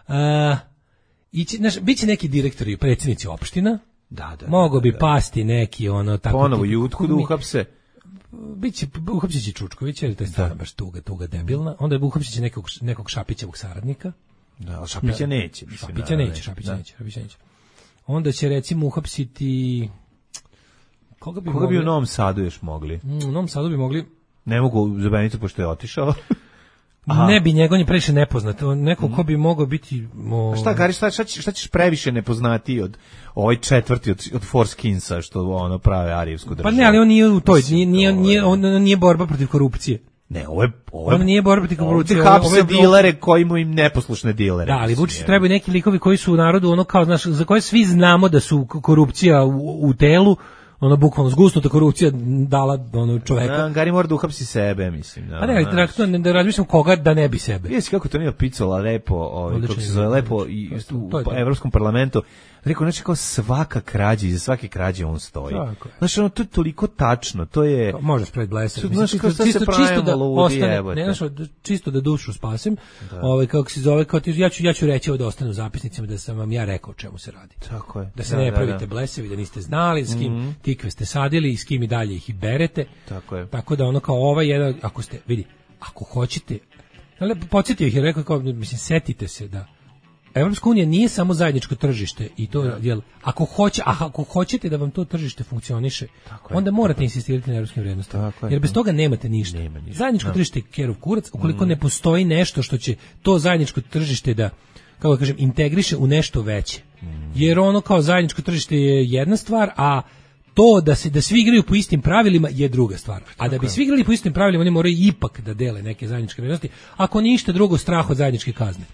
bit će neki direktori i predsjednici opština. Mogo bi pasti neki tako ponovo jutku da uhapse. Uhapsit će Čučković, jer to je stvarno baš tuga debilna. Onda uhapsit će nekog Šapićevog saradnika. Da, ali Šapića neće. Šapića neće. Onda će recimo uhapsiti koga bi u Novom Sadu još mogli? U Novom Sadu bi mogli. Ne mogu za Benicu pošto je otišao. Ne bi njegov je previše nepoznat. Neko ko bi mogao biti... Šta ćeš previše nepoznati od ovaj četvrti od Forskinsa što prave arijevsku državu? Pa ne, ali on nije u toj, nije borba protiv korupcije. Ne, ovo nije borba protiv korupcije. Ovdje hapse dilere koji imaju im neposlušne dilere. Da, ali Vučiću trebaju neki likovi koji su u narodu, kao, znaš, za koje svi znamo da su korupcija u telu, bukvalno zgusnuta korupcija dala čoveka. Gari mora da uhapsi sebe, mislim. Pa ne, da razmišljam koga da ne bi sebe. Jesi kako to nije Picola lepo, kako se zove lepo i u Evropskom parlamentu. Rekao, znači kao svaka krađa, iza svake krađe on stoji. Znači, to je toliko tačno, to je... Može spread bleser. Znači, čisto da ostane, čisto da dušu spasim, kako se zove, ja ću reći ovo da ostane u zapisnicima, da sam vam ja rekao o čemu se radi. Tako je. Da se ne pravite blesevi, da niste znali s kim tikve ste sadili i s kim i dalje ih i berete. Tako je. Tako da kao ovaj jedan, ako hoćete, podsjetio ih je rekao, mislim, setite se da Evropska unija nije samo zajedničko tržište i to je, ako hoćete da vam to tržište funkcioniše, onda morate insistirati na evropskim vrijednostima. Jer bez toga nemate ništa. Zajedničko tržište je kerov kurac, ukoliko ne postoji nešto što će to zajedničko tržište da, kako da kažem, integriše u nešto veće. Jer kao zajedničko tržište je jedna stvar, a to da svi igraju po istim pravilima je druga stvar. A da bi svi igrali po istim pravilima, oni moraju ipak da dele neke zajedničke vrijednosti, ako ništa drugo, strah od zajedničke kazne.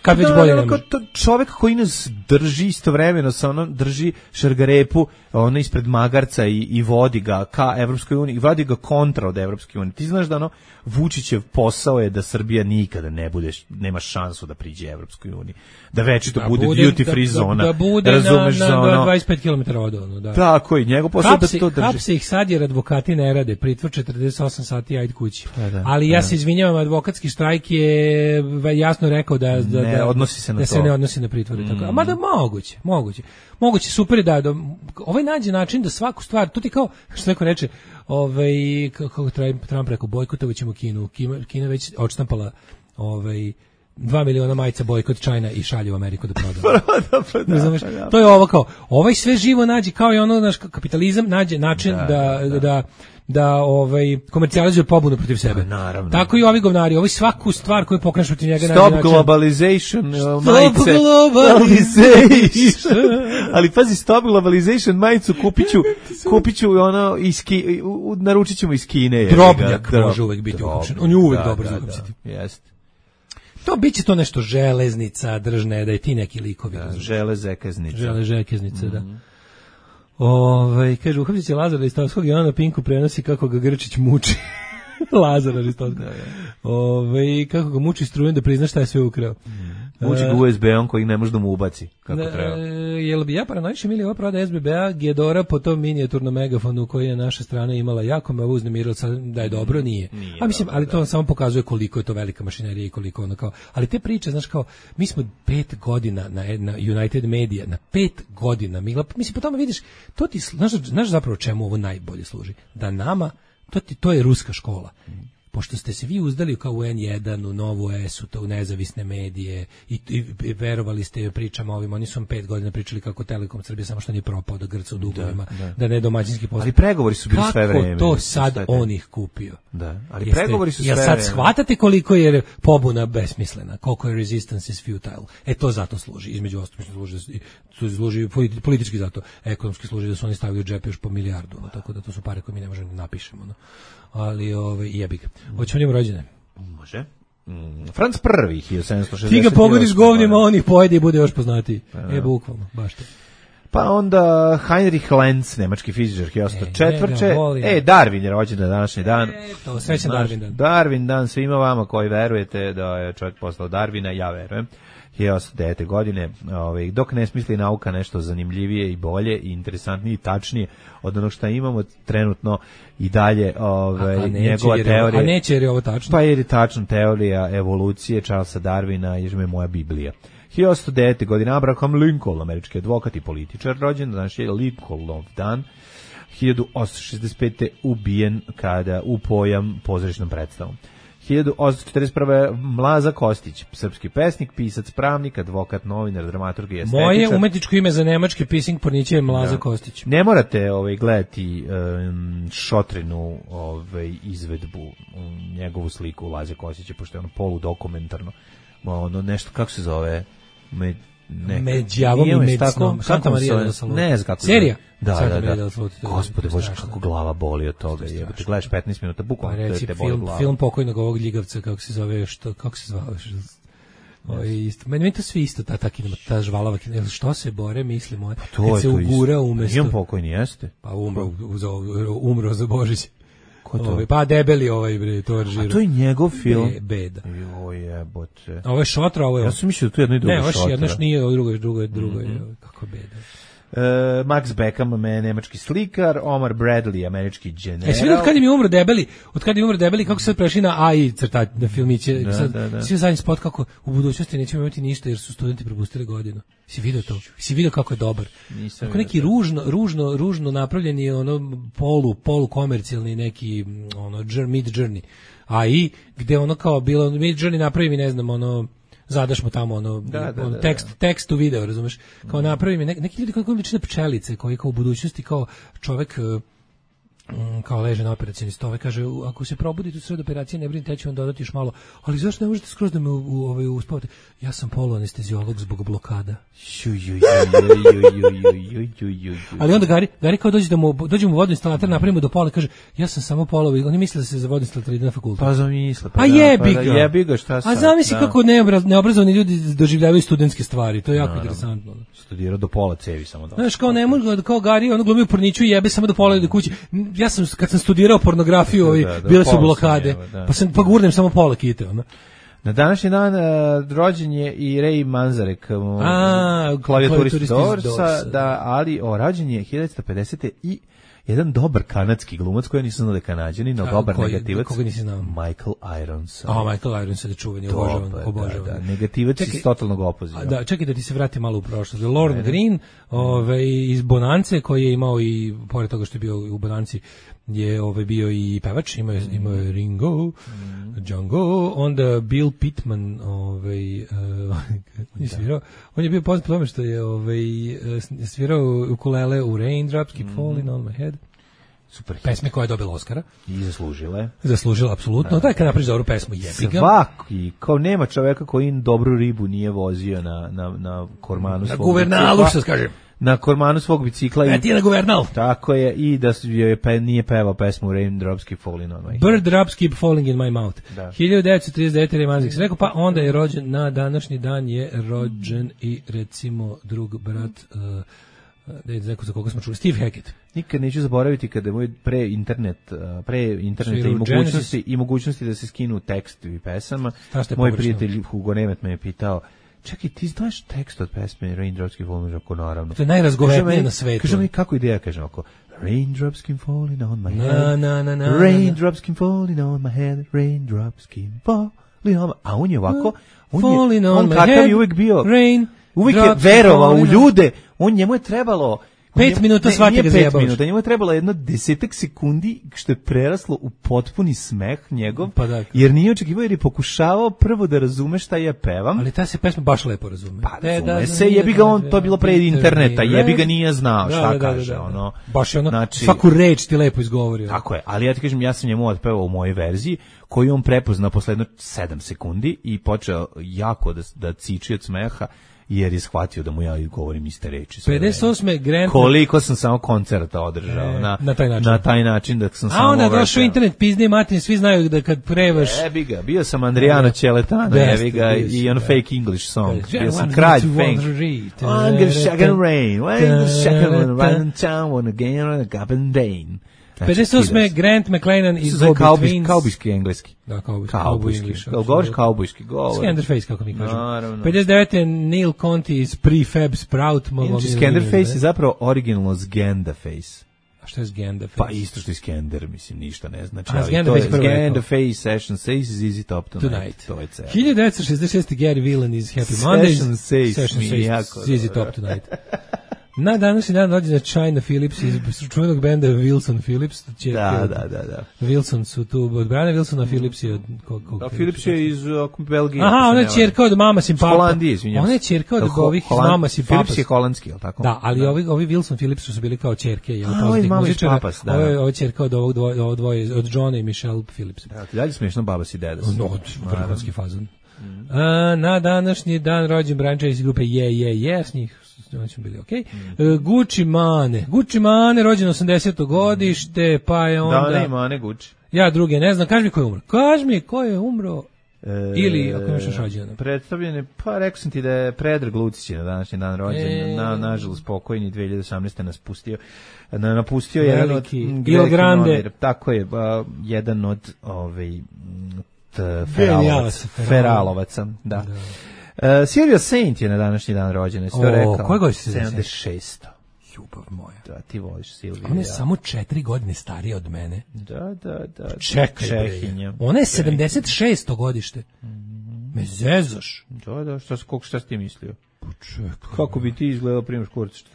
kad već bolje ne može. Čovjek koji nas drži istovremeno, drži šargarepu ispred magarca i vodi ga ka Evropskoj uniji, i vodi ga kontra od Evropske unije. Ti znaš da Vučićev posao je da Srbija nikada nema šansu da priđe Evropskoj uniji. Da večito bude duty free zona. Da bude na 25 km od da. Tako i njegov posao da to drži. Hapse ih sad jer advokati ne rade, pritvor 48 sati, ajde kući. Ali ja se izvinjavam, advokatski štrajk je jasno rekao da odnosi se na da to. Se ne odnosi na pritvor. Tako. Mada moguće, super je da ovaj nađe način da svaku stvar, to ti kao, što neko reče, kako Trump rekao, bojkotovaćemo Kinu. Kina već odštampala 2 miliona majica bojkot China i šalje u Ameriku da proda. To je ovo kao, ovaj sve živo nađe, kao i ono, naš kapitalizam nađe način da komercijalizuje pobunu protiv sebe. Naravno. Tako i ovi govnari, ovi svaku stvar koju pokreneš protiv njega Stop globalization majice. Ali pazi, stop globalization majicu kupiću naručit ćemo iz Kine. Drobnjak može uvek biti uhapšen. On je uvek dobar za uhapsiti. Jeste. To biće to nešto železnica, držne, da je ti neki likovi. Železekeznica, da. Kaže, uhapsit će Lazara Ristovskog i ona na Pinku prenosi kako ga Grčić muči. Lazara Ristovskog. Kako ga muči strujem da prizna šta je sve ukrao. Muči ga USB-om koji ne može da mu ubaci kako treba. Jel bi ja paranoišem ili ova proda SBB-a Gedora po tom minijaturnom megafonu koji je naša strana imala, jako me uznemirilo da je dobro, nije. A mislim, ali to samo pokazuje koliko je to velika mašinerija i koliko ono kao, ali te priče, znaš kao, mi smo 5 godina na United Media, na 5 godina, mislim, po tome vidiš, to ti, znaš zapravo čemu ovo najbolje služi? Da nama, to je ruska škola. Pošto ste se vi uzdali kao u N1, u Novu S, u nezavisne medije i verovali ste pričama ovim, oni su vam 5 godina pričali kako Telekom Srbije samo što nije propao da grca u dugovima, da ne domaćinski posao. Ali pregovori su bili sve vreme. Kako to sad on ih kupio? Da, ali pregovori su sve vreme. Jel sad shvatate koliko je pobuna besmislena, koliko je resistance is futile? To zato služi, između ostalog služi politički zato, ekonomski služi da su oni stavili u džep još po milijardu, tako da to su pare koje mi ne možemo da napišemo. Ali jebi ga. Hoćemo njemu rođene? Može. Franc I, 1760. Ti ga pogodiš govnima, on ih pojede i bude još poznatiji. Bukvalno, baš to. Pa onda Heinrich Lenz, nemački fizičar, 1804. Darwin je rođen na današnji dan. Srećan Darwin dan. Darwin dan svima vama koji verujete da je čovjek poslao Darwina, ja verujem. 1809. godine, dok ne smisli nauka nešto zanimljivije i bolje i interesantnije i tačnije od onog što imamo trenutno i dalje njegova teorija. A neće jer je ovo tačno? Pa jer je tačno teorija evolucije Charlesa Darwina, jer je moja Biblija. 1809. godine Abraham Lincoln, američki advokat i političar, rođen, znači je Lincolnov dan. 1865. ubijen kada u pojam pozorišnom predstavom. 1841. Mlaza Kostić, srpski pesnik, pisac, pravnik, advokat, novinar, dramaturg i estetičar. Moje umetničko ime za nemački pising porniće je Mlaza Kostić. Ne morate gledati Šotrinu izvedbu, njegovu sliku Laze Kostića, pošto je ono poludokumentarno. Nešto, kako se zove? Med đavom i med snom. Santa Maria del Salute. Ne znam kako. Serija? Da. Gospode Bože, kako glava boli od toga. Te gledaš 15 minuta, bukvalno te boli glava. Film pokojnog ovog ljigavca, kako se zove, kako se zvao? Meni to sve isto, ta žvalava, što se bore, misli moje. Kad se ugura umesto. Imam pokojni, jeste? Pa umro za Božić. Pa debeli to je žiro. A to je njegov film? Beda. Joj, jebote. Ovo je Šotra, ovo je... Ja sam mislio da tu jedno i drugo Šotra. Ne, jedno nije, ovo drugo je, kako Beda. Max Beckham, nemački slikar, Omar Bradley, američki general. Svi od kad je umro debeli, kako se sad prešli na AI crtać, na filmiće. Svi zadnji spot kako u budućnosti nećemo imati ništa jer su studenti propustili godinu. Si vidio to? Si vidio kako je dobar? Kako neki ružno napravljeni polu komercijalni neki mid journey. AI gde kao bilo mid journey napravi mi ne znam zadaš mu tamo tekst u video, razumeš? Kao napravi mi neki ljudi koji liče na pčelice, koji kao u budućnosti kao čovek kao leže na operacijni stove, kaže, ako se probudite u sred operacije, ne brinite, ja ću vam dodati još malo, ali zašto ne možete skroz da me uspavate? Ja sam poluanesteziolog zbog blokada. Ali onda Gari kao dođe mu vodoinstalater, napravimo do pola, kaže, ja sam samo polovi, oni misle da se za vodoinstalater ide na fakultet. Pa zamisle. Pa jebi ga, šta sad? A zamisli kako neobrazovani ljudi doživljavaju studentske stvari, to je jako interesantno. Studirao do pola cevi samo da. Znaš, kao ne može, kao Gari, ono glumi u porniću i jebe samo do pola ide kući. Ja sam, kad sam studirao pornografiju, bile su blokade, pa gurnem samo pola kite, ono. Na današnji dan rođen je i Ray Manzarek, klavijaturist Doorsa, da, ali rođen je 1950. i jedan dobar kanadski glumac koji nisam znao da je Kanađanin, no dobar negativac. Koga nisi znao? Michael Irons. Michael Irons je čuveni, obožavan. Da, negativac iz totalnog opozita. Da, čekaj da ti se vrati malo u prošlost. Lorne Greene, iz Bonance, koji je imao i, pored toga što je bio u Bonanci, je bio i pevač, imao je Ringo, Django, onda Bill Pittman, on je bio poznat po tome što je svirao ukulele u Raindrops Keep Falling on My Head. Super hit. Pesme koja je dobila Oscara. I zaslužila. Zaslužila, apsolutno. Da, kad napriš dobru pesmu, jebi ga. Svaki, kao nema čoveka koji dobru ribu nije vozio na kormanu svog guvernalu, što kažem. Na kormanu svog bicikla. Ti je na guvernal. Tako je, i da nije pevao pesmu Raindrops Keep Falling on My Head. Bird Drops Keep Falling in My Mouth. 1939. je Manzik se rekao, pa onda je rođen, na današnji dan je rođen i recimo drug brat, za koga smo čuli, Steve Hackett. Nikad neću zaboraviti kada je pre interneta i mogućnosti da se skinu tekstovi pesama. Moj prijatelj Hugo Nemet me je pitao, čekaj, ti znaš tekst od pesme Raindrops Keep Falling on My Head? Naravno. To je najrazgovetnije na svetu. Kaže mi kako ideja, kažem ako Raindrops keep falling on my head, raindrops keep falling on my head, raindrops keep falling on my... A on je ovako, on kakav je uvijek bio, uvijek je verovao u ljude, njemu je trebalo 5 minuta svaki ga zajebavaš. 5 minuta, njemu je trebalo jedno 10 sekundi što je preraslo u potpuni smeh njegov, jer nije očekivao, jer je pokušavao prvo da razume šta ja pevam. Ali ta se pesma baš lepo razume. Pa razume se, jebi ga on, to je bilo pre interneta, jebi ga nije znao šta kaže. Baš je svaku reč ti lepo izgovorio. Tako je, ali ja ti kažem, ja sam njemu otpevao u mojoj verziji, koju on prepoznao posle jedno 7 sekundi i počeo jako da ciči od smeha, jer je shvatio da mu ja govorim iste reči. 58. Grant... Koliko sam samo koncerta održao na taj način da sam samo... A onda došao internet, pizde matin, svi znaju da kad prevaš... Jebi ga, bio sam Andrijano Ćeletana, jebi ga, i on fake English song. Bio sam kralj fake. Anger, shaken rain, anger, shaken rain, run town, one again, on a gaben dain. 58. Grant McLennan iz Go Betweens. Kaubijski engleski. Da, kaubijski. Govoriš kaubijski, govor. Scanderface, kako mi kažemo. 59. Neil Conti iz Prefab Sprout. Scanderface je zapravo originalno Sgandaface. A što je Sgandaface? Pa isto što je Scander, mislim, ništa ne znači. Sgandaface, Session Says is Easy Top Tonight. To je celo. 1966. Gary Willan iz Happy Mondays. Session Says mi jako. Easy Top Tonight. Na današnji dan rođena China Phillips iz čuvenog benda Wilson Phillips. Da. Wilson su tu od Briana Wilsona, Phillips je od kog Phillips je iz Belgije. Aha, ona je ćerka od Mama Sim Papa. Holandije, izvinjam se. Ona je ćerka od ovih Mama Sim Papa. Phillips je holandski, je li tako? Da, ali ovi Wilson Phillips su bili kao ćerke, je li poznatih muzičara. Ovo je ćerka od ovog dvoje, od Johna i Michelle Phillips. Da, ti dalje smiješno Babas i Dedas. Vrhunski fazon. Na današnji dan rođen Brian Chase iz grupe s njih su bili okej. Gucci Mane, rođen 80. godište, pa je onda... Da, ne, Mane Gucci. Ja druge ne znam, kaži mi ko je umro. Ili, ako imaš još rođena. Predstavljene, pa rekao sam ti da je Predrag Lucić na današnji dan rođen, nažalost pokojni 2018. napustio jedan od Il Grande. Tako je, jedan od Feralovaca, da. Silvio Saint je na današnji dan rođen, jesi to rekao? Koje godine si 76. Ljubav moja. Da, ti voliš Silviju. Ona je samo 4 godine starija od mene. Da. Čekaj, ona je 76. godište. Me zezaš. Da, šta si ti mislio? Kako bi ti izgledao Primož Kurc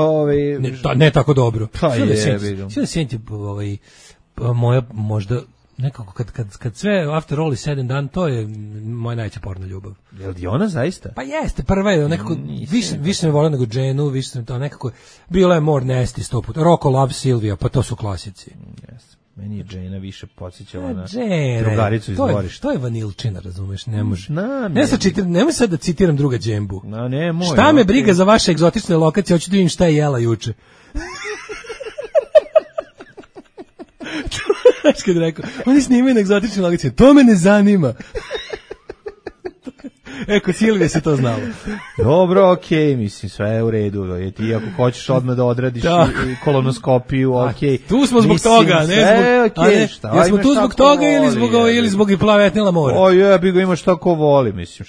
14? Ne tako dobro. Pa je, Silvio Saint je moja možda nekako kad sve after all is said and done, to je moja najveća porno ljubav. Je li ona zaista? Pa jeste, prva je nekako, više me volio nego Dženu, više sam to nekako, bila je more nasty 100 puta. Rocco Love Silvia, pa to su klasici. Yes. Meni je Džena više podsjećala na Džene, drugaricu iz dvorišta. To je vanilčina, razumeš, ne može. Ne, nemoj sad da citiram druga Džembu. Ne, moj. Šta me briga za vaše egzotične lokacije, hoću da vidim šta je jela juče. Znaš kad rekao, oni snimaju na egzotične lokacije, to me ne zanima. Kod Silvije se to znalo. Dobro, okej, mislim, sve je u redu. Ti ako hoćeš odmah da odradiš i kolonoskopiju, okej. Tu smo zbog toga, ne zbog... Jesmo tu zbog toga ili zbog plavetnila mora? Bi ga ima šta ko voli, mislim.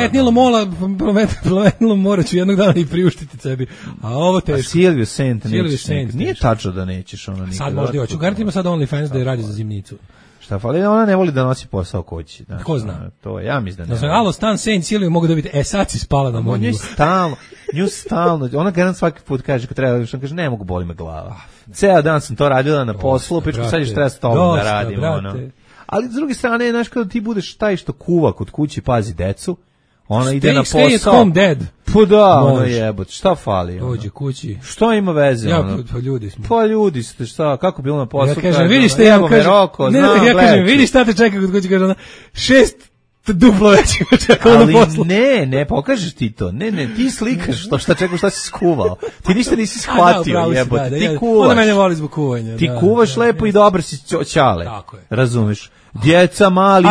Plavetnilo mora ću jednog dana i priuštiti sebi. A ovo teško. A Silviju Sent nećeš. Nije tačno da nećeš ona nikada. Sad možda hoću. Garanti ima sad OnlyFans da je radi za zimnicu. Šta fali, ona ne voli da nosi posao kući. Znači, ko zna? To ja mislim da ne. Znači, alo, stan Saint Silviju mogu dobiti, sad si spala na moju. Nju stalno, ona garant svaki put kaže, kad treba, što kaže, ne mogu, boli me glava. Ceo dan sam to radila na poslu, pičku sad ćeš treba s tobom da radim. Ali s druge strane, znaš, kada ti budeš taj što kuva kod kući, pazi decu, ona ide na posao. Stay at home dead. Pa da, ono jebot, šta fali? Dođe kući. Što ima veze? Pa ljudi smo. Pa ljudi ste, šta, kako bilo na poslu? Ja kažem, vidiš šta ja kažem, ja kažem, vidiš šta te čeka kod kući, kaže ona, 6 duplo već ima čekalo na poslu. Ne, pokažeš ti to. Ne, ti slikaš šta čekaš, šta si skuvao. Ti ništa nisi shvatio, jebote. Ti kuvaš. Ona mene voli zbog kuvanja. Ti kuvaš lepo i dobro si ćale. Tako je. Razumeš? Djeca mali,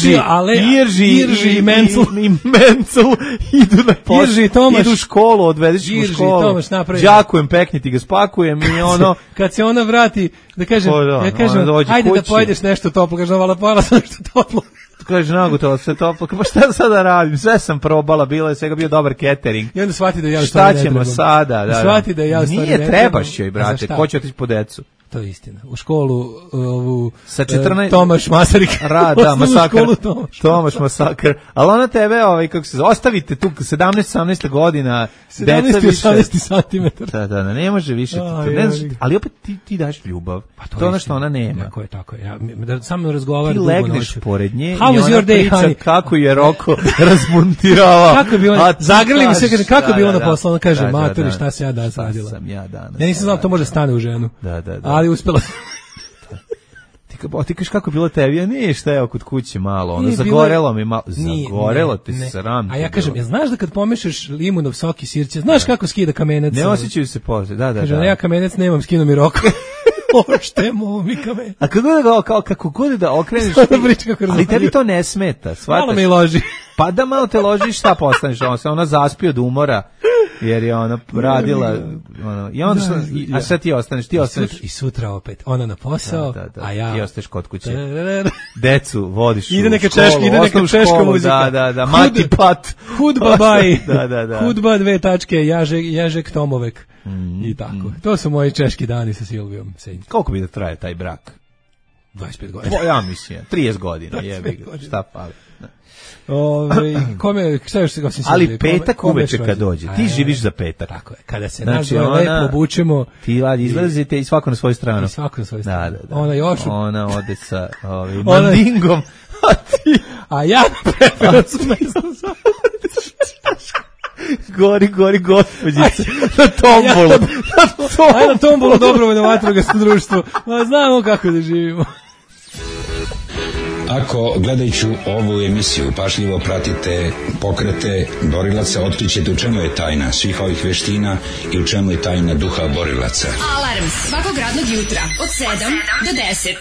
Irži i Mencel idu na posao, idu u školu, odvedeš u školu, đakujem, pekniti ga, spakujem i ono... Kad se ona vrati, da kažem, ajde da pojedeš nešto toplo, kaže, vala pojela sam nešto toplo. Kaže, nagutala se toplo, pa šta sada radim, sve sam probala, bilo je svega bio dobar catering. I onda shvati da ja u stvari ne trebam. Šta ćemo sada? Shvati da ja u stvari ne trebam. Nije, trebaš joj, brate, ko će otići po decu? To je istina. U školu sa 14 Tomaš Masarik. Da, masakr. Tomaš Masakr. Ali ona tebe, kako se ostavite tu 17-18 godina, 17-18 cm. Da, ne može više. Ali opet ti daš ljubav. Pa to je ono što ona nema. Tako je. Ja samo razgovaram. Ti legneš pored nje i ona priča kako je Roko razmontirava. Kako je bilo? Zagrli mi se, kaže, kako je bilo na poslu? Ona kaže, maturi, šta se ja danas radila? Ja nisam znao, to može stane u ženu. Da. Ali uspela. Ti kažeš kako je bilo tebi, ja nije šta evo kod kuće malo, ono zagorelo mi malo, zagorelo ti sram. A ja kažem, ja znaš da kad pomešaš limunov sok i sirće, znaš kako skida kamenac? Ne osjećaju se poslije, da. Kažem, ja kamenac nemam, skinu mi Roko. Oštemo mi kamenac. A kako god da okreneš, ali tebi to ne smeta, shvataš? Malo me loži. Pa da malo te loži, šta postaneš, ona zaspi od umora. Jer je ona radila i onda a sad ti ostaneš i sutra opet ona na posao, a ja ti ostaješ kod kuće. Decu vodiš ide neka češka muzika. Da, Mati Pat, Hudba Baj. Da. Hudba 2 tačke, Ježek Tomovek. I tako. To su moji češki dani sa Silvijom. Koliko bi da traje taj brak? 25 godina. Ja mislim, 30 godina, jebi ga. Šta fali? Ali petak uveče kad dođe, ti živiš za petak. Tako je, kada se znači, nas lepo obučemo, ti izlazite i svako na svoju stranu. Da. Ona ode sa mandingom, a ja preferencu mesto za... Gori, gospođice, na tombolu. Ajde na tombolu, dobrovoljno vatrogasno društvo. Znamo kako da živimo. Ako gledajući ovu emisiju pažljivo pratite pokrete borilaca, otkrićete u čemu je tajna svih ovih veština i u čemu je tajna duha borilaca. Alarm svakog radnog jutra od 7 do 10.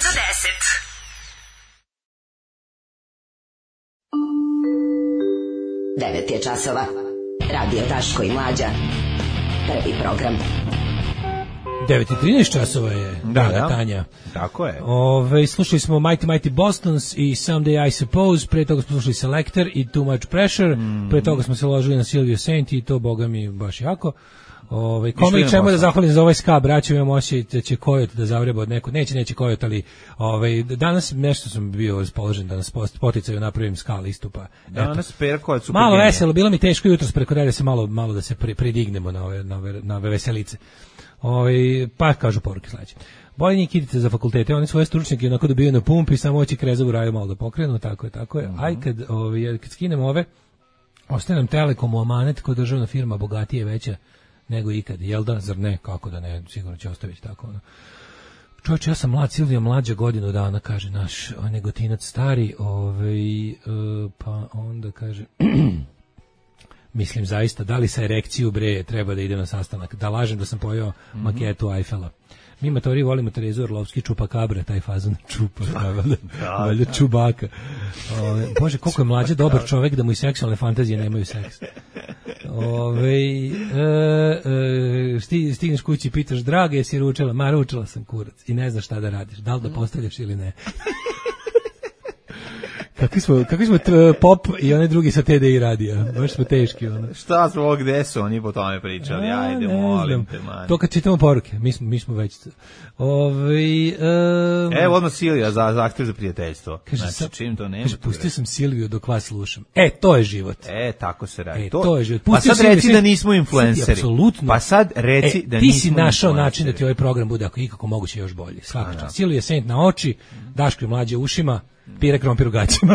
9 je časova. Radio Daško i Mlađa. Prvi program. 9:13 časova je, draga Tanja. Tako je. Slušali smo Mighty Bostons i Someday I Suppose, pre toga smo slušali Selector i Too Much Pressure, pre toga smo se ložili na Silvio Saint i to, boga mi, baš jako. Kome i čemu da zahvalim za ovaj ska, braćo, imam osjećaj da će Kojot da zavreba od nekog, neće Kojot, ali danas nešto sam bio raspoložen da nas poticaju napravim ska listupa. Danas Perkovac su malo veselo, bilo mi teško jutros preko da se malo da se pridignemo na ove veselice. Pa kažu poruke sledeće. Bolje njih idite za fakultete, oni svoje stručnjake onako dobiju na pumpi, samo hoće krezavu raju malo da pokrenu, tako je. Aj kad skinemo ove, ostaje nam Telekom u amanet kao državna firma, bogatije veća nego ikad, jel da, zar ne, kako da ne, sigurno će ostaviti tako ono. Čovječe, ja sam mlad, Silvija mlađa godinu dana, kaže naš Negotinac stari, pa onda kaže, mislim zaista, da li sa erekciju bre treba da idem na sastanak, da lažem da sam pojao maketu Eiffela. Mi matori volimo Terezu Orlovski, Čupakabre, taj fazon čupa, valjda Čubaka. Bože, koliko je mlađe dobar čovek da mu i seksualne fantazije nemaju seks. Stigneš kući i pitaš, draga, jesi ručala? Ma, ručala sam, kurac. I ne znaš šta da radiš, da li da postavljaš ili ne. Kakvi smo pop i one drugi sa TDI radija. Baš smo teški. Ono. Šta smo, gde su oni po tome pričali? Ajde, molim te, man. To kad čitamo poruke, mi smo već... Evo odmah Silvija za zahtev za prijateljstvo. Znači, čim to nema... Pustio sam Silviju dok vas slušam. To je život. Tako se radi. To je život. Pa sad reci da nismo influenceri. Apsolutno. Pa sad reci da nismo ti si našao način da ti ovaj program bude ako ikako moguće još bolji. Svaka čast. Silvija Sent na oči, Daško je mlađe ušima, Pire krompir u gaćima.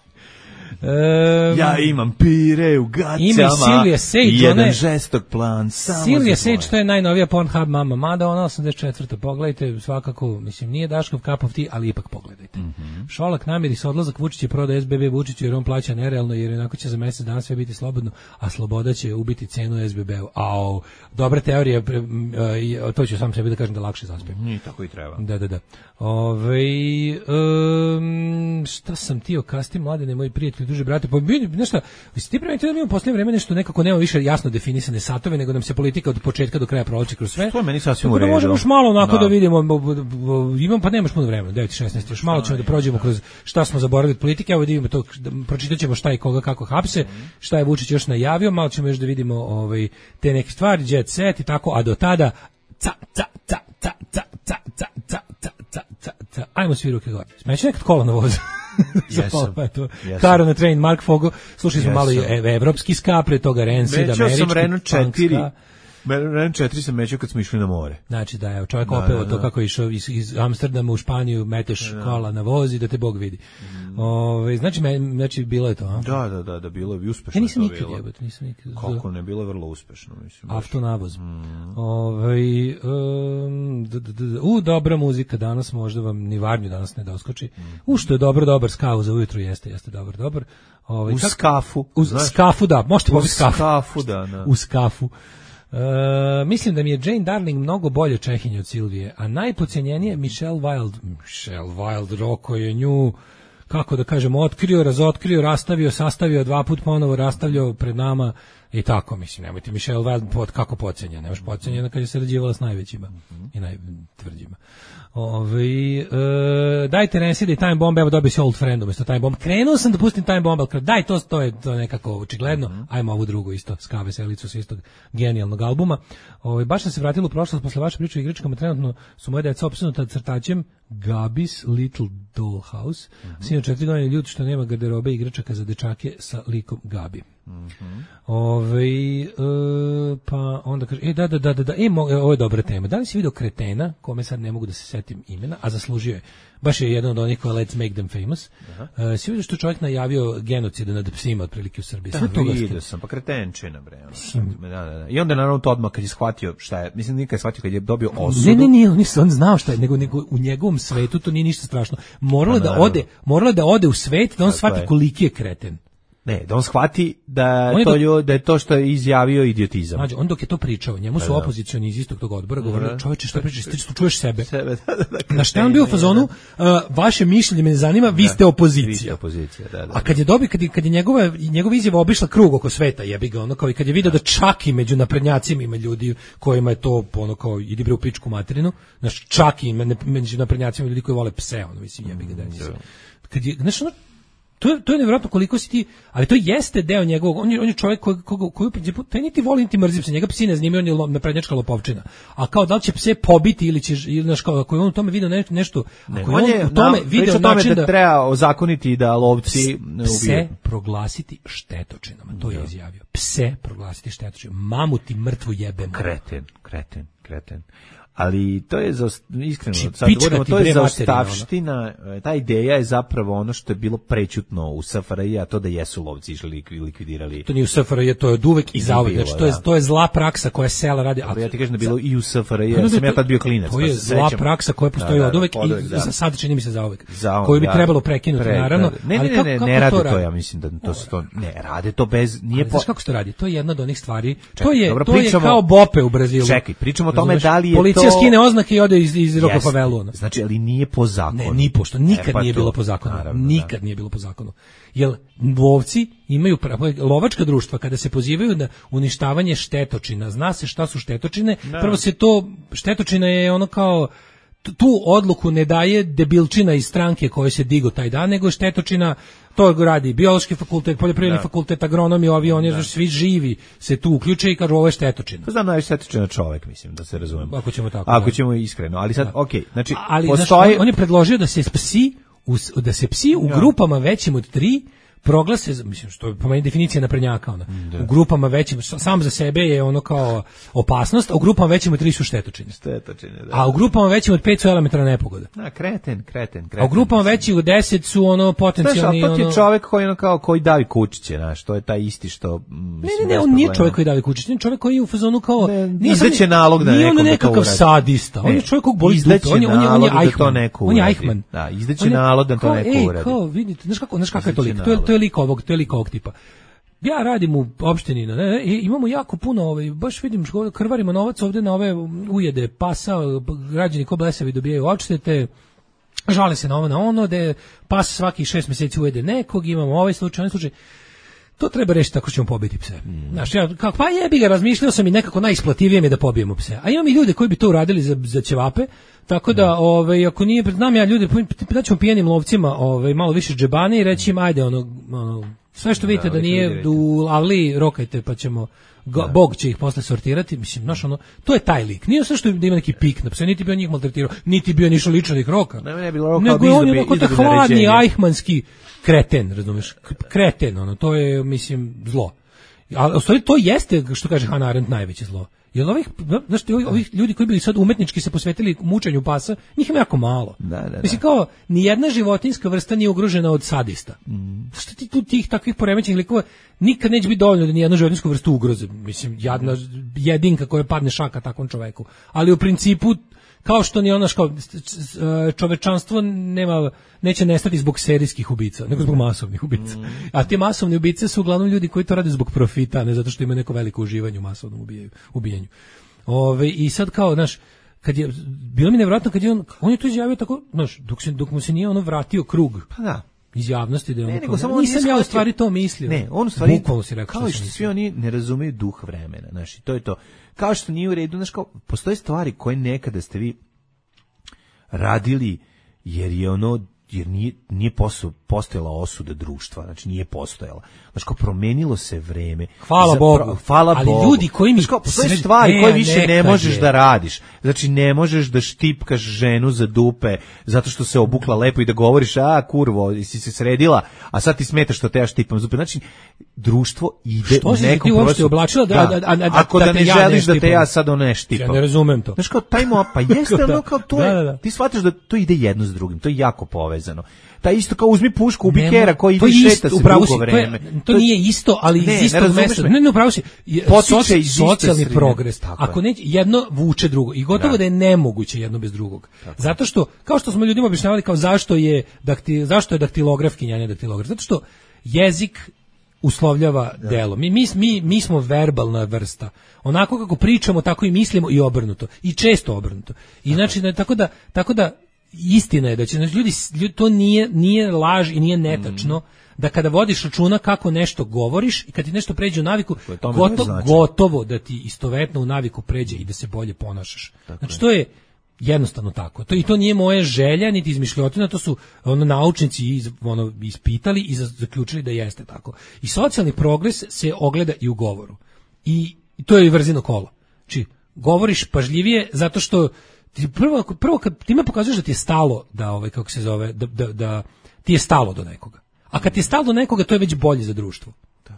Ja imam pire u gaćama. Ima i Silvija Sage, i jedan žestok plan. Silvija Sage, to je najnovija Pornhub mama. Mada ona 84. Pogledajte, svakako, mislim, nije Daškov cup of tea, ali ipak pogledajte. Šolak namiri se odlazak Vučić proda SBB Vučiću jer on plaća nerealno, jer onako će za mjesec dana sve biti slobodno, a sloboda će ubiti cenu SBB-u. Dobra teorija, to ću sam sebi da kažem da lakše zaspijem. Nije tako i treba. Da. Šta sam ti okasti, mladene, moji prijatelji, duže brate, pa nešto, ti primetili da mi u posljednje vreme nešto nekako nema više jasno definisane satove, nego nam se politika od početka do kraja provlači kroz sve. To je meni sasvim u redu. Možemo još malo onako da vidimo, imam, pa nemaš puno vremena, 9:16, još malo ćemo da prođemo kroz šta smo zaboravili od politike, evo da vidimo to, pročitat ćemo šta i koga kako hapse, šta je Vučić još najavio, malo ćemo još da vidimo te neke stvari, jet set i tako, a do tada ajmo svi ruke gore. Smeće nekad kola na vozu. Karo na train, Mark Fogo, slušali smo malo i evropski ska, pre toga Rancid, američki, sam Renault 4, Renault 4 sam mećao kad smo išli na more. Znači da, evo, čovjek opeo to kako je išao iz Amsterdama u Španiju, meteš kola na vozi da te Bog vidi. Znači bilo je to, a? Da, bilo je uspešno. Ja nisam nikad jebati, nisam nikad. Kako ne, bilo je vrlo uspešno, mislim. Avtonavoz. Dobra muzika danas, možda vam ni Varnju danas ne doskoči. Što je dobar skavu za ujutru, jeste dobar. U skafu. Uz skafu, da, možete pobiti skafu. U skafu, da. U skafu. Mislim da mi je Jane Darling mnogo bolje Čehinja od Silvije, a najpodcijenjenije Michelle Wilde, roko je nju, kako da kažem, otkrio, razotkrio, rastavio, sastavio, 2 puta ponovo rastavljao pred nama i tako, mislim, nemojte Michelle Wilde kako podcenjena, nemaš podcenjena kad je sarađivala s najvećima i najtvrđima. Dajte Rancid i Time Bomb, evo dobio si Old Friend umjesto Time Bomb. Krenuo sam da pustim Time Bomb, ali daj, to je nekako očigledno. Ajmo ovu drugu isto, ska veselicu s istog genijalnog albuma. Baš sam se vratila u prošlost posle vaše priče o igračkama, trenutno su moje deca opsunuta crtačem Gabi's Little Dollhouse. Sino 4 godine ljud što nema garderobe igračaka za dečake sa likom Gabi. Pa onda kaže, ovo je dobra tema. Da li si vidio Kretena, kome sad ne mogu da se setim imena, a zaslužio je, baš je jedan od onih koja Let's Make Them Famous. Si vidio što čovjek najavio genocid nad psima otprilike u Srbiji? Da, vidio sam, pa kretenčina, bre. Da. I onda naravno to odmah kad je shvatio šta je, mislim nikad je shvatio kad je dobio osudu. Ne, on znao šta je, nego u njegovom svetu to nije ništa strašno. Moralo da ode u svet da on shvati koliki je kreten. Ne, da on shvati da je to što je izjavio idiotizam. Mađo, on dok je to pričao, njemu su opozicioni iz istog tog odbora govorili, čovječe, šta pričaš, ti čuješ sebe. Na šta je on bio u fazonu, vaše mišljenje me ne zanima, vi ste opozicija. A kad je kad je njegova izjava obišla krug oko sveta, jebi ga, ono kao i kad je video da čak i među naprednjacima ima ljudi kojima je to ono kao idi bre u pičku materinu, znaš, čak i među naprednjacima ljudi koji vole pse, ono mislim jebi ga da nije. Kad je, znaš, ono, to je nevjerojatno koliko si ti, ali to jeste deo njegovog, on je čovjek koju taj niti voli niti mrzi pse, njega psi ne zanimaju, on je naprednjačka lopovčina. A kao da li će pse pobiti ili će, znaš, kao ako je on u tome video nešto, ako je on u tome video način da treba ozakoniti da lovci pse proglasiti štetočinama, to je izjavio. Pse proglasiti štetočinama, mamu ti mrtvu jebem. Kreten. Ali to je iskreno, sad govorimo, to je zaostavština, ta ideja je zapravo ono što je bilo prećutno u SFRJ, a to da jesu lovci išli likvidirali. To nije u SFRJ, to je od uvek i zauvek, znači to je zla praksa koja sela radi. Ali ja ti kažem da bilo i u SFRJ, sam ja tad bio klinac. To je zla praksa koja postoji od uvek i sad čini mi se zauvek, koju bi trebalo prekinuti, naravno. Ne rade to, ja mislim da to se to, ne, rade to bez, nije znaš kako se to radi, to je jedna od onih stvari, to je kao bope u Brazilu. Čekaj, pričamo o tome da li je policija skine oznake i ode iz Rokofavelu. Znači, ali nije po zakonu. Ne, ni pošto, nikad nije bilo po zakonu. Nikad nije bilo po zakonu. Jer lovci imaju lovačka društva kada se pozivaju na uništavanje štetočina. Zna se šta su štetočine. Prvo se to, štetočina je ono kao, tu odluku ne daje debilčina iz stranke koje se digo taj dan, nego štetočina, to radi biološki fakultet, poljoprivredni fakultet, agronomi, ovi, oni, svi živi se tu uključe i kažu ovo je štetočina. To znam najviše štetočina čovek, mislim, da se razumemo. Ako ćemo tako. Ako ćemo iskreno, ali sad, okej, znači, ali, postoji... on je predložio da se psi u grupama većim od 3 proglase, mislim, što je po meni definicija naprednjaka, ona. U grupama većim, sam za sebe je ono kao opasnost, a u grupama većim od 3 su štetočine. A u grupama većim od 5 su elementarna nepogoda. Kreten. A u grupama većim od 10 su ono potencijalni... Znaš, to ti je čovek koji ono kao, koji davi kučiće, znaš, to je taj isti što... Ne, on nije čovek koji davi kučiće, on čovek koji je u fazonu kao... Izdaće nalog da nekom da to uradi. Nije on nekakav sadista, on je čovek kog boli dupe, on je Eichmann. Da, izdaće nalog da to neko uradi. Kao, vidite, znaš kakav je to lik, to je lik ovog tipa. Ja radim u opštini, i imamo jako puno, baš vidim krvarimo novac ovde na ove ujede pasa, građani ko blesavi dobijaju odštete, žale se na ovo na ono, da pas svaki 6 meseci ujede nekog, imamo ovaj slučaj. To treba rešiti tako što ćemo pobiti pse. Znaš, pa jebi ga, razmišljao sam i nekako najisplativije mi je da pobijemo pse. A imam i ljude koji bi to uradili za ćevape, tako da, ako nije, znam ja ljude, da ćemo pijenim lovcima malo više džebane i reći im, ajde, sve što vidite da nije u avli, rokajte, pa ćemo, Bog će ih posle sortirati, mislim, znaš, to je taj lik. Nije sve što da ima neki pik na pse, niti bio njih maltretirao, niti bio nišao lično da ih roka. Nego je on onako ta hladni, ajhmanski kreten, razumiješ? Kreten, to je, mislim, zlo. Ali u stvari to jeste, što kaže Hannah Arendt, najveće zlo. Jer ovih ljudi koji bi sad umetnički se posvetili mučenju pasa, njih ima jako malo. Mislim, kao, nijedna životinjska vrsta nije ugrožena od sadista. Što ti tu tih takvih poremećenih likova nikad neće biti dovoljno da nijednu životinjsku vrstu ugroze. Mislim, jedinka koja padne šaka takvom čoveku. Ali u principu, kao što ni ono čovečanstvo neće nestati zbog serijskih ubica, nego zbog masovnih ubica. A te masovne ubice su uglavnom ljudi koji to rade zbog profita, ne zato što imaju neko veliko uživanje u masovnom ubijanju. I sad kao, znaš, kad je, bilo mi nevjerojatno kad je on je to izjavio tako, znaš, dok mu se nije vratio krug. Pa da. Iz javnosti da je nisam ja u stvari to mislio. Ne, on u stvari kao što svi oni ne razumeju duh vremena, znači to je to. Kao što nije u redu, znači kao postoje stvari koje nekada ste vi radili jer nije postojala osuda društva, znači nije postojala. Znači kao promenilo se vreme. Hvala Bogu. Ali ljudi koji mi postoje stvari koje više ne možeš da radiš. Znači ne možeš da štipkaš ženu za dupe zato što se obukla lepo i da govoriš kurvo, si se sredila, a sad ti smeta što te ja štipam dupe. Znači društvo ide u nekom procesu. Ako da ne želiš da te ja sad ne štipam. Ja ne razumem to. Znači kao pa jeste ono kao to je. Ti shvataš da to ide jedno s drugim, to je jako povezano. Ta isto kao uzmi pušku, ubi kera koji ide šeta se dugo vreme. To nije isto, ali iz istog mesta. Ne, upravo si. Socijalni progres. Ako neće, jedno vuče drugo. I gotovo da je nemoguće jedno bez drugog. Zato što, kao što smo ljudima objašnjavali, kao zašto je daktilografkinja, a ne daktilograf. Zato što jezik uslovljava delo. Mi smo verbalna vrsta. Onako kako pričamo, tako i mislimo i obrnuto. I često obrnuto. I znači, tako da istina je da će ljudi to nije laž i nije netačno da kada vodiš računa kako nešto govoriš i kad ti nešto pređe u naviku, gotovo da ti istovetno u naviku pređe i da se bolje ponašaš. Znači to je jednostavno tako. I to nije moja želja niti izmišljotina, to su naučnici ispitali i zaključili da jeste tako. I socijalni progres se ogleda i u govoru. I to je i vrzino kolo. Znači govoriš pažljivije zato što prvo kad time pokazuješ da ti je stalo da ti je stalo do nekoga. A kad ti je stalo do nekoga, to je već bolje za društvo.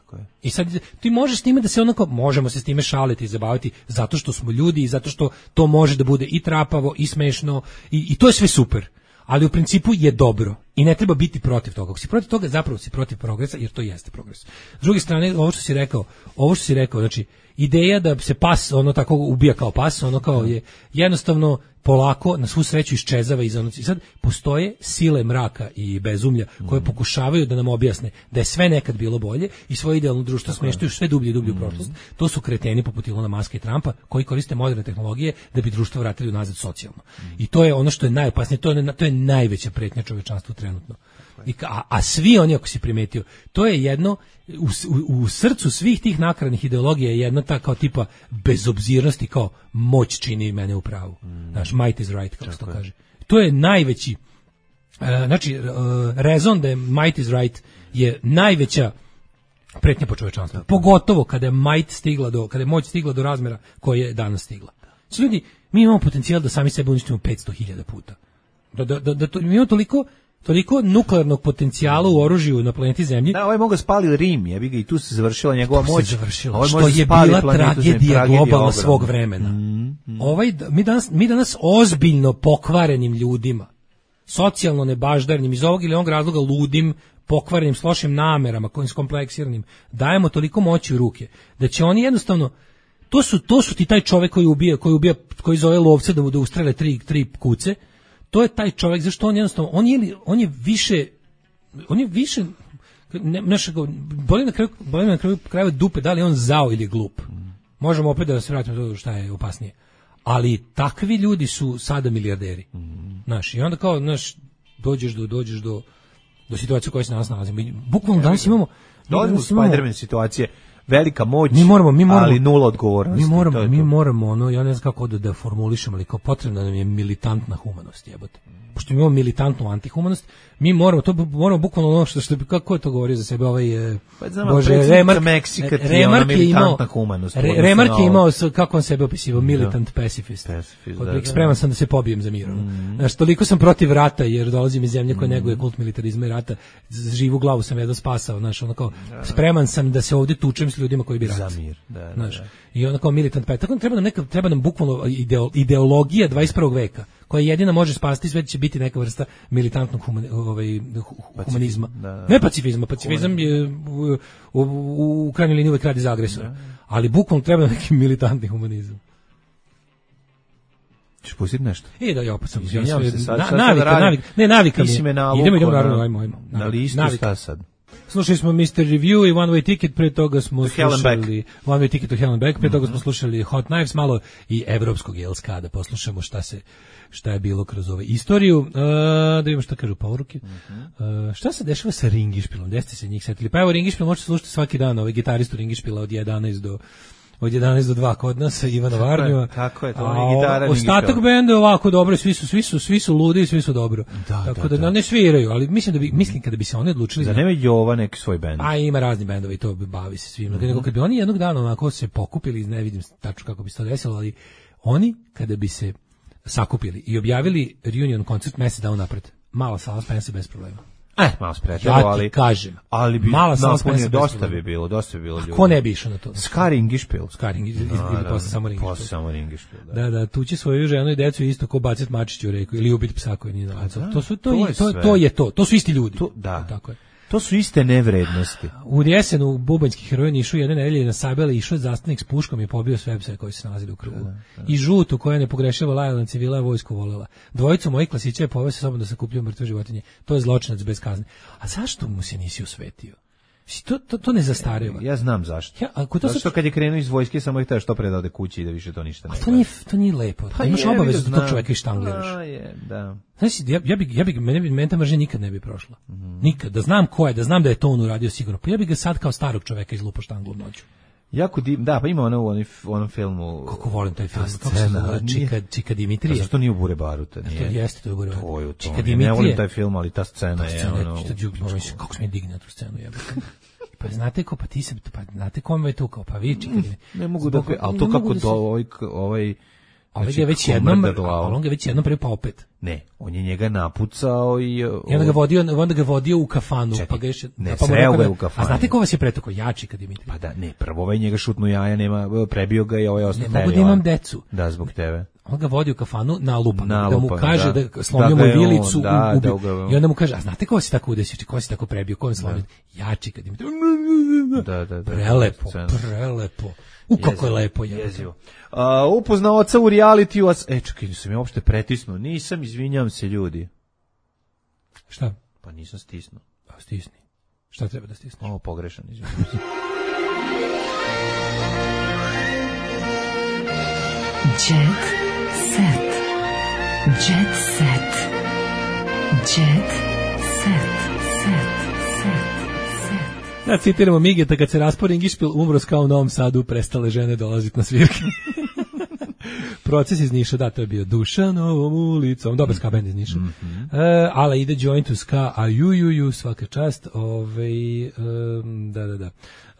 Tako je. I sad ti možeš s time da se onako, možemo se s time šaliti i zabaviti zato što smo ljudi i zato što to može da bude i trapavo i smešno i to je sve super. Ali u principu je dobro i ne treba biti protiv toga. Ako si protiv toga, zapravo si protiv progresa, jer to jeste progres. S druge strane, ovo što si rekao, znači ideja da se pas ono tako ubija kao pas, ono kao je jednostavno polako na svu sreću iščezava iz onog. I sad postoje sile mraka i bezumlja koje pokušavaju da nam objasne da je sve nekad bilo bolje i svoje idealno društvo smeštaju sve dublje i dublje u prošlost. To su kreteni poput Ilona Maska i Trumpa koji koriste moderne tehnologije da bi društvo vratili unazad socijalno. I to je ono što je najopasnije, to je najveća pretnja čovečanstvu trenutno. A svi oni, ako si primetio, to je jedno, u srcu svih tih nakaradnih ideologija je jedna ta kao tipa bezobzirnosti, kao moć čini mene u pravu. Znaš, might is right, kako se to kaže. To je najveći, znači, rezon da je might is right je najveća pretnja po čovečanstvu. Pogotovo kada je moć stigla do razmera koje je danas stigla. Znači, ljudi, mi imamo potencijal da sami sebe uništimo 500.000 puta. Mi imamo toliko nuklearnog potencijala u oružju na planeti Zemlji. Da, ovaj moga spalio Rim, jebi ga, i tu se završila njegova moć. Što je bila tragedija globalna svog vremena. Mi danas ozbiljno pokvarenim ljudima, socijalno nebaždarnim, iz ovog ili onog razloga ludim, pokvarenim, s lošim namerama, kojim skompleksiranim, dajemo toliko moći u ruke, da će oni jednostavno, to su ti taj čovek koji zove lovce da mu ustrele tri kuce. To je taj čovjek, zašto on jednostavno, on je više, boli na kraju krajeva dupe, da li je on zao ili je glup. Možemo opet da se vratimo do šta je opasnije. Ali takvi ljudi su sada milijarderi. Znaš, i onda kao, znaš, dođeš do situacije u kojoj se danas nalazimo. Bukvalno danas imamo... Dolazimo u Spider-Man situacije. Velika moć, ali nula odgovornosti. Mi moramo, ja ne znam kako da formulišemo, ali kao potrebna nam je militantna humanost, jebote. Pošto mi imamo militantnu antihumanost, mi moramo bukvalno ono što kako je to govorio za sebe Remark je imao, kako on sebe opisivao, militant pacifist. Spreman sam da se pobijem za mir. Znaš, toliko sam protiv rata, jer dolazim iz zemlje koja neguje kult militarizma i rata, živu glavu sam jedno spasao, znaš, ono kao, spreman sam da se ovdje tučem s ljudima koji bi rat. Za mir, znaš. I ono kao militant pacifist. Tako treba nam bukvalno ideologija 21. veka, koja jedina može spasti sve, će biti neka vrsta militantnog humanizma. Ne pacifizma, pacifizam je u krajnjoj liniji uvek radi za agresora. Ali bukvalno treba neki militantni humanizam. Ćeš pustiti nešto? Da, ja opet sam. Navika mi je. Idemo, naravno, na listu, šta sad? Slušali smo Mr. Review i One Way Ticket, pre toga smo slušali One Way Ticket to Hell and Back, pre toga smo slušali Hot Knives, malo i evropskog jelska, da poslušamo šta je bilo kroz ovu istoriju. Da vidimo šta kažu poruke. Šta se dešava sa Ringišpilom? Gde ste se njih setili? Pa evo, Ringišpil možete slušati svaki dan, gitaristu Ringišpila od 11 do 2 kod nas, Ivana Varnjova. Kako je to? Gitara ostatak benda je ovako dobro, svi su ludi i svi su dobro. Tako da ne sviraju, ali mislim kada bi se oni odlučili... Zar nema Jova neki svoj bend? Ima razni bendovi, to bavi se svima. Kad bi oni jednog dana onako se pokupili, ne vidim tačno kako bi se to desilo, ali oni kada bi se sakupili i objavili reunion koncert mesec dana napred, mala sala Spensa bez problema. Malo spretalo, ali... Ja ti kažem. Ali bi napunio, dosta bi bilo ljudi. Ko ne bi išao na to? Skaringišpil. Posle samo Ringišpil. Da, tući svoju ženu i decu isto ko baciti mačić u reku ili ubiti psa koji nije nalazao. To su isti ljudi. Tako je. To su iste nevrednosti. U jesenu bubanjski heroin išao jedne nedelje na Sabele, išao je zastavnik s puškom i pobio sve pse koji su se nalazili u krugu. I žutu koja ne pogrešava lajala na civila je vojsku volela. Dvojicu mojih klasića je poveo se sobom da sakupljaju mrtve životinje. To je zločinac bez kazne. A zašto mu se nisi osvetio? To ne zastareva. Ja znam zašto. Zašto kad je krenuo iz vojske samo ih treba što pre da ode kući i da više to ništa ne gleda. To nije lepo. Imaš obavezu da tog čoveka ištangliraš. Da. Znači, mene ta mržnja nikad ne bi prošla. Nikad. Da znam ko je, da znam da je to on uradio sigurno. Pa ja bih ga sad kao starog čoveka izlupao štanglom noću. Jako da, pa ima ono u onom filmu. Kako volim taj film. Kako se zove? Čika Dimitrija. Zašto nije u Burebaru? To jeste, to je u Burebaru. Čika Dimitrija. Ne volim taj film, ali ta scena je ono... Kako se mi digne na tu scenu, jebate. Pa znate ko, znate kome je to kao, pa vi Čika Dimitrija. Ne mogu da... Ali to kako ovaj On ga već jednom prvi pa opet. Ne, on je njega napucao i onda ga vodio u kafanu. Čekaj, pa ga još, ne, sreo ga je u kafanu. A znate ko vas je pretoko? Jači kad Dimitrije. Pa da, ne, prvo ovaj njega šutnu jaja, prebio ga i ovaj ostao. Ne mogu da imam decu. Da, zbog tebe. On ga vodi u kafanu na lupan, da mu kaže da slomio mu vilicu, i onda mu kaže, a znate ko si tako udesio, ko si tako prebio, ko je slomio? Jači kad Dimitrije. Da. Prelepo. Kako je lepo. Upoznao oca u realitiju, čekaj, nisam ja uopšte pretisnuo. Nisam, izvinjam se, ljudi. Šta? Pa nisam stisnuo. A stisni. Šta treba da stisneš? Pogrešan, izvinjam se. Jet set. Jet set. Jet set. Da, citiramo Migeta, kad se raspao Ringišpil, umro kao u Novom Sadu, prestale žene dolaziti na svirke. Proces iz Niša, da, to je bio Dušanovom ulicom, dobar ska band iz Niša. Ale ide joint u ska, a ju, svaka čast. Da.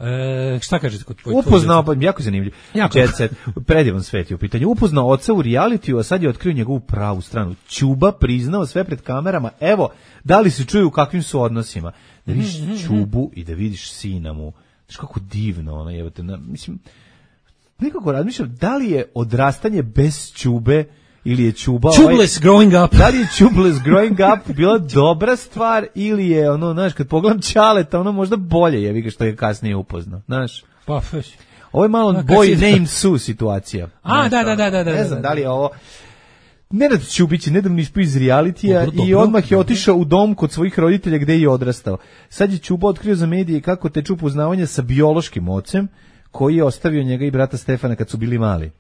Šta kažete kod tvoj? Upoznao, jako zanimljiv. Jet set, predivan svet je u pitanju. Upoznao oca u realitiju, a sad je otkrio njegovu pravu stranu. Ćuba priznao sve pred kamerama. Evo, da li se čuju u kakvim su odnosima? Da vidiš Ćubu i da vidiš sina mu. Znaš kako divno ono je. Mislim, nekako razmišljam, da li je odrastanje bez Ćube ili je Ćuba... Tubeless growing up. Da li je Tubeless growing up bila dobra stvar ili je, znaš, kad pogledam Ćaleta, možda bolje je, što je kasnije upoznao, znaš. Pa, ovo je malo boy name Sue situacija. Da. Ne znam da li je ovo... Nenad Ćubić je nedavno ispao iz realitija i odmah je otišao u dom kod svojih roditelja gde je odrastao. Sad je Ćuba otkrio za medije kako teče upoznavanje sa biološkim ocem, koji je ostavio njega i brata Stefana kad su bili mali.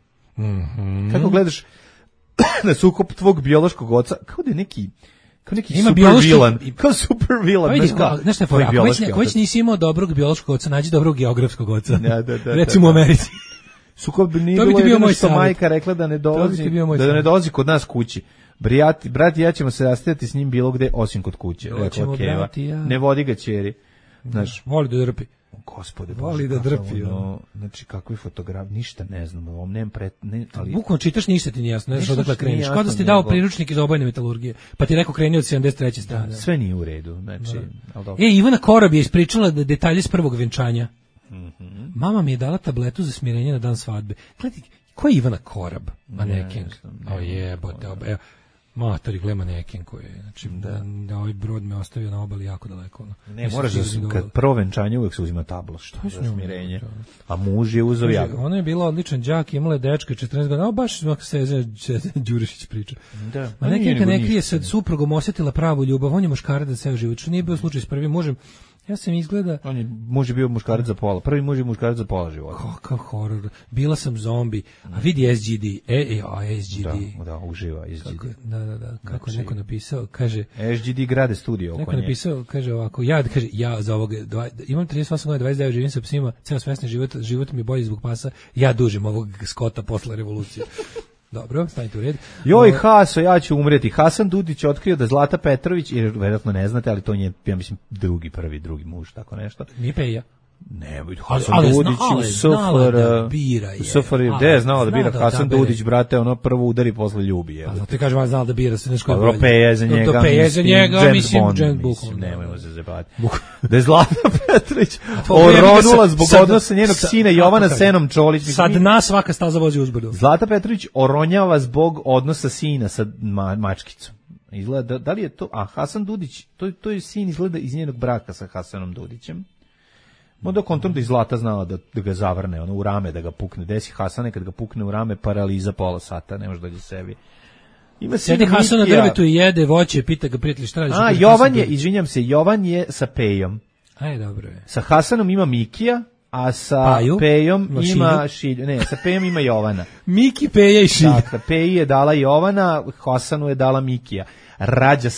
Kako gledaš na sukob tvog biološkog oca, kao da je neki super vilan. Kao super vilan. Znaš šta je fora? Ako već nisi imao dobrog biološkog oca, nađi dobrog geografskog oca. Da. Recimo u Americi. Sukob nije bilo jedino što majka rekla da ne dolazi kod nas kući. Brat i ja ćemo se rastajati s njim bilo gde, osim kod kuće. Rekla Keva. Ne vodi ga ćeri. Znaš, voli da drpi. Gospode, voli da drpi. Znači, kakvi fotograf, ništa ne znam. Bukvalno čitaš, ništa ti nije jasno. Ne znaš odakle kreniš. Kao da si dao priručnik iz obojne metalurgije. Pa ti neko krenio od 73. strane. Sve nije u redu. Znači, Ivana Korab je ispričala detalje s prvog venčanja. Mama mi je dala tabletu za smirenje na dan svadbe. Gledaj, ko je Ivana Korab? Maneken. Jebote, matori, gle maneken koji je. Znači, da ovaj brod me ostavio na obali jako daleko. Ne, moraš da kad prvo venčanje uvek se uzima tablo. Što je za smirenje? A muž je uzeo jaga. Ona je bila odličan đak, imala je dečka 14 godina. Baš se Đurišić priča. Manekenka ne krije se suprugom osjetila pravu ljubav. On je muškarac za ceo život. Što nije bio slučaj s prvim mužem. Ja sam izgleda... Muž je bio muškarac za pola. Prvi muž je muškarac za pola života. Kakav horor. Bila sam zombi. A vidi SGD. SGD. Da, uživa SGD. Da. Kako neko napisao, kaže... SGD grade studio oko nje. Neko napisao, kaže ovako, ja za ovog... Imam 38 godina, 29, živim sa psima, ceo svesni život mi je bolji zbog pasa, ja dužim ovog Skota posle revolucije. Dobro, stanite u red. Joj, Haso, ja ću umreti. Hasan Dudić je otkrio da Zlata Petrović, jer vjerojatno ne znate, ali to je, ja mislim, drugi muž, tako nešto. Nije Peja. Ne, Hasan Dudić u SFRJ. Gde je znala da bira Hasan Dudić, brate, prvo udari, posle ljubi. A zato ti kažem, znala da bira se nešto bolje. Peja za njega, mislim, nemojmo se zebati. Da je Zlata Petrović oronula zbog odnosa njenog sina Jovana Senom Čolić. Sad nas svaka staza vozi uzbrdo. Zlata Petrović oronjava zbog odnosa sina sa mačkicom. Izgleda, da li je to, Hasan Dudić, to je sin izgleda iz njenog braka sa Hasanom Dudićem. Onda kontom da i Zlata znala da ga zavrne, u rame da ga pukne. Desi Hasane, kad ga pukne u rame, paraliza pola sata, ne može dođe sebi. Sjedi Hasan na drvetu i jede voće, pita ga prijatelj šta radiš. Jovan je sa Pejom. Dobro je. Sa Hasanom ima Mikija, a sa Pejom ima Šilju. Ne, sa Pejom ima Jovana. Miki, Peja i Šilja. Dakle, Peji je dala Jovana, Hasanu je dala Mikija. Rađa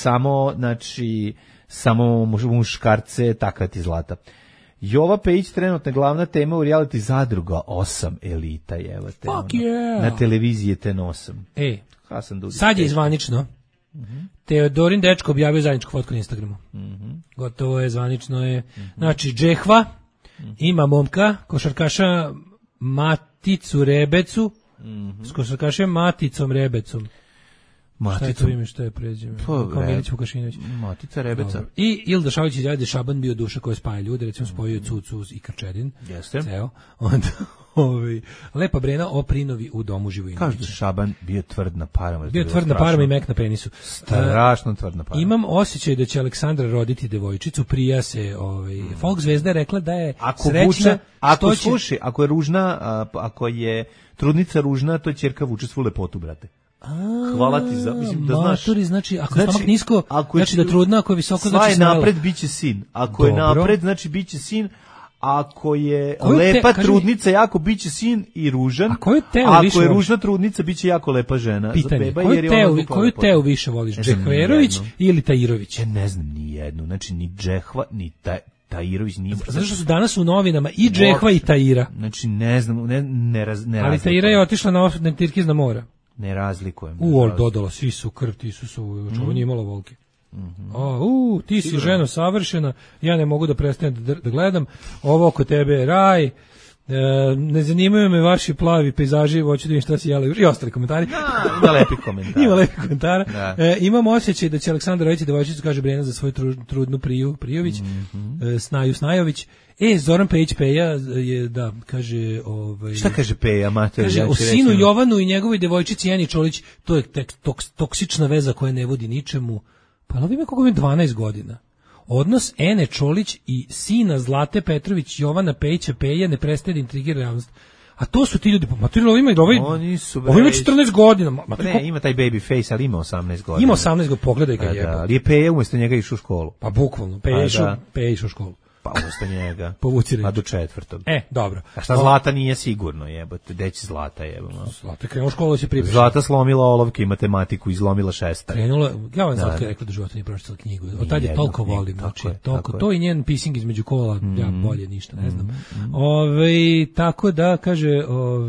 samo muškarce, takva ti Zlata. Jova Pejić trenutna glavna tema u reality Zadruga 8 elita je. Na televiziji je ten 8. Sad je zvanično. Teodorin dečko objavio zajedničku fotku na Instagramu. Gotovo je, zvanično je. Znači, Džehva ima momka, košarkaša Maticu Rebecu, Skošarkašem Maticom Rebecom. Maticom. Šta je pređeme? Kao Milić Vukašinović. Matica Rebeca. Dobro. I Ilda Šavić izjavlja Šaban bio duša koja spaja ljude, recimo spojio Cucu i Krčedin. Jeste. Ceo. Onda, Lepa Brena o Prinovi u domu Živojinovića. Kažu da Šaban bio tvrd na parama. Bio tvrd na parama i mek na penisu. Strašno tvrd na parama. Imam osjećaj da će Aleksandra roditi devojčicu, prija se, folk zvezda je rekla da je srećna. Ako je ružna, ako je trudnica ružna, to je ćerka vuče svu lepotu, brate. Hvala ti za, mislim da znaš. Maturi, znači, ako je stomak nisko, znači da trudna, ako je visoko, znači smela. Sva je napred, bit će sin. Ako je napred, znači bit će sin. Ako je lepa trudnica, jako bit će sin i ružan. Ako je ružna trudnica, bit će jako lepa žena. Pitanje, koju Teu više voliš? Džehverović ili Tajirović? Ja ne znam ni jednu. Znači, ni Džehva, ni Tajirović nije. Zato što su danas u novinama i Džehva i Tajira. Znači, ne znam, ne razlikujem. Ali Tajira je otišla na Tirkizna mora. Ne razlikujem. Dodala, svi su krv, ti su ovo nije imalo volke. Ti si ženo savršena, ja ne mogu da prestanem da gledam, ovo oko tebe je raj, ne zanimaju me vaši plavi pejzaži, hoću da vidim šta si jela i ostali komentari. Ima lepi komentara. Imam osjećaj da će Aleksandar roditi devojčicu, kaže Brena za svoju trudnu Prijović, Snaju Snajović. Zoran Pejić Peja je, da, kaže... Šta kaže Peja, mater? Kaže, o sinu Jovanu i njegovoj devojčici Jani Čolić, to je toksična veza koja ne vodi ničemu. Pa ali ima koliko ima 12 godina. Odnos Ene Čolić i sina Zlate Petrović Jovana Pejića Peja ne prestaje da intrigira javnost. A to su ti ljudi, materijalno ima i ovaj ima 14 godina. Ima taj baby face, ali ima 18 godina. Ima 18 godina, pogledaj ga jeba. Ali je Peja umjesto njega išao u školu. Pa bukvalno, Peja išao u školu. Pa umjesto njega. Povuci reći. A do 4. Dobro. A šta Zlata nije sigurno, jebote. Gde će Zlata, jebote? Zlata krenula u školu, se pripiše. Zlata slomila olovke i matematiku, izlomila 6. Krenula, ja vam Zlatka rekla da života nije pročitala knjigu. Od tad je toliko volim, znači, toliko. To i njen pising između kola, ja bolje ništa, ne znam. Tako da, kaže,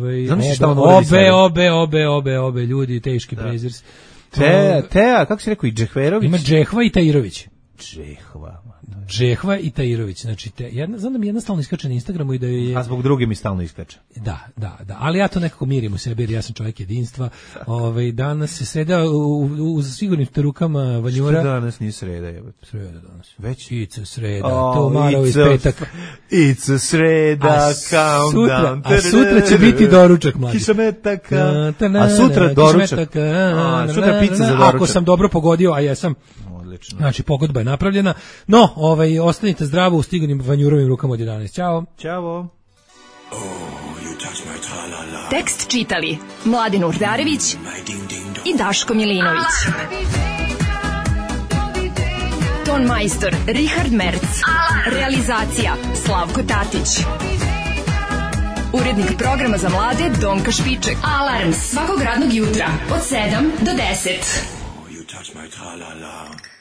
obe, ljudi, teški prezers. Tea, kako si rekao, i Džehverović? Ima Džehva i Tajirović. Džehva i Tajirović, znači znam da mi jedna stalno iskače na Instagramu i da je... A zbog druge mi stalno iskače. Da, ali ja to nekako mirim u sebi jer ja sam čovjek jedinstva. Danas se sreda u sigurnim rukama Vanjura. Što danas nije sreda, jebote? Sreda danas. Već? It's sreda, to Maro iz petak. It's sreda, countdown. A sutra će biti doručak, mlađe. Kišometaka. A sutra doručak. Sutra pizza za doručak. Ako sam dobro pogodio, a jesam. Znači, pogodba je napravljena. No, ostanite zdravo u stiganim Vanjurovim rukama od 11. Ćao. Ćao. Tekst čitali Mladin Urdarević i Daško Milinović. Ton majstor Richard Merc. Realizacija Slavko Tatić. Urednik programa za mlade Donka Špiček. Alarms svakog radnog jutra od 7 do 10.